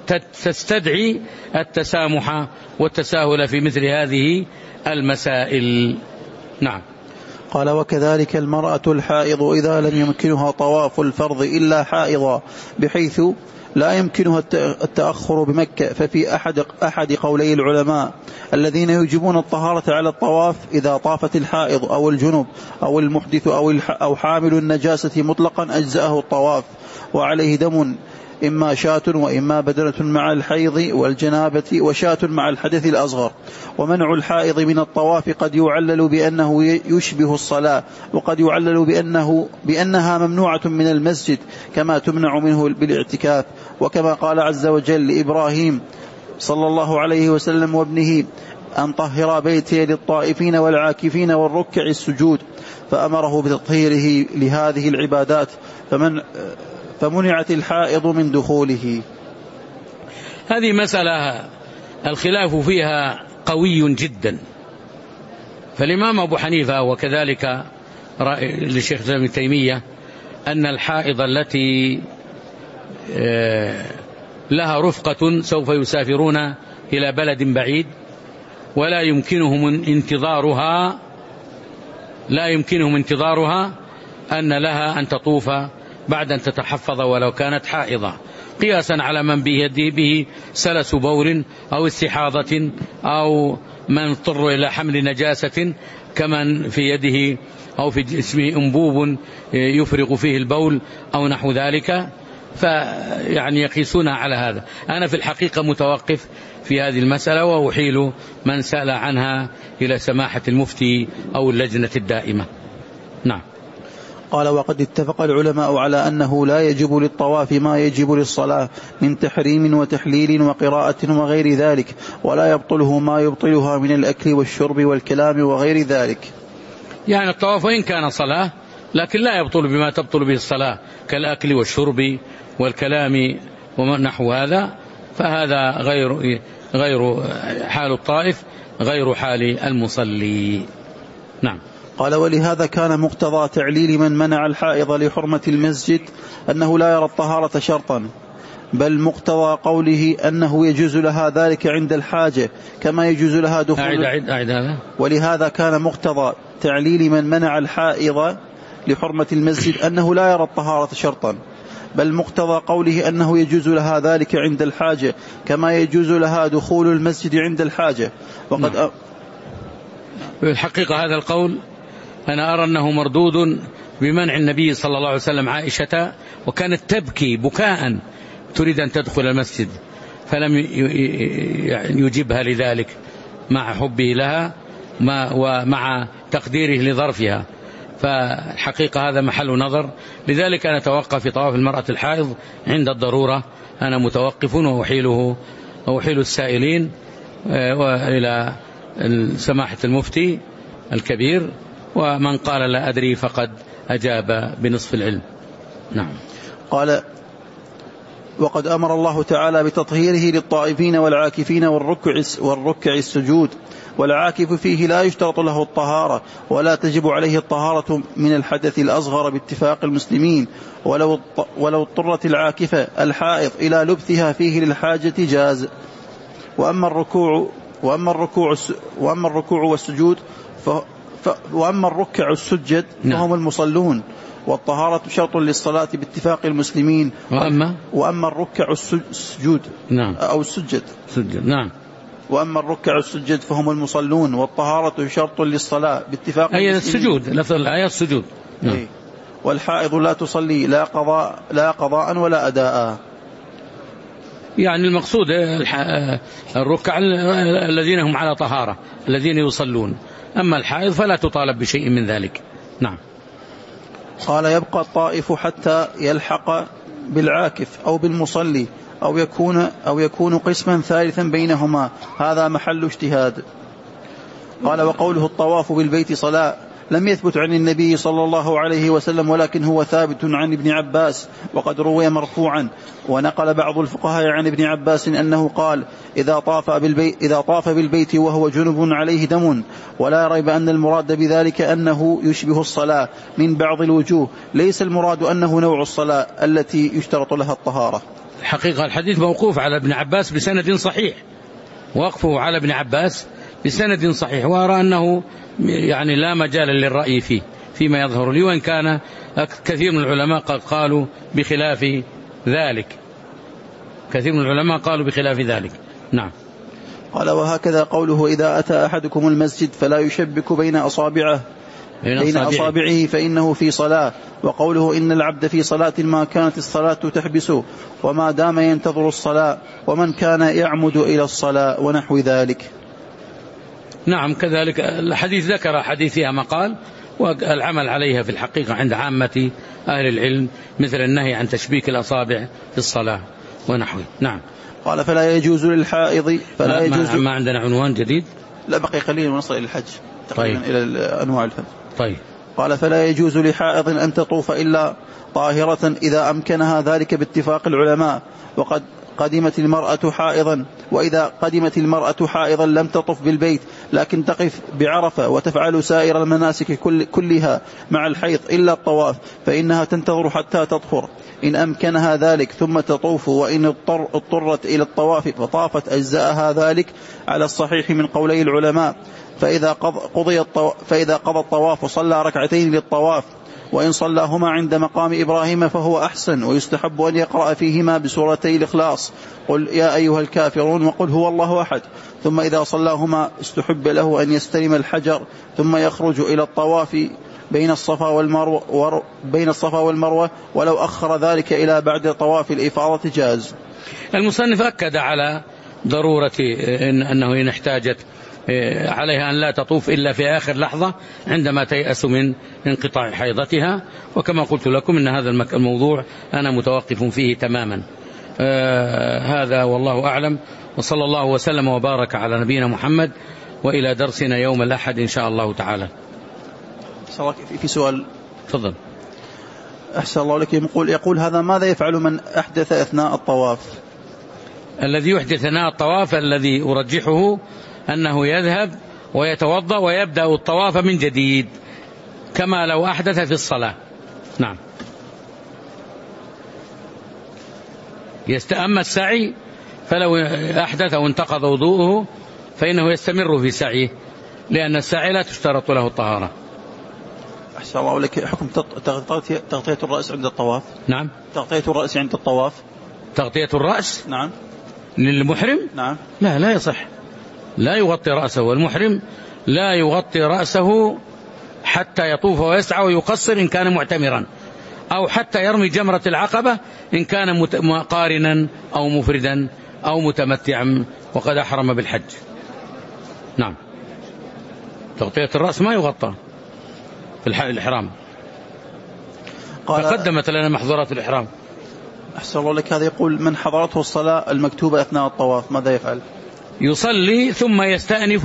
[SPEAKER 1] تستدعي التسامح والتساهل في مثل هذه المسائل. نعم.
[SPEAKER 2] قال وكذلك المرأة الحائض إذا لم يمكنها طواف الفرض إلا حائضا، بحيث لا يمكنها التأخر بمكة، ففي أحد, أحد قولي العلماء الذين يوجبون الطهارة على الطواف إذا طافت الحائض أو الجنب أو المحدث أو, أو حامل النجاسة مطلقا أجزأه الطواف، وعليه دم إما شاة وإما بدنة مع الحيض والجنابة وشاة مع الحدث الأصغر. ومنع الحائض من الطواف قد يعلل بأنه يشبه الصلاة، وقد يعلل بأنه بأنها ممنوعة من المسجد كما تمنع منه بالاعتكاف، وكما قال عز وجل لإبراهيم صلى الله عليه وسلم وابنه أن طهر بيتي للطائفين والعاكفين والركع السجود، فأمره بتطهيره لهذه العبادات، فمن فمنعت الحائض من دخوله.
[SPEAKER 1] هذه مسألة الخلاف فيها قوي جدا، فالإمام أبو حنيفة وكذلك للشيخ ابن تيمية أن الحائض التي لها رفقة سوف يسافرون إلى بلد بعيد ولا يمكنهم انتظارها لا يمكنهم انتظارها أن لها أن تطوف بعد أن تتحفظ ولو كانت حائضة، قياسا على من بيده به سلس بول أو استحاضة أو من اضطر إلى حمل نجاسة كمن في يده أو في جسمه أنبوب يفرغ فيه البول أو نحو ذلك، فيعني يقيسونها على هذا. أنا في الحقيقة متوقف في هذه المسألة، وأحيل من سأل عنها إلى سماحة المفتي أو اللجنة الدائمة. نعم.
[SPEAKER 2] قال وقد اتفق العلماء على أنه لا يجب للطواف ما يجب للصلاة من تحريم وتحليل وقراءة وغير ذلك، ولا يبطله ما يبطلها من الأكل والشرب والكلام وغير ذلك.
[SPEAKER 1] يعني الطواف وإن كان صلاة لكن لا يبطل بما تبطل به الصلاة كالأكل والشرب والكلام ونحو هذا، فهذا غير غير حال الطائف غير حال المصلي. نعم.
[SPEAKER 2] قال ولهذا كان مقتضى تعليل من منع الحائض لحرمة المسجد أنه لا يرى الطهارة شرطا، بل مقتضى قوله أنه يجوز لها ذلك عند الحاجة كما يجوز لها دخول.
[SPEAKER 1] أعد أعد أعد هذا.
[SPEAKER 2] ولهذا كان مقتضى تعليل من منع الحائض لحرمة المسجد أنه لا يرى الطهارة شرطا، بل مقتضى قوله أنه يجوز لها ذلك عند الحاجة كما يجوز لها دخول المسجد عند الحاجة. وقد
[SPEAKER 1] نعم. بالحقيقة هذا القول أنا أرى أنه مردود بمنع النبي صلى الله عليه وسلم عائشة، وكانت تبكي بكاء تريد أن تدخل المسجد فلم يجبها لذلك مع حبه لها ومع تقديره لظرفها، فالحقيقة هذا محل نظر. لذلك أنا أتوقف في طواف المرأة الحائض عند الضرورة، أنا متوقف وأحيله وأحيل السائلين وإلى سماحة المفتي الكبير، ومن قال لا أدري فقد أجاب بنصف العلم. نعم.
[SPEAKER 2] قال وقد أمر الله تعالى بتطهيره للطائفين والعاكفين والركع, والركع السجود، والعاكف فيه لا يشترط له الطهارة ولا تجب عليه الطهارة من الحدث الأصغر باتفاق المسلمين، ولو ولو اضطرت العاكفة الحائض إلى لبثها فيه للحاجة جاز. وأما الركوع وأما الركوع وأما الركوع والسجود ف وأما الركع السجد فهم المصلون، والطهارة شرط للصلاة باتفاق المسلمين.
[SPEAKER 1] وأما
[SPEAKER 2] وأما الركع السجود
[SPEAKER 1] نعم
[SPEAKER 2] أو السجد
[SPEAKER 1] سجد نعم
[SPEAKER 2] وأما الركع السجد فهم المصلون، والطهارة شرط للصلاة باتفاق
[SPEAKER 1] أي
[SPEAKER 2] المسلمين.
[SPEAKER 1] السجود لفظ الآية السجود. نعم.
[SPEAKER 2] والحائض لا تصلي لا قضاء لا قضاء ولا أداء.
[SPEAKER 1] يعني المقصود الركع الذين هم على طهارة الذين يصلون، أما الحائض فلا تطالب بشيء من ذلك. نعم.
[SPEAKER 2] قال يبقى الطائف حتى يلحق بالعاكف أو بالمصلي أو يكون, أو يكون قسما ثالثا بينهما، هذا محل اجتهاد. قال وقوله الطواف بالبيت صلاة لم يثبت عن النبي صلى الله عليه وسلم، ولكن هو ثابت عن ابن عباس وقد روي مرفوعا. ونقل بعض الفقهاء عن ابن عباس أنه قال إذا طاف بالبيت, إذا طاف بالبيت وهو جنب عليه دم، ولا ريب أن المراد بذلك أنه يشبه الصلاة من بعض الوجوه، ليس المراد أنه نوع الصلاة التي يشترط لها الطهارة.
[SPEAKER 1] حقيقة الحديث موقوف على ابن عباس بسند صحيح، وقفه على ابن عباس بسند صحيح، وأرى أنه يعني لا مجال للرأي فيه فيما يظهر لي، وإن كان كثير من العلماء قد قالوا بخلاف ذلك، كثير من العلماء قالوا بخلاف ذلك. نعم.
[SPEAKER 2] قال وهكذا قوله إذا أتى أحدكم المسجد فلا يشبك بين أصابعه بين أصابعه فإنه في صلاة، وقوله إن العبد في صلاة ما كانت الصلاة تحبسه وما دام ينتظر الصلاة، ومن كان يعمد إلى الصلاة ونحو ذلك.
[SPEAKER 1] نعم. كذلك الحديث ذكر حديثها مقال والعمل عليها في الحقيقة عند عامة أهل العلم، مثل النهي عن تشبيك الأصابع في الصلاة ونحوه. نعم.
[SPEAKER 2] قال فلا يجوز للحائض فلا
[SPEAKER 1] ما
[SPEAKER 2] يجوز
[SPEAKER 1] ما عندنا عنوان جديد؟
[SPEAKER 2] لا بقي قليل ونصل إلى الحج تقريبا. طيب. إلى أنواع الفم.
[SPEAKER 1] طيب.
[SPEAKER 2] قال فلا يجوز لحائض أن تطوف إلا طاهرة إذا أمكنها ذلك باتفاق العلماء، وقد قدمت المرأة حائضا وإذا قدمت المرأة حائضا لم تطف بالبيت لكن تقف بعرفة وتفعل سائر المناسك كل كلها مع الحيض إلا الطواف، فإنها تنتظر حتى تطهر إن أمكنها ذلك ثم تطوف، وإن اضطر اضطرت إلى الطواف فطافت أجزاءها ذلك على الصحيح من قولي العلماء. فإذا قضي الطواف فإذا قضى الطواف وصلى ركعتين للطواف، وإن صلاهما عند مقام إبراهيم فهو أحسن، ويستحب أن يقرأ فيهما بسورتي الإخلاص قل يا أيها الكافرون وقل هو الله أحد، ثم إذا صلاهما استحب له أن يستلم الحجر ثم يخرج إلى الطواف بين الصفا والمروة بين الصفا والمروة ولو أخر ذلك إلى بعد طواف الإفاضة جاز.
[SPEAKER 1] المصنف أكد على ضرورة إن أنه إن احتاجت عليها أن لا تطوف إلا في آخر لحظة عندما تيأس من انقطاع حيضتها. وكما قلت لكم إن هذا الموضوع أنا متوقف فيه تماما. آه هذا والله أعلم، وصلى الله وسلم وبارك على نبينا محمد، وإلى درسنا يوم الأحد إن شاء الله تعالى.
[SPEAKER 2] في سؤال
[SPEAKER 1] تفضل.
[SPEAKER 2] أحسن الله لك. يقول, يقول هذا ماذا يفعل من أحدث أثناء الطواف؟
[SPEAKER 1] الذي يحدث أثناء الطواف الذي أرجحه أنه يذهب ويتوضأ ويبدأ الطواف من جديد كما لو أحدث في الصلاة. نعم. يستأمى السعي، فلو أحدث وانتقض وضوءه فإنه يستمر في سعيه، لأن السعي لا تشترط له الطهارة.
[SPEAKER 2] أحسن الله لك. حكم تغطية الرأس عند الطواف؟
[SPEAKER 1] نعم.
[SPEAKER 2] تغطية الرأس عند الطواف.
[SPEAKER 1] تغطية الرأس؟
[SPEAKER 2] نعم.
[SPEAKER 1] للمحرم؟
[SPEAKER 2] نعم.
[SPEAKER 1] لا لا يصح، لا يغطي رأسه. والمحرم لا يغطي رأسه حتى يطوف ويسعى ويقصر إن كان معتمرا، أو حتى يرمي جمرة العقبة إن كان قارنا أو مفردا أو متمتعا وقد أحرم بالحج. نعم. تغطية الرأس ما يغطى في الإحرام. تقدمت لنا محظورات الإحرام.
[SPEAKER 2] أحسن الله لك. هذا يقول من حضرته الصلاة المكتوبة أثناء الطواف ماذا يفعل؟
[SPEAKER 1] يصلي ثم يستأنف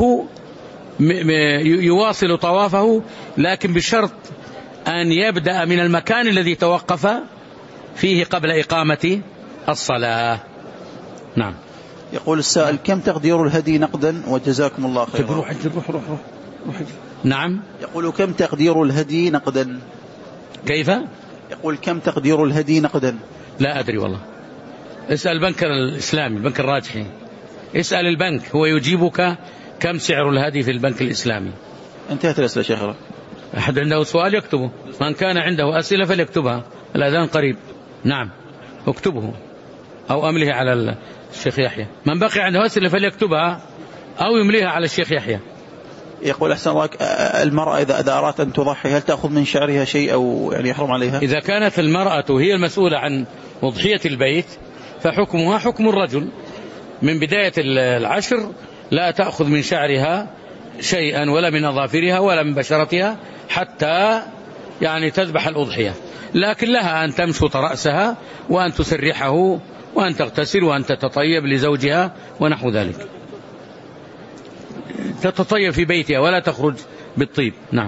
[SPEAKER 1] يواصل طوافه، لكن بشرط أن يبدأ من المكان الذي توقف فيه قبل إقامة الصلاة. نعم.
[SPEAKER 2] يقول السائل كم تقدير الهدي نقدا وجزاكم الله خيرا.
[SPEAKER 1] روح روح روح روح. نعم.
[SPEAKER 2] يقول كم تقدير الهدي نقدا.
[SPEAKER 1] كيف؟
[SPEAKER 2] يقول كم تقدير الهدي نقدا.
[SPEAKER 1] لا أدري والله، اسأل البنك الإسلامي، البنك الراجحي، اسأل البنك هو يجيبك كم سعر الهدي في البنك الإسلامي.
[SPEAKER 2] انتهت الأسئلة شيخ.
[SPEAKER 1] أحد عنده سؤال يكتبه، من كان عنده أسئلة فليكتبها، الأذان قريب. نعم اكتبه أو أمله على الشيخ يحيى. من بقي عنده أسئلة فليكتبها أو يمليها على الشيخ يحيى.
[SPEAKER 2] يقول أحسن الله المرأة إذا أرادت أن تضحي هل تأخذ من شعرها شيء أو يعني يحرم عليها؟
[SPEAKER 1] إذا كانت المرأة هي المسؤولة عن أضحية البيت فحكمها حكم الرجل من بداية العشر، لا تأخذ من شعرها شيئا ولا من أظافرها ولا من بشرتها حتى يعني تذبح الأضحية، لكن لها أن تمشط رأسها وأن تسرحه وأن تغتسل وأن تتطيب لزوجها ونحو ذلك، تتطيب في بيتها ولا تخرج بالطيب. نعم.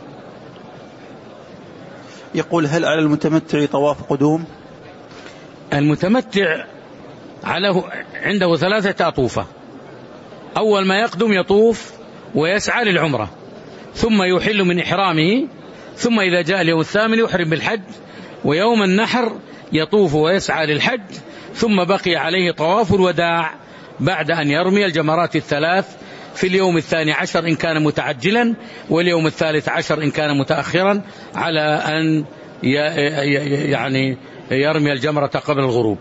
[SPEAKER 2] يقول هل على المتمتع طواف قدوم؟
[SPEAKER 1] المتمتع على عنده ثلاثة أطوفة. أول ما يقدم يطوف ويسعى للعمرة، ثم يحل من إحرامه، ثم إذا جاء اليوم الثامن يحرم بالحج، ويوم النحر يطوف ويسعى للحج، ثم بقي عليه طواف الوداع بعد أن يرمي الجمرات الثلاث في اليوم الثاني عشر إن كان متعجلا، واليوم الثالث عشر إن كان متأخرا، على أن يعني يرمي الجمرة قبل الغروب.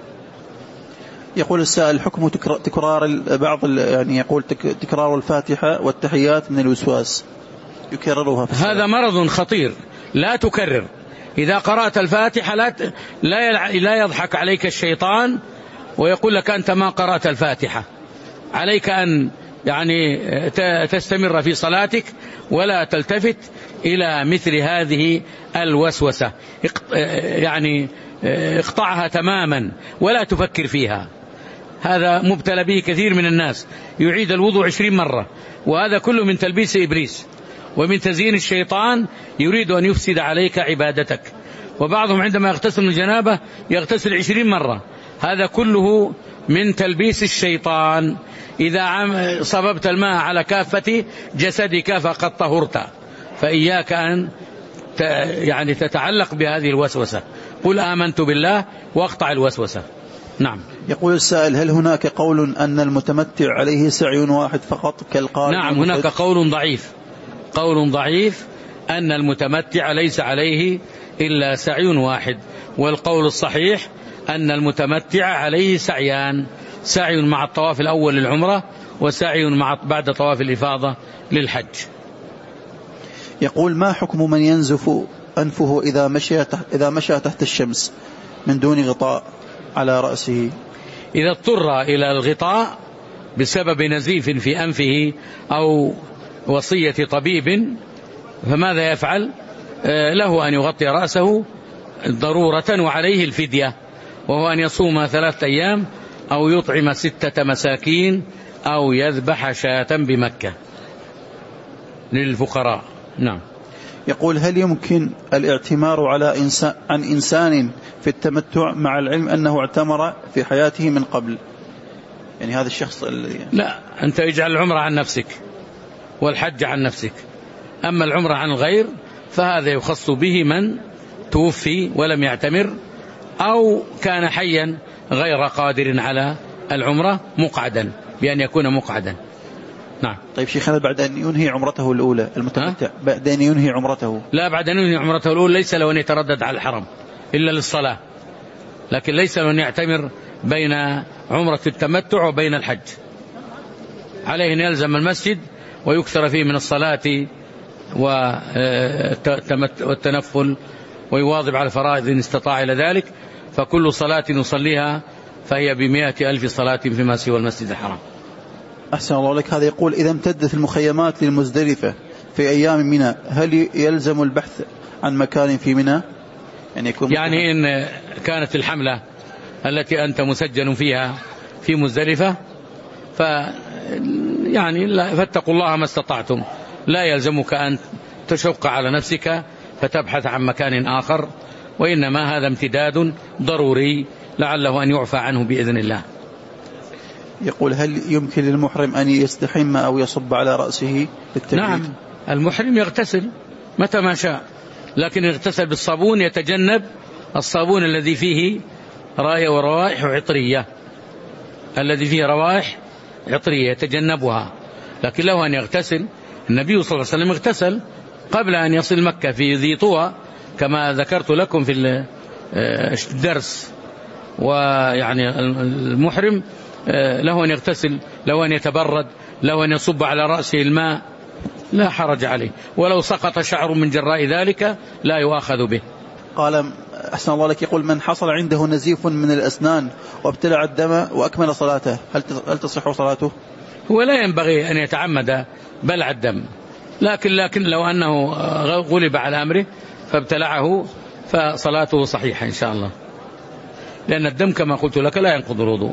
[SPEAKER 2] يقول السائل حكم تكرار بعض يعني يقول تكرار الفاتحة والتحيات من الوسواس يكررها في الصلاة.
[SPEAKER 1] هذا مرض خطير، لا تكرر. إذا قرأت الفاتحة لا لا لا يضحك عليك الشيطان ويقول لك أنت ما قرأت الفاتحة. عليك أن يعني تستمر في صلاتك ولا تلتفت إلى مثل هذه الوسوسة، يعني اقطعها تماما ولا تفكر فيها. هذا مبتلى به كثير من الناس، يعيد الوضوء عشرين مرة، وهذا كله من تلبيس إبليس ومن تزيين الشيطان، يريد أن يفسد عليك عبادتك. وبعضهم عندما يغتسل من الجنابة يغتسل عشرين مرة، هذا كله من تلبيس الشيطان. إذا صببت الماء على كافة جسدك فقد طهرت، فإياك أن يعني تتعلق بهذه الوسوسة. قل آمنت بالله واقطع الوسوسة. نعم.
[SPEAKER 2] يقول السائل هل هناك قول أن المتمتع عليه سعي واحد فقط كالقارن؟
[SPEAKER 1] نعم، هناك قول ضعيف، قول ضعيف أن المتمتع ليس عليه إلا سعي واحد، والقول الصحيح أن المتمتع عليه سعيان، سعي مع الطواف الأول للعمرة وسعي مع بعد طواف الإفاضة للحج.
[SPEAKER 2] يقول ما حكم من ينزف أنفه إذا مشى إذا مشى تحت الشمس من دون غطاء على رأسه؟
[SPEAKER 1] إذا اضطر إلى الغطاء بسبب نزيف في أنفه أو وصية طبيب، فماذا يفعل؟ له أن يغطي رأسه ضرورة وعليه الفدية، وهو أن يصوم ثلاثة أيام أو يطعم ستة مساكين أو يذبح شاة بمكة للفقراء. نعم.
[SPEAKER 2] يقول: هل يمكن الاعتمار على إنسان عن إنسان في التمتع مع العلم أنه اعتمر في حياته من قبل؟ يعني هذا الشخص اللي...
[SPEAKER 1] لا، أنت اجعل العمرة عن نفسك والحج عن نفسك، أما العمرة عن الغير فهذا يخص به من توفي ولم يعتمر أو كان حيا غير قادر على العمرة مقعدا، بأن يكون مقعدا. نعم.
[SPEAKER 2] طيب شيخنا، بعد أن ينهي عمرته الأولى المتمتع، بعد أن ينهي عمرته،
[SPEAKER 1] لا، بعد أن ينهي عمرته الأولى ليس له أن يتردد على الحرم إلا للصلاة، لكن ليس له أن يعتمر بين عمرة التمتع وبين الحج، عليه أن يلزم المسجد ويكثر فيه من الصلاة والتنفل ويواظب على الفرائض إن استطاع إلى ذلك، فكل صلاة يصليها فهي بمئة ألف صلاة فيما سوى المسجد الحرام.
[SPEAKER 2] أحسن الله لك. هذا يقول: إذا امتدت المخيمات للمزدلفة في أيام منى، هل يلزم البحث عن مكان في منى؟ يعني, يكون
[SPEAKER 1] يعني إن كانت الحملة التي أنت مسجل فيها في مزدلفة ف يعني فاتقوا الله ما استطعتم، لا يلزمك أن تشق على نفسك فتبحث عن مكان آخر، وإنما هذا امتداد ضروري لعله أن يعفى عنه بإذن الله.
[SPEAKER 2] يقول: هل يمكن للمحرم أن يستحم أو يصب على رأسه بالتبريد؟
[SPEAKER 1] نعم، المحرم يغتسل متى ما شاء، لكن يغتسل بالصابون، يتجنب الصابون الذي فيه رائحة وروائح عطرية، الذي فيه روائح عطرية يتجنبها، لكن له أن يغتسل. النبي صلى الله عليه وسلم اغتسل قبل أن يصل مكة في ذي طوى كما ذكرت لكم في الدرس، ويعني المحرم له أن يغتسل، له أن يتبرد، له أن يصب على رأسه الماء، لا حرج عليه، ولو سقط شعر من جراء ذلك لا يؤاخذ به.
[SPEAKER 2] قال: أحسن الله لك. يقول: من حصل عنده نزيف من الأسنان وابتلع الدم وأكمل صلاته، هل تصح صلاته؟
[SPEAKER 1] هو لا ينبغي أن يتعمد بلع الدم، لكن لكن لو أنه غلب على أمره فابتلعه فصلاته صحيحة إن شاء الله، لأن الدم كما قلت لك لا ينقض الوضوء.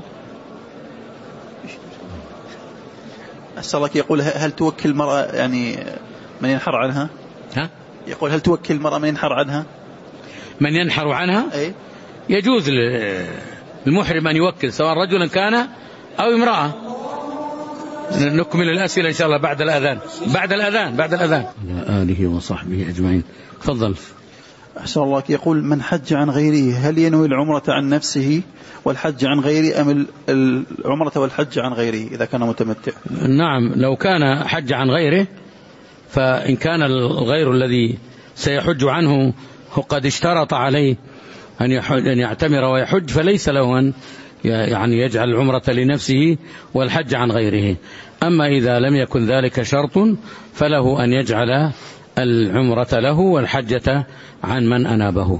[SPEAKER 2] أحسن الله لك. يقول: هل توكل المرأة يعني من ينحر عنها؟
[SPEAKER 1] ها؟
[SPEAKER 2] يقول: هل توكل المرأة من ينحر عنها؟
[SPEAKER 1] من ينحر عنها؟
[SPEAKER 2] أي؟
[SPEAKER 1] يجوز المحرم أن يوكل سواء رجلا كان أو امرأة. نكمل الأسئلة إن شاء الله بعد الأذان بعد الأذان بعد الأذان على آله وصحبه أجمعين. تفضل.
[SPEAKER 2] أحسن الله لك. يقول: من حج عن غيره هل ينوي العمرة عن نفسه والحج عن غيره، أم العمرة والحج عن غيره إذا كان متمتع؟
[SPEAKER 1] نعم، لو كان حج عن غيره، فإن كان الغير الذي سيحج عنه قد اشترط عليه أن أن يعتمر ويحج، فليس له أن يعني يجعل العمرة لنفسه والحج عن غيره. أما إذا لم يكن ذلك شرط فله أن يجعل العمرة له والحجة عن من أنابه.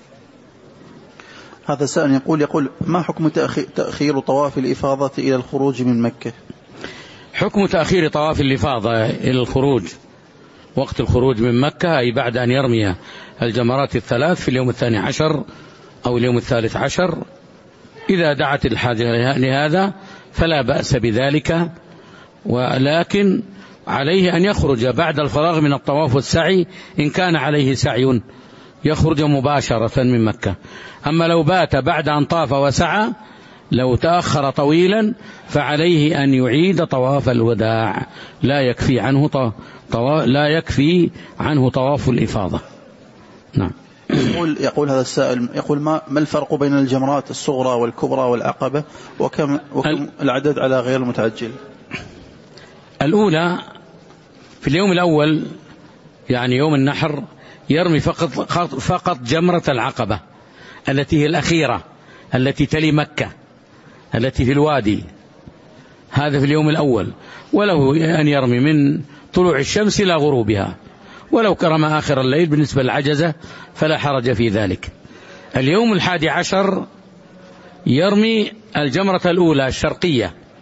[SPEAKER 2] هذا سائل يقول يقول ما حكم تأخير طواف الإفاضة إلى الخروج من مكة؟
[SPEAKER 1] حكم تأخير طواف الإفاضة إلى الخروج وقت الخروج من مكة، أي بعد أن يرمي الجمرات الثلاث في اليوم الثاني عشر أو اليوم الثالث عشر، إذا دعت الحاجة لهذا فلا بأس بذلك، ولكن عليه أن يخرج بعد الفراغ من الطواف والسعي إن كان عليه سعي، يخرج مباشرة من مكة. أما لو بات بعد أن طاف وسعى، لو تأخر طويلا فعليه أن يعيد طواف الوداع، لا يكفي عنه طواف لا يكفي عنه طواف الإفاضة. نعم.
[SPEAKER 2] يقول يقول هذا السائل يقول ما ما الفرق بين الجمرات الصغرى والكبرى والعقبة، وكم وكم العدد على غير المتعجل؟
[SPEAKER 1] الأولى في اليوم الأول يعني يوم النحر يرمي فقط فقط جمرة العقبة التي هي الأخيرة التي تلي مكة التي في الوادي، هذا في اليوم الأول، وله أن يرمي من طلوع الشمس إلى غروبها، ولو كرم آخر الليل بالنسبة للعجزة فلا حرج في ذلك. اليوم الحادي عشر يرمي الجمرة الأولى الشرقية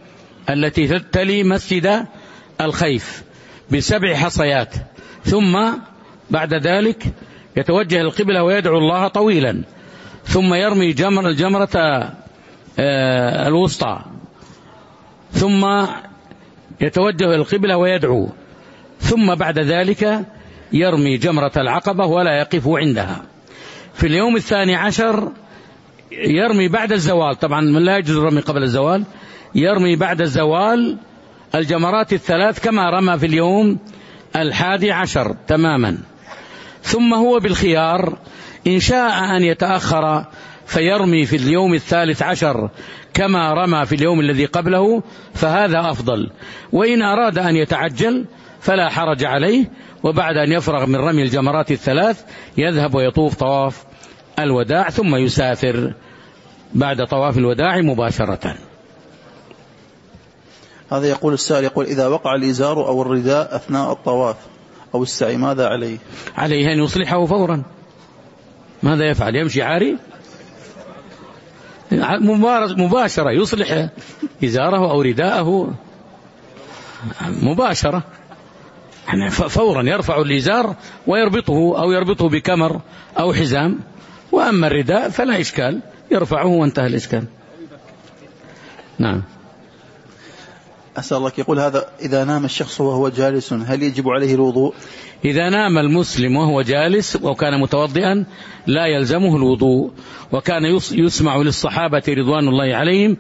[SPEAKER 1] التي تلي مسجد الخيف بسبع حصيات، ثم بعد ذلك يتوجه القبلة ويدعو الله طويلا، ثم يرمي جمر الجمرة الوسطى، ثم يتوجه القبلة ويدعو، ثم بعد ذلك يرمي جمرة العقبة ولا يقف عندها. في اليوم الثاني عشر يرمي بعد الزوال، طبعا من لا يجوز الرمي قبل الزوال، يرمي بعد الزوال الجمرات الثلاث كما رمى في اليوم الحادي عشر تماما. ثم هو بالخيار إن شاء أن يتأخر فيرمي في اليوم الثالث عشر كما رمى في اليوم الذي قبله فهذا أفضل، وإن أراد أن يتعجل فلا حرج عليه، وبعد أن يفرغ من رمي الجمرات الثلاث يذهب ويطوف طواف الوداع ثم يسافر بعد طواف الوداع مباشرة.
[SPEAKER 2] هذا يقول السائل، يقول إذا وقع الإزار أو الرداء أثناء الطواف أو السعي ماذا عليه؟
[SPEAKER 1] عليه أن يصلحه فورا. ماذا يفعل؟ يمشي عاري؟ مباشرة يصلح إزاره أو رداءه مباشرة، فورا يرفع الإزار ويربطه أو يربطه بكمر أو حزام، وأما الرداء فلا إشكال يرفعه وانتهى الإشكال. نعم.
[SPEAKER 2] أسأل الله، يقول هذا إذا نام الشخص وهو جالس هل يجب عليه الوضوء؟
[SPEAKER 1] إذا نام المسلم وهو جالس وكان متوضئا لا يلزمه الوضوء، وكان يسمع للصحابة رضوان الله عليهم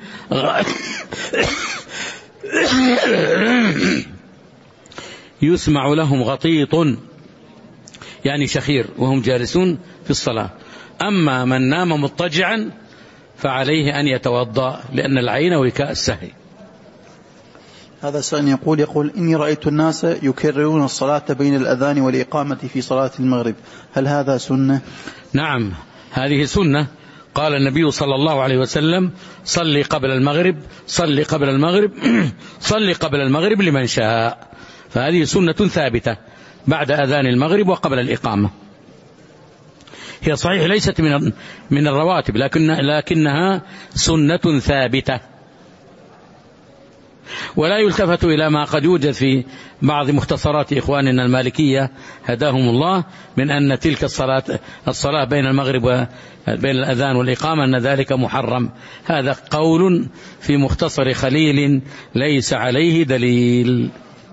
[SPEAKER 1] يسمع لهم غطيط يعني شخير وهم جالسون في الصلاة. أما من نام مضطجعا فعليه أن يتوضأ لأن العين وكاء السهي.
[SPEAKER 2] هذا سائل يقول يقول إني رأيت الناس يكررون الصلاة بين الأذان والإقامة في صلاة المغرب، هل هذا سنة؟
[SPEAKER 1] نعم هذه سنة، قال النبي صلى الله عليه وسلم صلي قبل المغرب صلي قبل المغرب صلي قبل المغرب لمن شاء، فهذه سنة ثابتة بعد أذان المغرب وقبل الإقامة. هي صحيح ليست من من الرواتب لكن لكنها سنة ثابتة، ولا يلتفت إلى ما قد يوجد في بعض مختصرات إخواننا المالكية هداهم الله من أن تلك الصلاة الصلاة بين المغرب وبين الأذان والإقامة أن ذلك محرم. هذا قول في مختصر خليل ليس عليه دليل.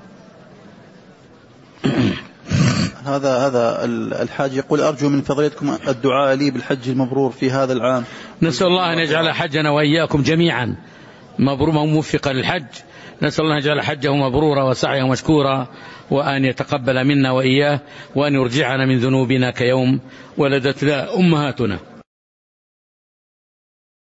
[SPEAKER 2] هذا هذا الحاج يقول أرجو من فضيلتكم الدعاء لي بالحج المبرور في هذا العام.
[SPEAKER 1] نسأل الله أن يجعل حجنا وإياكم جميعا مبرورا موفقا للحج، نسأل الله أن يجعل حجه مبرورا وسعيه مشكورا، وأن يتقبل منا وإياه، وأن يرجعنا من ذنوبنا كيوم ولدتنا أمهاتنا.